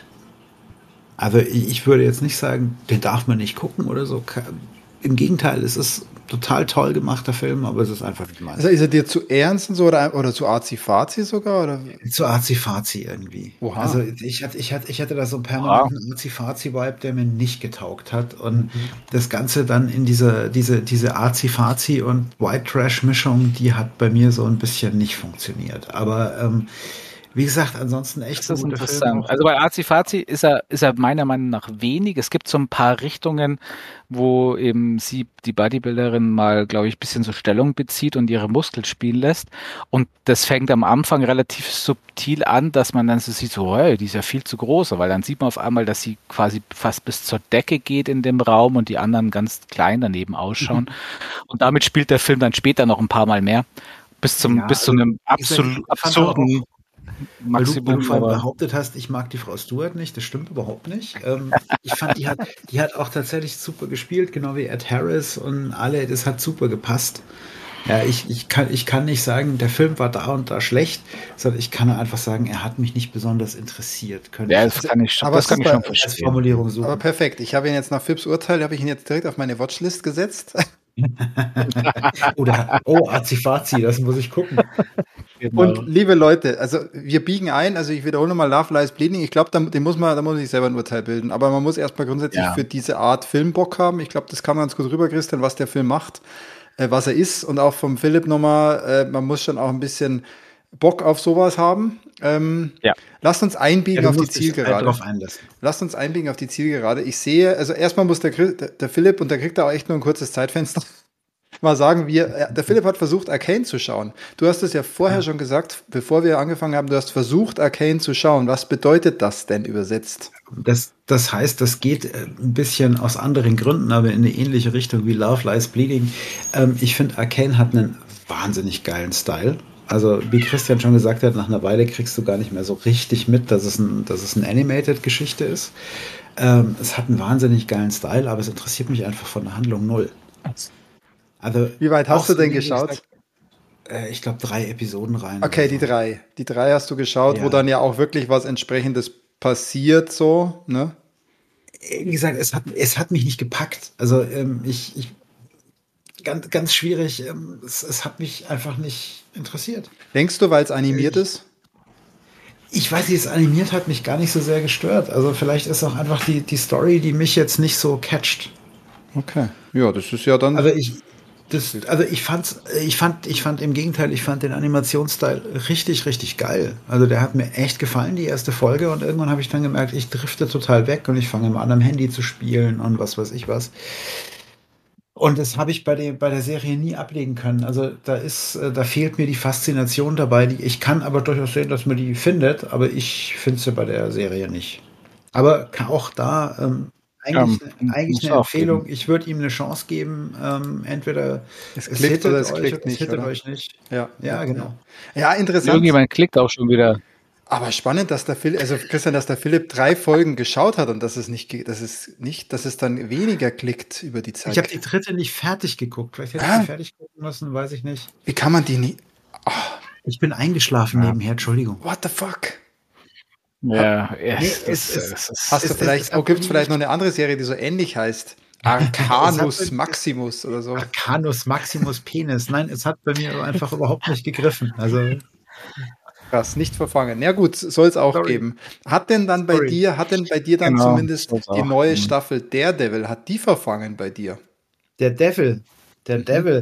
[SPEAKER 3] Also ich, ich würde jetzt nicht sagen, den darf man nicht gucken oder so. Im Gegenteil, es ist total toll gemachter Film, aber es ist einfach nicht meins.
[SPEAKER 1] Also ist er dir zu ernst und so oder, oder zu arzi-fazi sogar? Oder?
[SPEAKER 3] Zu Azi-Fazi irgendwie.
[SPEAKER 1] Oha.
[SPEAKER 3] Also ich hatte, ich hatte, ich hatte da so einen permanenten Azi-Fazi-Vibe, der mir nicht getaugt hat. Und mhm. das Ganze dann in diese, diese, diese Azi-Fazi und White Trash-Mischung, die hat bei mir so ein bisschen nicht funktioniert. Aber ähm, wie gesagt, ansonsten echt
[SPEAKER 2] Das ist
[SPEAKER 3] ein guter
[SPEAKER 2] interessant.
[SPEAKER 3] Film.
[SPEAKER 2] Also bei Azi-Fazi ist er, ist er meiner Meinung nach wenig. Es gibt so ein paar Richtungen, wo eben sie, die Bodybuilderin, mal, glaube ich, ein bisschen so Stellung bezieht und ihre Muskeln spielen lässt. Und das fängt am Anfang relativ subtil an, dass man dann so sieht, so, hey, die ist ja viel zu groß. Weil dann sieht man auf einmal, dass sie quasi fast bis zur Decke geht in dem Raum und die anderen ganz klein daneben ausschauen. Mhm. Und damit spielt der Film dann später noch ein paar Mal mehr. Bis zum,
[SPEAKER 3] ja,
[SPEAKER 2] bis zu einem absolut absurden
[SPEAKER 3] Weil du, weil du vorhin behauptet hast, ich mag die Frau Stewart nicht, das stimmt überhaupt nicht. Ähm, ich fand, die hat, die hat auch tatsächlich super gespielt, genau wie Ed Harris und alle, das hat super gepasst. Ja, ich, ich, kann, ich kann nicht sagen, der Film war da und da schlecht, sondern ich kann einfach sagen, er hat mich nicht besonders interessiert. Könnte
[SPEAKER 2] ja,
[SPEAKER 3] ich,
[SPEAKER 2] das kann ich,
[SPEAKER 1] aber
[SPEAKER 2] das kann ich schon
[SPEAKER 3] als Formulierung suchen.
[SPEAKER 1] Aber perfekt, ich habe ihn jetzt nach Phipps Urteil, habe ich ihn jetzt direkt auf meine Watchlist gesetzt.
[SPEAKER 3] Oder, oh, Azi-Fazi, das muss ich gucken.
[SPEAKER 1] Genau. Und liebe Leute, also wir biegen ein, also ich wiederhole nochmal Love Lies Bleeding. Ich glaube, da, den muss man, da muss ich selber ein Urteil bilden. Aber man muss erstmal grundsätzlich ja. für diese Art Film Bock haben. Ich glaube, das kam ganz gut rüber, Christian, was der Film macht, äh, was er ist. Und auch vom Philipp nochmal, äh, man muss schon auch ein bisschen Bock auf sowas haben. Ähm, ja. Lasst uns einbiegen ja, auf die Zielgerade. Lasst uns einbiegen auf die Zielgerade. Ich sehe, also erstmal muss der, der, der Philipp, und der kriegt da auch echt nur ein kurzes Zeitfenster, mal sagen, wir, der Philipp hat versucht, Arcane zu schauen. Du hast es ja vorher ja. schon gesagt, bevor wir angefangen haben, du hast versucht, Arcane zu schauen. Was bedeutet das denn übersetzt?
[SPEAKER 3] Das, das heißt, das geht ein bisschen aus anderen Gründen, aber in eine ähnliche Richtung wie Love Lies Bleeding. Ähm, ich finde, Arcane hat einen wahnsinnig geilen Style. Also, wie Christian schon gesagt hat, nach einer Weile kriegst du gar nicht mehr so richtig mit, dass es, ein, dass es eine Animated-Geschichte ist. Ähm, es hat einen wahnsinnig geilen Style, aber es interessiert mich einfach von der Handlung null. Also,
[SPEAKER 1] wie weit hast du denn geschaut?
[SPEAKER 3] Gesagt, äh, ich glaube, drei Episoden rein.
[SPEAKER 1] Okay, die so. drei. Die drei hast du geschaut, ja. wo dann ja auch wirklich was Entsprechendes passiert, so, ne?
[SPEAKER 3] Wie gesagt, es hat, es hat mich nicht gepackt. Also, ähm, ich, ich ganz, ganz schwierig. Es, es hat mich einfach nicht interessiert.
[SPEAKER 1] Denkst du, weil es animiert
[SPEAKER 3] ich,
[SPEAKER 1] ist?
[SPEAKER 3] Ich weiß nicht, es animiert hat mich gar nicht so sehr gestört. Also vielleicht ist auch einfach die, die Story, die mich jetzt nicht so catcht.
[SPEAKER 1] Okay. Ja, das ist ja dann.
[SPEAKER 3] Also ich, das, also ich fand's, ich fand, ich fand im Gegenteil, ich fand den Animationsstil richtig, richtig geil. Also der hat mir echt gefallen, die erste Folge, und irgendwann habe ich dann gemerkt, ich drifte total weg und ich fange mal an, am Handy zu spielen und was weiß ich was. Und das habe ich bei der, bei der Serie nie ablegen können. Also da ist, da fehlt mir die Faszination dabei. Die, ich kann aber durchaus sehen, dass man die findet, aber ich finde sie bei der Serie nicht. Aber auch da ähm, eigentlich,
[SPEAKER 2] Ja,
[SPEAKER 3] eigentlich
[SPEAKER 2] muss
[SPEAKER 3] eine
[SPEAKER 2] auch
[SPEAKER 3] Empfehlung.
[SPEAKER 2] geben.
[SPEAKER 3] Ich würde ihm eine Chance geben. Ähm, entweder
[SPEAKER 1] Es
[SPEAKER 3] es
[SPEAKER 1] klickt
[SPEAKER 3] hittet
[SPEAKER 1] oder es
[SPEAKER 3] euch
[SPEAKER 1] klickt
[SPEAKER 3] oder es
[SPEAKER 1] nicht,
[SPEAKER 3] hittet
[SPEAKER 1] oder?
[SPEAKER 3] euch nicht.
[SPEAKER 1] Ja,
[SPEAKER 3] Ja, genau.
[SPEAKER 1] Ja, interessant.
[SPEAKER 2] Irgendjemand klickt auch schon wieder.
[SPEAKER 1] Aber spannend, dass der Philipp, also Christian, dass der Philipp drei Folgen geschaut hat und dass es nicht, ge- dass es nicht, dass es dann weniger klickt über die Zeit.
[SPEAKER 3] Ich habe die dritte nicht fertig geguckt. Vielleicht hätte ich
[SPEAKER 1] Ah.
[SPEAKER 3] sie fertig gucken müssen, weiß ich nicht.
[SPEAKER 1] Wie kann man die nie?
[SPEAKER 3] Ich bin eingeschlafen
[SPEAKER 2] Ja.
[SPEAKER 3] nebenher, Entschuldigung.
[SPEAKER 1] What the fuck?
[SPEAKER 2] Ja,
[SPEAKER 3] Nee,
[SPEAKER 2] es,
[SPEAKER 3] es
[SPEAKER 2] das,
[SPEAKER 3] ist-
[SPEAKER 2] es ist-
[SPEAKER 1] Hast
[SPEAKER 3] Es-
[SPEAKER 1] du
[SPEAKER 3] es-
[SPEAKER 1] vielleicht,
[SPEAKER 3] es hat
[SPEAKER 1] oh, gibt es
[SPEAKER 3] nie-
[SPEAKER 1] vielleicht noch eine andere Serie, die so ähnlich heißt?
[SPEAKER 3] Es
[SPEAKER 1] Arcanus
[SPEAKER 3] hat-
[SPEAKER 1] Maximus oder so.
[SPEAKER 3] Arcanus Maximus Penis. Nein, es hat bei mir einfach überhaupt nicht gegriffen. Also
[SPEAKER 1] Krass, nicht verfangen. Ja gut, soll es auch
[SPEAKER 3] Sorry.
[SPEAKER 1] geben. Hat denn dann bei
[SPEAKER 3] Sorry.
[SPEAKER 1] dir, hat denn bei dir dann
[SPEAKER 2] Genau,
[SPEAKER 1] zumindest
[SPEAKER 2] soll's
[SPEAKER 1] die
[SPEAKER 2] auch
[SPEAKER 1] neue
[SPEAKER 2] geben.
[SPEAKER 1] Staffel Daredevil, hat die verfangen bei dir?
[SPEAKER 3] der Devil, der
[SPEAKER 1] Mhm.
[SPEAKER 3] Devil,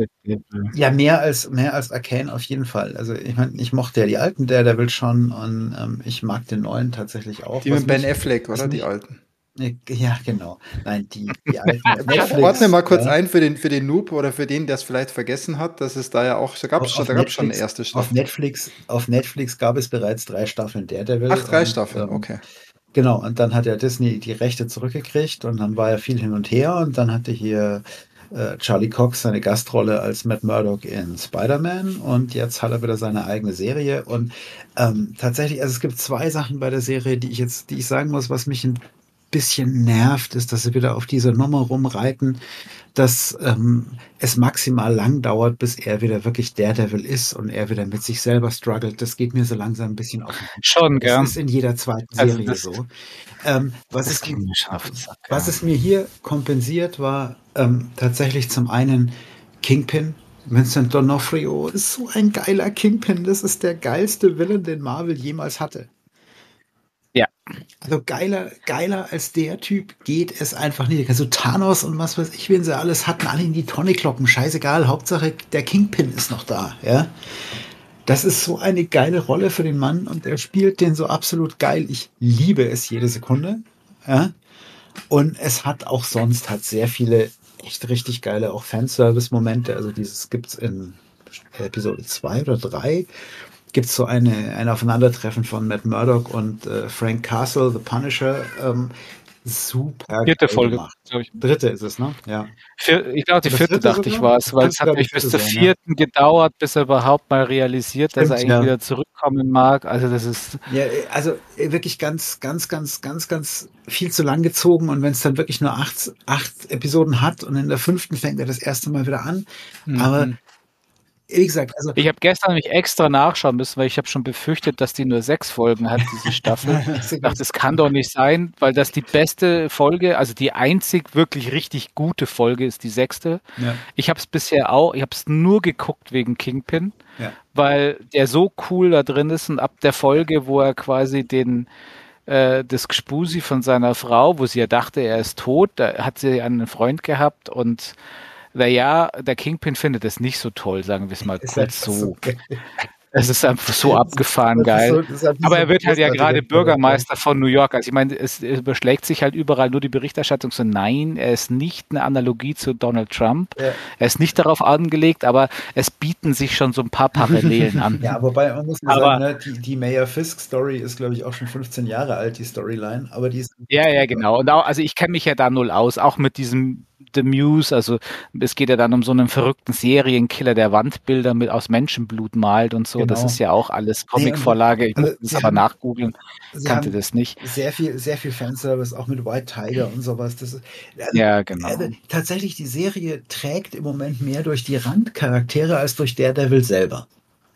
[SPEAKER 3] ja, mehr als mehr als Arcane auf jeden Fall. Also ich meine, ich mochte ja die alten Daredevil schon, und ähm, ich mag den neuen tatsächlich auch.
[SPEAKER 1] Die
[SPEAKER 3] Was
[SPEAKER 1] mit Ben
[SPEAKER 3] mich-
[SPEAKER 1] Affleck,
[SPEAKER 3] was
[SPEAKER 1] oder? Die
[SPEAKER 3] mich-
[SPEAKER 1] alten.
[SPEAKER 3] Ja, genau. Nein, die, die alten Netflix.
[SPEAKER 1] Ordne mal kurz
[SPEAKER 3] ja.
[SPEAKER 1] ein für den, für den Noob oder für den, der es vielleicht vergessen hat, dass es da ja auch, da gab es
[SPEAKER 3] Auf-
[SPEAKER 1] schon,
[SPEAKER 3] auf
[SPEAKER 1] da gab's schon eine
[SPEAKER 3] Netflix-
[SPEAKER 1] erste
[SPEAKER 3] Auf
[SPEAKER 1] Staffel.
[SPEAKER 3] Netflix, auf Netflix gab es bereits drei Staffeln Daredevil.
[SPEAKER 1] Ach, drei
[SPEAKER 3] und,
[SPEAKER 1] Staffeln,
[SPEAKER 3] ähm,
[SPEAKER 1] okay.
[SPEAKER 3] Genau, und dann hat ja Disney die Rechte zurückgekriegt und dann war ja viel hin und her, und dann hatte hier äh, Charlie Cox seine Gastrolle als Matt Murdock in Spider-Man, und jetzt hat er wieder seine eigene Serie, und ähm, tatsächlich, also es gibt zwei Sachen bei der Serie, die ich jetzt, die ich sagen muss, was mich ein bisschen nervt, ist, dass sie wieder auf dieser Nummer rumreiten, dass ähm, es maximal lang dauert, bis er wieder wirklich Daredevil ist und er wieder mit sich selber struggelt. Das geht mir so langsam ein bisschen auf den Sack.
[SPEAKER 2] Schon,
[SPEAKER 3] Das
[SPEAKER 2] gell?
[SPEAKER 3] ist in jeder zweiten
[SPEAKER 2] Also
[SPEAKER 3] Serie
[SPEAKER 2] das-
[SPEAKER 3] so. Ähm, was,
[SPEAKER 2] Das
[SPEAKER 3] es,
[SPEAKER 2] ging mir schon auf den Sack,
[SPEAKER 3] was
[SPEAKER 2] ja.
[SPEAKER 3] es mir hier kompensiert, war ähm, tatsächlich zum einen Kingpin. Vincent D'Onofrio ist so ein geiler Kingpin. Das ist der geilste Villain, den Marvel jemals hatte.
[SPEAKER 2] Ja.
[SPEAKER 3] Also geiler, geiler als der Typ geht es einfach nicht. Also Thanos und was weiß ich, wen sie alles hatten, alle in die Tonne kloppen. Scheißegal, Hauptsache der Kingpin ist noch da. Ja, das ist so eine geile Rolle für den Mann, und er spielt den so absolut geil. Ich liebe es jede Sekunde. Ja, und es hat auch sonst hat sehr viele echt richtig geile auch Fanservice-Momente. Also dieses gibt's in Episode zwei oder drei. Gibt es so eine, ein Aufeinandertreffen von Matt Murdock und äh, Frank Castle, The Punisher. Ähm, super.
[SPEAKER 2] Vierte
[SPEAKER 3] geil
[SPEAKER 2] Folge,
[SPEAKER 3] gemacht.
[SPEAKER 2] glaube ich.
[SPEAKER 3] Dritte ist es, ne? Ja.
[SPEAKER 2] Vier, ich glaube, die
[SPEAKER 3] Das
[SPEAKER 2] vierte
[SPEAKER 3] dritte
[SPEAKER 2] dachte ich
[SPEAKER 3] sogar?
[SPEAKER 2] war es, weil
[SPEAKER 3] Das
[SPEAKER 2] es hat
[SPEAKER 3] glaub ich,
[SPEAKER 2] nämlich bis
[SPEAKER 3] vierte
[SPEAKER 2] zur
[SPEAKER 3] sein, ja.
[SPEAKER 2] vierten gedauert, bis er überhaupt mal realisiert, dass er
[SPEAKER 3] Stimmt,
[SPEAKER 2] eigentlich
[SPEAKER 3] ja.
[SPEAKER 2] wieder zurückkommen mag. Also das ist,
[SPEAKER 3] Ja, also äh, wirklich ganz, ganz, ganz, ganz, ganz viel zu lang gezogen. Und wenn es dann wirklich nur acht, acht Episoden hat und in der fünften fängt er das erste Mal wieder an. Aber
[SPEAKER 1] Mhm.
[SPEAKER 3] wie gesagt, also
[SPEAKER 2] ich habe gestern nämlich extra nachschauen müssen, weil ich habe schon befürchtet, dass die nur sechs Folgen hat, diese Staffel. Ich dachte, das kann doch nicht sein, weil das die beste Folge, also die einzig wirklich richtig gute Folge ist die sechste.
[SPEAKER 3] ja,
[SPEAKER 2] Ich habe es bisher auch, ich habe es nur geguckt wegen Kingpin,
[SPEAKER 3] ja.
[SPEAKER 2] weil der so cool da drin ist, und ab der Folge, wo er quasi den äh, das Gspusi von seiner Frau, wo sie ja dachte, er ist tot, da hat sie einen Freund gehabt, und naja, der Kingpin findet es nicht so toll, sagen wir es mal
[SPEAKER 3] Ist
[SPEAKER 2] kurz
[SPEAKER 3] einfach
[SPEAKER 2] so.
[SPEAKER 3] geil.
[SPEAKER 2] Es ist einfach so abgefahren
[SPEAKER 3] Das ist
[SPEAKER 2] geil.
[SPEAKER 3] so- das ist einfach
[SPEAKER 2] Aber
[SPEAKER 3] so
[SPEAKER 2] er wird halt ja
[SPEAKER 3] großartiger
[SPEAKER 2] gerade
[SPEAKER 3] Charakter.
[SPEAKER 2] Bürgermeister von New York. Also ich meine, es, es überschlägt sich halt überall nur die Berichterstattung so, nein, er ist nicht eine Analogie zu Donald Trump.
[SPEAKER 3] Ja.
[SPEAKER 2] Er ist nicht darauf angelegt, aber es bieten sich schon so ein paar Parallelen an.
[SPEAKER 3] Ja, wobei man muss mal
[SPEAKER 2] Aber-
[SPEAKER 3] sagen, ne, die, die Mayor Fisk-Story ist, glaube ich, auch schon fünfzehn Jahre alt, die Storyline, aber die ist.
[SPEAKER 2] Ja, ja, genau. Und auch, also ich kenne mich ja da null aus, auch mit diesem The Muse, also es geht ja dann um so einen verrückten Serienkiller, der Wandbilder mit aus Menschenblut malt und so.
[SPEAKER 3] Genau.
[SPEAKER 2] Das ist ja auch alles
[SPEAKER 3] Nee, und-
[SPEAKER 2] Comicvorlage. Ich
[SPEAKER 3] also
[SPEAKER 2] musste das
[SPEAKER 3] sie
[SPEAKER 2] aber
[SPEAKER 3] haben-
[SPEAKER 2] nachgoogeln,
[SPEAKER 3] Sie
[SPEAKER 2] kannte
[SPEAKER 3] haben
[SPEAKER 2] das nicht.
[SPEAKER 3] sehr viel, sehr viel Fanservice, auch mit White Tiger und sowas. Das ist, also,
[SPEAKER 2] Ja, genau.
[SPEAKER 3] also, tatsächlich, die Serie trägt im Moment mehr durch die Randcharaktere als durch Daredevil selber.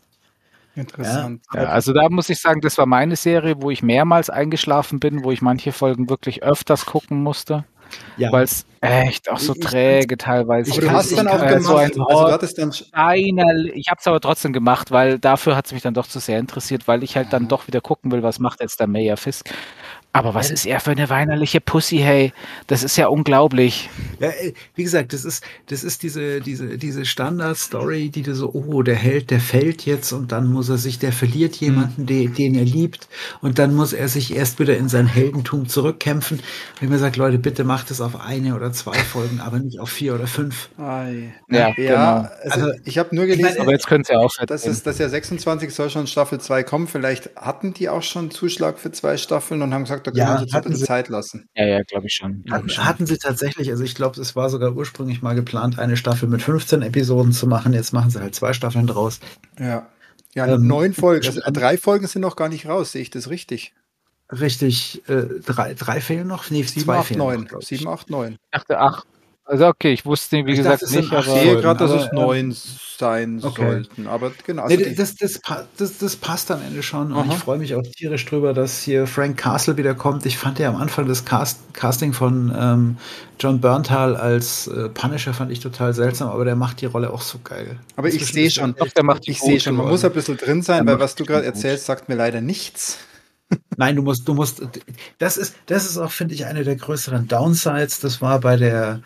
[SPEAKER 1] Interessant.
[SPEAKER 2] Ja, also da muss ich sagen, das war meine Serie, wo ich mehrmals eingeschlafen bin, wo ich manche Folgen wirklich öfters gucken musste,
[SPEAKER 3] Ja,
[SPEAKER 2] weil es Echt, auch so
[SPEAKER 3] Ich-
[SPEAKER 2] träge teilweise.
[SPEAKER 3] ich
[SPEAKER 1] Aber du
[SPEAKER 3] kann-
[SPEAKER 1] hast dann
[SPEAKER 3] ich
[SPEAKER 1] auch
[SPEAKER 3] kann-
[SPEAKER 1] gemacht,
[SPEAKER 2] so ein
[SPEAKER 1] also du hattest dann,
[SPEAKER 2] Einer, ich habe es aber trotzdem gemacht, weil dafür hat es mich dann doch zu sehr interessiert, weil ich halt dann doch wieder gucken will, was macht jetzt der Mayor Fisk. Aber was
[SPEAKER 3] Ja,
[SPEAKER 2] ist er für eine weinerliche Pussy, hey? Das ist ja unglaublich.
[SPEAKER 3] Ja, äh, wie gesagt, das ist, das ist diese, diese, diese Standard-Story, die du so, oh, der Held, der fällt jetzt und dann muss er sich, der verliert jemanden, den, den er liebt und dann muss er sich erst wieder in sein Heldentum zurückkämpfen. Wenn man sagt, Leute, bitte macht es auf eine oder zwei Folgen, aber nicht auf vier oder fünf.
[SPEAKER 1] Ei.
[SPEAKER 2] Ja,
[SPEAKER 1] ja,
[SPEAKER 2] genau.
[SPEAKER 1] also,
[SPEAKER 3] Also,
[SPEAKER 1] ich habe nur
[SPEAKER 3] ich
[SPEAKER 1] gelesen,
[SPEAKER 3] meine,
[SPEAKER 2] Aber jetzt können sie ja auch
[SPEAKER 1] dass es, dass ja sechsundzwanzig soll schon Staffel zwei kommen. Vielleicht hatten die auch schon Zuschlag für zwei Staffeln und haben gesagt, da können
[SPEAKER 3] Ja,
[SPEAKER 1] wir uns jetzt noch ein
[SPEAKER 3] hatten
[SPEAKER 1] bisschen
[SPEAKER 3] sie.
[SPEAKER 1] Zeit lassen.
[SPEAKER 2] Ja, ja, glaube ich schon. Glaub
[SPEAKER 3] Hatten,
[SPEAKER 2] ich schon.
[SPEAKER 3] hatten sie tatsächlich, also ich glaube, es war sogar ursprünglich mal geplant, eine Staffel mit fünfzehn Episoden zu machen. Jetzt machen sie halt zwei Staffeln draus.
[SPEAKER 1] Ja. Ja,
[SPEAKER 3] Ähm,
[SPEAKER 1] neun Folgen. Also
[SPEAKER 3] spannend.
[SPEAKER 1] drei Folgen sind noch gar nicht raus, sehe ich das richtig?
[SPEAKER 3] Richtig, äh, drei, drei fehlen noch? Nee,
[SPEAKER 1] Sieben,
[SPEAKER 3] zwei
[SPEAKER 1] acht,
[SPEAKER 3] fehlen
[SPEAKER 1] neun.
[SPEAKER 3] noch, glaub ich.
[SPEAKER 1] Sieben, acht, neun.
[SPEAKER 2] Ich dachte, ach, also okay, ich wusste, wie
[SPEAKER 3] Ich
[SPEAKER 2] gesagt,
[SPEAKER 3] dachte, es sind
[SPEAKER 2] nicht,
[SPEAKER 3] acht
[SPEAKER 1] Ich
[SPEAKER 2] aber
[SPEAKER 1] sehe
[SPEAKER 3] Folgen,
[SPEAKER 1] gerade, dass
[SPEAKER 3] aber,
[SPEAKER 1] es
[SPEAKER 3] ähm,
[SPEAKER 1] neun sein
[SPEAKER 3] okay.
[SPEAKER 1] sollten. Aber genau. Also
[SPEAKER 3] Nee,
[SPEAKER 1] die,
[SPEAKER 3] das, das, pa- das, das passt am Ende schon und
[SPEAKER 1] Aha.
[SPEAKER 3] ich freue mich auch tierisch drüber, dass hier Frank Castle wieder kommt. Ich fand ja am Anfang das Cast, Casting von ähm, John Berntal als äh, Punisher fand ich total seltsam, aber der macht die Rolle auch so geil.
[SPEAKER 1] aber ich
[SPEAKER 3] Inzwischen
[SPEAKER 1] sehe
[SPEAKER 3] ist er
[SPEAKER 1] schon,
[SPEAKER 2] Doch, der macht die
[SPEAKER 1] ich
[SPEAKER 2] gut
[SPEAKER 1] sehe schon, man
[SPEAKER 3] geworden.
[SPEAKER 1] muss ein bisschen drin sein,
[SPEAKER 2] Der
[SPEAKER 1] weil
[SPEAKER 2] macht
[SPEAKER 1] was du
[SPEAKER 2] die
[SPEAKER 1] gerade
[SPEAKER 2] schon gut.
[SPEAKER 1] erzählst, sagt mir leider nichts.
[SPEAKER 3] Nein, du musst, du musst, das ist, das ist auch, finde ich, eine der größeren Downsides. Das war bei der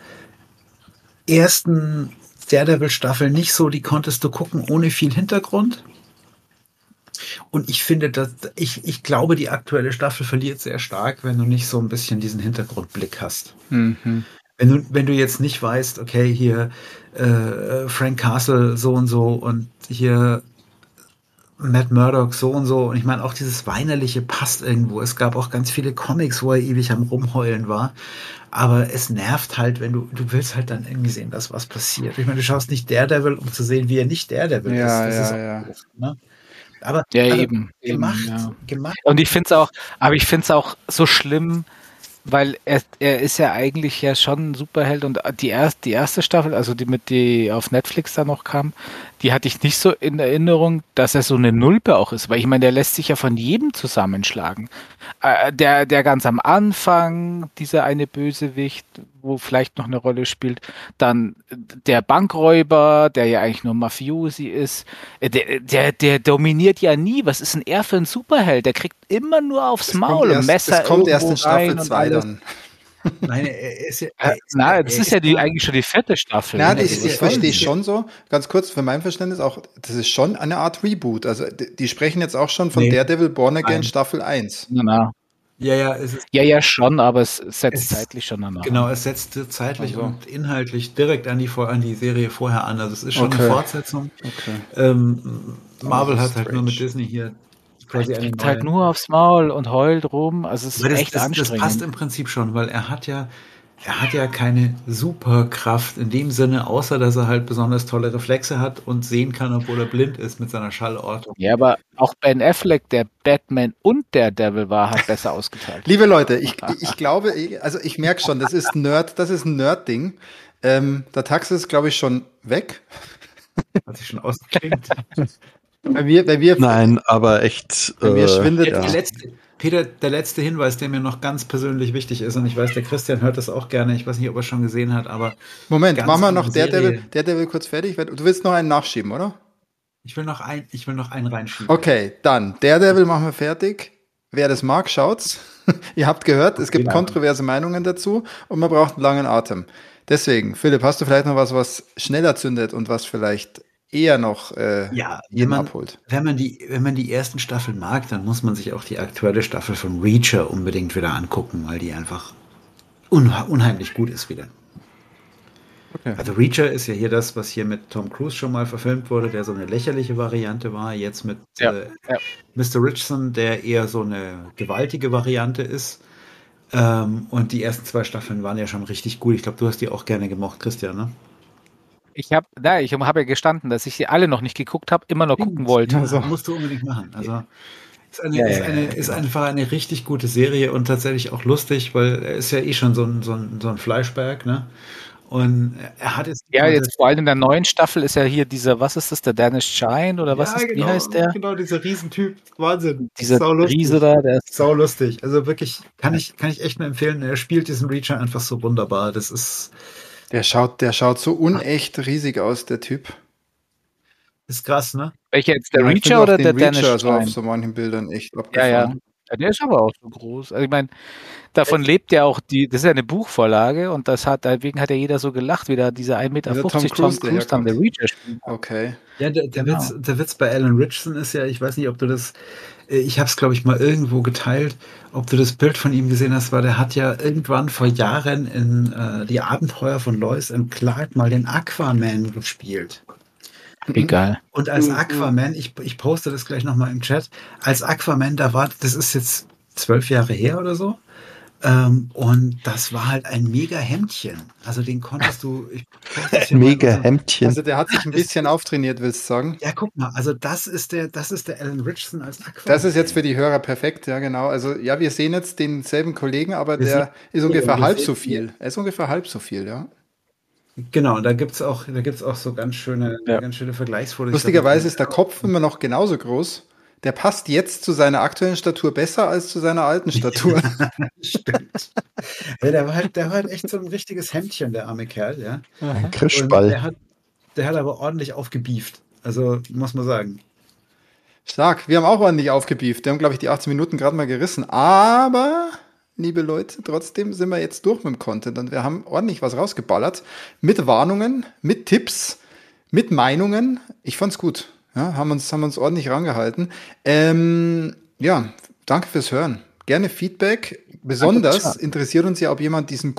[SPEAKER 3] ersten Daredevil-Staffel nicht so, die konntest du gucken ohne viel Hintergrund. Und ich finde, dass ich, ich glaube, die aktuelle Staffel verliert sehr stark, wenn du nicht so ein bisschen diesen Hintergrundblick hast.
[SPEAKER 1] Mhm.
[SPEAKER 3] Wenn du, wenn du jetzt nicht weißt, okay, hier äh, Frank Castle so und so und hier Matt Murdock so und so. Und ich meine, auch dieses Weinerliche passt irgendwo. Es gab auch ganz viele Comics, wo er ewig am Rumheulen war. Aber es nervt halt, wenn du, du willst halt dann irgendwie sehen, dass was passiert. Ich meine, du schaust nicht Daredevil, um zu sehen, wie er nicht Daredevil
[SPEAKER 1] Ja,
[SPEAKER 3] ist. Das
[SPEAKER 1] ja,
[SPEAKER 3] ist
[SPEAKER 1] ja.
[SPEAKER 3] auch doof, ne? Aber
[SPEAKER 2] Ja,
[SPEAKER 3] also,
[SPEAKER 2] eben, eben,
[SPEAKER 3] gemacht,
[SPEAKER 2] ja.
[SPEAKER 3] gemacht.
[SPEAKER 2] Und ich finde es auch, aber ich finde es auch so schlimm, weil er, er ist ja eigentlich ja schon ein Superheld und die erste, die erste Staffel, also die mit die auf Netflix da noch kam, die hatte ich nicht so in Erinnerung, dass er so eine Nulpe auch ist, weil ich meine, der lässt sich ja von jedem zusammenschlagen. Äh, der, der ganz am Anfang, dieser eine Bösewicht, wo vielleicht noch eine Rolle spielt, dann der Bankräuber, der ja eigentlich nur Mafiosi ist, äh, der, der, der dominiert ja nie. Was ist denn er für ein Superheld? Der kriegt immer nur aufs
[SPEAKER 1] Das
[SPEAKER 2] Maul
[SPEAKER 1] kommt
[SPEAKER 2] und
[SPEAKER 1] erst,
[SPEAKER 2] Messer
[SPEAKER 1] das kommt erst in
[SPEAKER 2] irgendwo rein
[SPEAKER 1] Staffel
[SPEAKER 2] und
[SPEAKER 1] zwei
[SPEAKER 2] alles.
[SPEAKER 1] dann.
[SPEAKER 3] Nein, er ist ja.
[SPEAKER 2] Äh,
[SPEAKER 3] Er ist
[SPEAKER 2] na,
[SPEAKER 3] ja,
[SPEAKER 2] das
[SPEAKER 3] er
[SPEAKER 2] ist ja die
[SPEAKER 3] nur-
[SPEAKER 2] eigentlich schon die vierte Staffel.
[SPEAKER 1] Ja,
[SPEAKER 2] ne?
[SPEAKER 1] ich,
[SPEAKER 3] ist
[SPEAKER 1] ich
[SPEAKER 3] ja-
[SPEAKER 1] verstehe
[SPEAKER 3] ist ja-
[SPEAKER 1] schon so, ganz kurz für mein Verständnis auch, das ist schon eine Art Reboot. Also die, die sprechen jetzt auch schon von
[SPEAKER 3] Nee.
[SPEAKER 1] Daredevil Born Again
[SPEAKER 3] Nein.
[SPEAKER 1] Staffel eins.
[SPEAKER 2] Na, na.
[SPEAKER 3] Ja, ja, es ist.
[SPEAKER 2] Ja, ja, schon, aber es setzt
[SPEAKER 3] Es-
[SPEAKER 2] zeitlich schon danach.
[SPEAKER 3] Genau, es setzt zeitlich
[SPEAKER 1] Ach so.
[SPEAKER 3] und inhaltlich direkt an die, Vor- an die Serie vorher an. Also es ist schon
[SPEAKER 1] Okay.
[SPEAKER 3] eine Fortsetzung.
[SPEAKER 1] Okay.
[SPEAKER 3] Ähm, Marvel
[SPEAKER 1] Oh,
[SPEAKER 3] hat halt nur mit
[SPEAKER 1] strange.
[SPEAKER 3] Disney hier
[SPEAKER 2] Er
[SPEAKER 3] quasi eine
[SPEAKER 2] kriegt halt
[SPEAKER 3] neue-
[SPEAKER 2] nur aufs Maul und heult rum. Also es ist
[SPEAKER 3] Weil das,
[SPEAKER 2] echt
[SPEAKER 3] das, das
[SPEAKER 2] anstrengend.
[SPEAKER 3] passt im Prinzip schon, weil er hat ja, er hat ja keine Superkraft in dem Sinne, außer dass er halt besonders tolle Reflexe hat und sehen kann, obwohl er blind ist mit seiner Schallortung.
[SPEAKER 2] Ja, aber auch Ben Affleck, der Batman und der Devil war, hat besser ausgeteilt.
[SPEAKER 1] Liebe Leute, ich, ich glaube, also ich merke schon, das ist Nerd, das ist ein Nerd-Ding. Ähm, der Tax ist, glaube ich, schon weg.
[SPEAKER 3] Hat sich schon ausgeklingt.
[SPEAKER 1] Bei mir, bei mir,
[SPEAKER 4] Nein, aber echt.
[SPEAKER 1] Bei mir
[SPEAKER 4] äh,
[SPEAKER 1] schwindet-
[SPEAKER 3] Jetzt
[SPEAKER 4] ja.
[SPEAKER 3] der letzte, Peter, der letzte Hinweis, der mir noch ganz persönlich wichtig ist, und ich weiß, der Christian hört das auch gerne, ich weiß nicht, ob er es schon gesehen hat, aber
[SPEAKER 1] Moment,
[SPEAKER 3] ganz
[SPEAKER 1] machen wir noch
[SPEAKER 3] andere
[SPEAKER 1] Daredevil,
[SPEAKER 3] Serie.
[SPEAKER 1] Daredevil kurz fertig. Du willst noch einen nachschieben, oder?
[SPEAKER 3] ich will noch ein, ich will noch einen reinschieben.
[SPEAKER 1] Okay, dann Daredevil machen wir fertig. Wer das mag, schaut's. Ihr habt gehört, es gibt
[SPEAKER 3] Genau.
[SPEAKER 1] kontroverse Meinungen dazu und man braucht einen langen Atem. Deswegen, Philipp, hast du vielleicht noch was, was schneller zündet und was vielleicht eher noch äh,
[SPEAKER 3] Ja, wenn
[SPEAKER 1] jeden
[SPEAKER 3] man,
[SPEAKER 1] abholt?
[SPEAKER 3] wenn, man die, wenn man die ersten Staffeln mag, dann muss man sich auch die aktuelle Staffel von Reacher unbedingt wieder angucken, weil die einfach unha unheimlich gut ist wieder.
[SPEAKER 1] Okay.
[SPEAKER 3] Also Reacher ist ja hier das, was hier mit Tom Cruise schon mal verfilmt wurde, der so eine lächerliche Variante war. Jetzt mit
[SPEAKER 2] Ja,
[SPEAKER 3] äh,
[SPEAKER 2] ja.
[SPEAKER 3] Mister Richardson, der eher so eine gewaltige Variante ist. Ähm, und die ersten zwei Staffeln waren ja schon richtig gut. Ich glaube, du hast die auch gerne gemocht, Christian, ne?
[SPEAKER 2] Ich habe, na, ich habe ja gestanden, dass ich sie alle noch nicht geguckt habe, immer noch gucken wollte.
[SPEAKER 3] Ja, musst du unbedingt machen. Also ist, eine,
[SPEAKER 2] Ja,
[SPEAKER 3] ist,
[SPEAKER 2] ja,
[SPEAKER 3] eine,
[SPEAKER 2] ja,
[SPEAKER 3] ist
[SPEAKER 2] genau.
[SPEAKER 3] einfach eine richtig gute Serie und tatsächlich auch lustig, weil er ist ja eh schon so ein, so ein, so ein Fleischberg, ne? Und er hat jetzt.
[SPEAKER 2] Ja, jetzt vor allem in der neuen Staffel ist ja hier dieser, was ist das, der Danish Shine oder was
[SPEAKER 3] ja,
[SPEAKER 2] ist,
[SPEAKER 3] genau,
[SPEAKER 2] wie heißt der?
[SPEAKER 3] Genau, dieser Riesentyp. Wahnsinn.
[SPEAKER 2] Dieser Riese da, der ist
[SPEAKER 3] sau lustig. Also wirklich, kann ich, kann ich echt nur empfehlen. Er spielt diesen Reacher einfach so wunderbar. Das ist.
[SPEAKER 1] Der schaut, der schaut so unecht riesig aus, der Typ.
[SPEAKER 3] Ist krass, ne?
[SPEAKER 2] Welcher jetzt, der
[SPEAKER 1] Ja, ich
[SPEAKER 2] Reacher
[SPEAKER 1] finde
[SPEAKER 2] oder
[SPEAKER 1] auch den
[SPEAKER 2] der Danish
[SPEAKER 1] Reacher so
[SPEAKER 2] Shine?
[SPEAKER 1] auf so manchen Bildern echt
[SPEAKER 2] Ja,
[SPEAKER 1] abgefahren.
[SPEAKER 2] ja. Ja, der ist aber auch so groß. Also ich meine, davon lebt ja auch die, das ist ja eine Buchvorlage und das hat, deswegen hat ja jeder so gelacht, wie da dieser ein Meter
[SPEAKER 1] Wie der Tom
[SPEAKER 2] fünfzig
[SPEAKER 1] Cruise
[SPEAKER 2] Tom Cruise dann der
[SPEAKER 1] daherkommt.
[SPEAKER 2] Reacher spielt.
[SPEAKER 1] Okay.
[SPEAKER 3] Ja, der, der,
[SPEAKER 2] Genau.
[SPEAKER 3] Witz, der Witz bei Alan Richardson ist ja, ich weiß nicht, ob du das, äh, ich habe es, glaube ich, mal irgendwo geteilt, ob du das Bild von ihm gesehen hast, weil der hat ja irgendwann vor Jahren in äh, die Abenteuer von Lois and Clark mal den Aquaman gespielt.
[SPEAKER 2] Egal.
[SPEAKER 3] Und als
[SPEAKER 1] Mhm.
[SPEAKER 3] Aquaman, ich, ich poste das gleich nochmal im Chat, als Aquaman, da war, das ist jetzt zwölf Jahre her oder so, ähm, und das war halt ein mega Hemdchen. Also den konntest du... Ich, das hier
[SPEAKER 4] Mega
[SPEAKER 3] mal, also,
[SPEAKER 4] Hemdchen.
[SPEAKER 1] Also der hat sich ein bisschen auftrainiert, willst du sagen?
[SPEAKER 3] ja, guck mal, also das ist der, das ist der Alan Richardson als Aquaman.
[SPEAKER 1] Das ist jetzt für die Hörer perfekt, ja genau. Also ja, wir sehen jetzt denselben Kollegen, aber
[SPEAKER 3] Wir
[SPEAKER 1] der ist ungefähr
[SPEAKER 3] wir
[SPEAKER 1] halb
[SPEAKER 3] sehen-
[SPEAKER 1] so viel. Er ist ungefähr halb so viel, ja.
[SPEAKER 3] Genau, da gibt's auch, da gibt's auch so ganz schöne,
[SPEAKER 2] Ja.
[SPEAKER 3] ganz schöne Vergleichsfotos.
[SPEAKER 1] Lustigerweise ist der Kopf immer noch genauso groß. Der passt jetzt zu seiner aktuellen Statur besser als zu seiner alten Statur.
[SPEAKER 3] Stimmt. Ja, der war halt, der war halt echt so ein richtiges Hemdchen, der arme Kerl, ja.
[SPEAKER 4] Ein
[SPEAKER 3] Und
[SPEAKER 4] Krischball.
[SPEAKER 3] der hat, der hat aber ordentlich aufgebieft. Also, muss man sagen.
[SPEAKER 1] Stark. Wir haben auch ordentlich aufgebieft. Wir haben, glaube ich, die achtzehn Minuten gerade mal gerissen. Aber, liebe Leute, trotzdem sind wir jetzt durch mit dem Content und wir haben ordentlich was rausgeballert. Mit Warnungen, mit Tipps, mit Meinungen. Ich fand's gut. Ja, haben uns, haben uns ordentlich rangehalten. Ähm, ja, danke fürs Hören. Gerne Feedback. Besonders
[SPEAKER 2] Danke,
[SPEAKER 1] interessiert uns ja, ob jemand diesen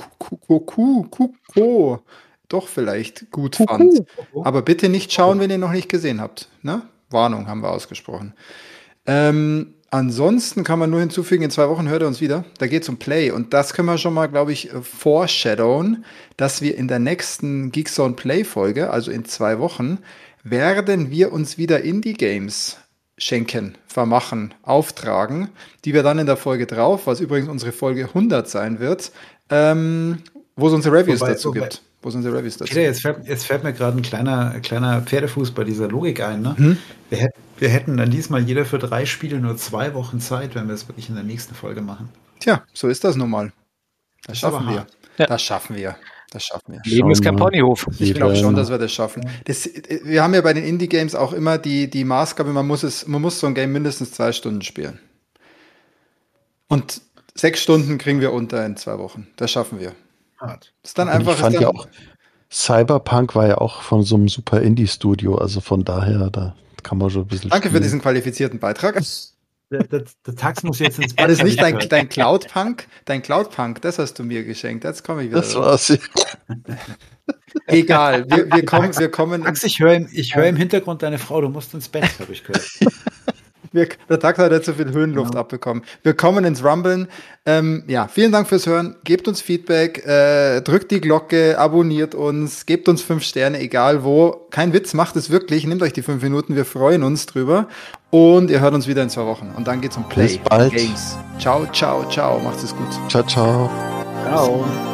[SPEAKER 1] Kuko doch vielleicht gut fand. Aber bitte nicht schauen, wenn ihr noch nicht gesehen habt. Ne? Warnung haben wir ausgesprochen. Ähm, ansonsten kann man nur hinzufügen, in zwei Wochen hört ihr uns wieder. Da geht es um Play. Und das können wir schon mal, glaube ich, foreshadowen, dass wir in der nächsten Geekzone Play-Folge, also in zwei Wochen, werden wir uns wieder Indie-Games schenken, vermachen, auftragen, die wir dann in der Folge drauf, was übrigens unsere Folge hundert sein wird, ähm, wo es unsere Reviews
[SPEAKER 3] Wobei-
[SPEAKER 1] dazu
[SPEAKER 3] wobei-
[SPEAKER 1] gibt. Wo es unsere Reviews dazu
[SPEAKER 3] Peter, jetzt fällt, jetzt fällt mir gerade ein kleiner, kleiner Pferdefuß bei dieser Logik ein. Ne?
[SPEAKER 1] Hm?
[SPEAKER 3] Wir, hätt, wir hätten dann diesmal jeder für drei Spiele nur zwei Wochen Zeit, wenn wir es wirklich in der nächsten Folge machen.
[SPEAKER 1] Tja, so ist das nun mal. Das
[SPEAKER 3] ist aber
[SPEAKER 1] schaffen wir.
[SPEAKER 3] hart.
[SPEAKER 2] Ja.
[SPEAKER 1] Das schaffen wir. Das schaffen wir.
[SPEAKER 2] Leben ist kein
[SPEAKER 4] mal.
[SPEAKER 2] Ponyhof.
[SPEAKER 1] Ich glaube schon,
[SPEAKER 4] Eben.
[SPEAKER 1] dass wir das schaffen. Das, wir haben ja bei den Indie-Games auch immer die, die Maßgabe, man muss, es, man muss so ein Game mindestens zwei Stunden spielen. Und sechs Stunden kriegen wir unter in zwei Wochen. Das schaffen wir.
[SPEAKER 3] Hart.
[SPEAKER 1] Das ist dann
[SPEAKER 4] Und
[SPEAKER 1] einfach.
[SPEAKER 4] ich fand
[SPEAKER 1] ist
[SPEAKER 4] ja
[SPEAKER 1] dann,
[SPEAKER 4] auch, Cyberpunk war ja auch von so einem super Indie-Studio, also von daher, da kann man schon ein bisschen
[SPEAKER 1] Danke für
[SPEAKER 4] spielen.
[SPEAKER 1] diesen qualifizierten Beitrag.
[SPEAKER 3] Der, der, der Tax muss jetzt ins
[SPEAKER 1] War das nicht dein,
[SPEAKER 3] Bett.
[SPEAKER 1] dein Cloud-Punk? Dein Cloud-Punk, das hast du mir geschenkt. Jetzt komme ich wieder.
[SPEAKER 4] Das
[SPEAKER 1] drauf.
[SPEAKER 4] war's.
[SPEAKER 1] Egal, wir, wir kommen, wir kommen.
[SPEAKER 3] Tax, ich höre im, ich hör im Hintergrund deine Frau, du musst ins Bett, habe ich gehört.
[SPEAKER 1] Wir, der Tag hat jetzt so viel Höhenluft
[SPEAKER 3] Genau.
[SPEAKER 1] abbekommen. Wir kommen ins Rumblen. Ähm, ja, vielen Dank fürs Hören. Gebt uns Feedback, äh, drückt die Glocke, abonniert uns, gebt uns fünf Sterne, egal wo. Kein Witz, macht es wirklich. Nehmt euch die fünf Minuten, wir freuen uns drüber. Und ihr hört uns wieder in zwei Wochen. Und dann geht's um Play.
[SPEAKER 4] Bis bald.
[SPEAKER 1] Games. Ciao, ciao, ciao. Macht's es gut.
[SPEAKER 4] Ciao, ciao.
[SPEAKER 2] Ciao.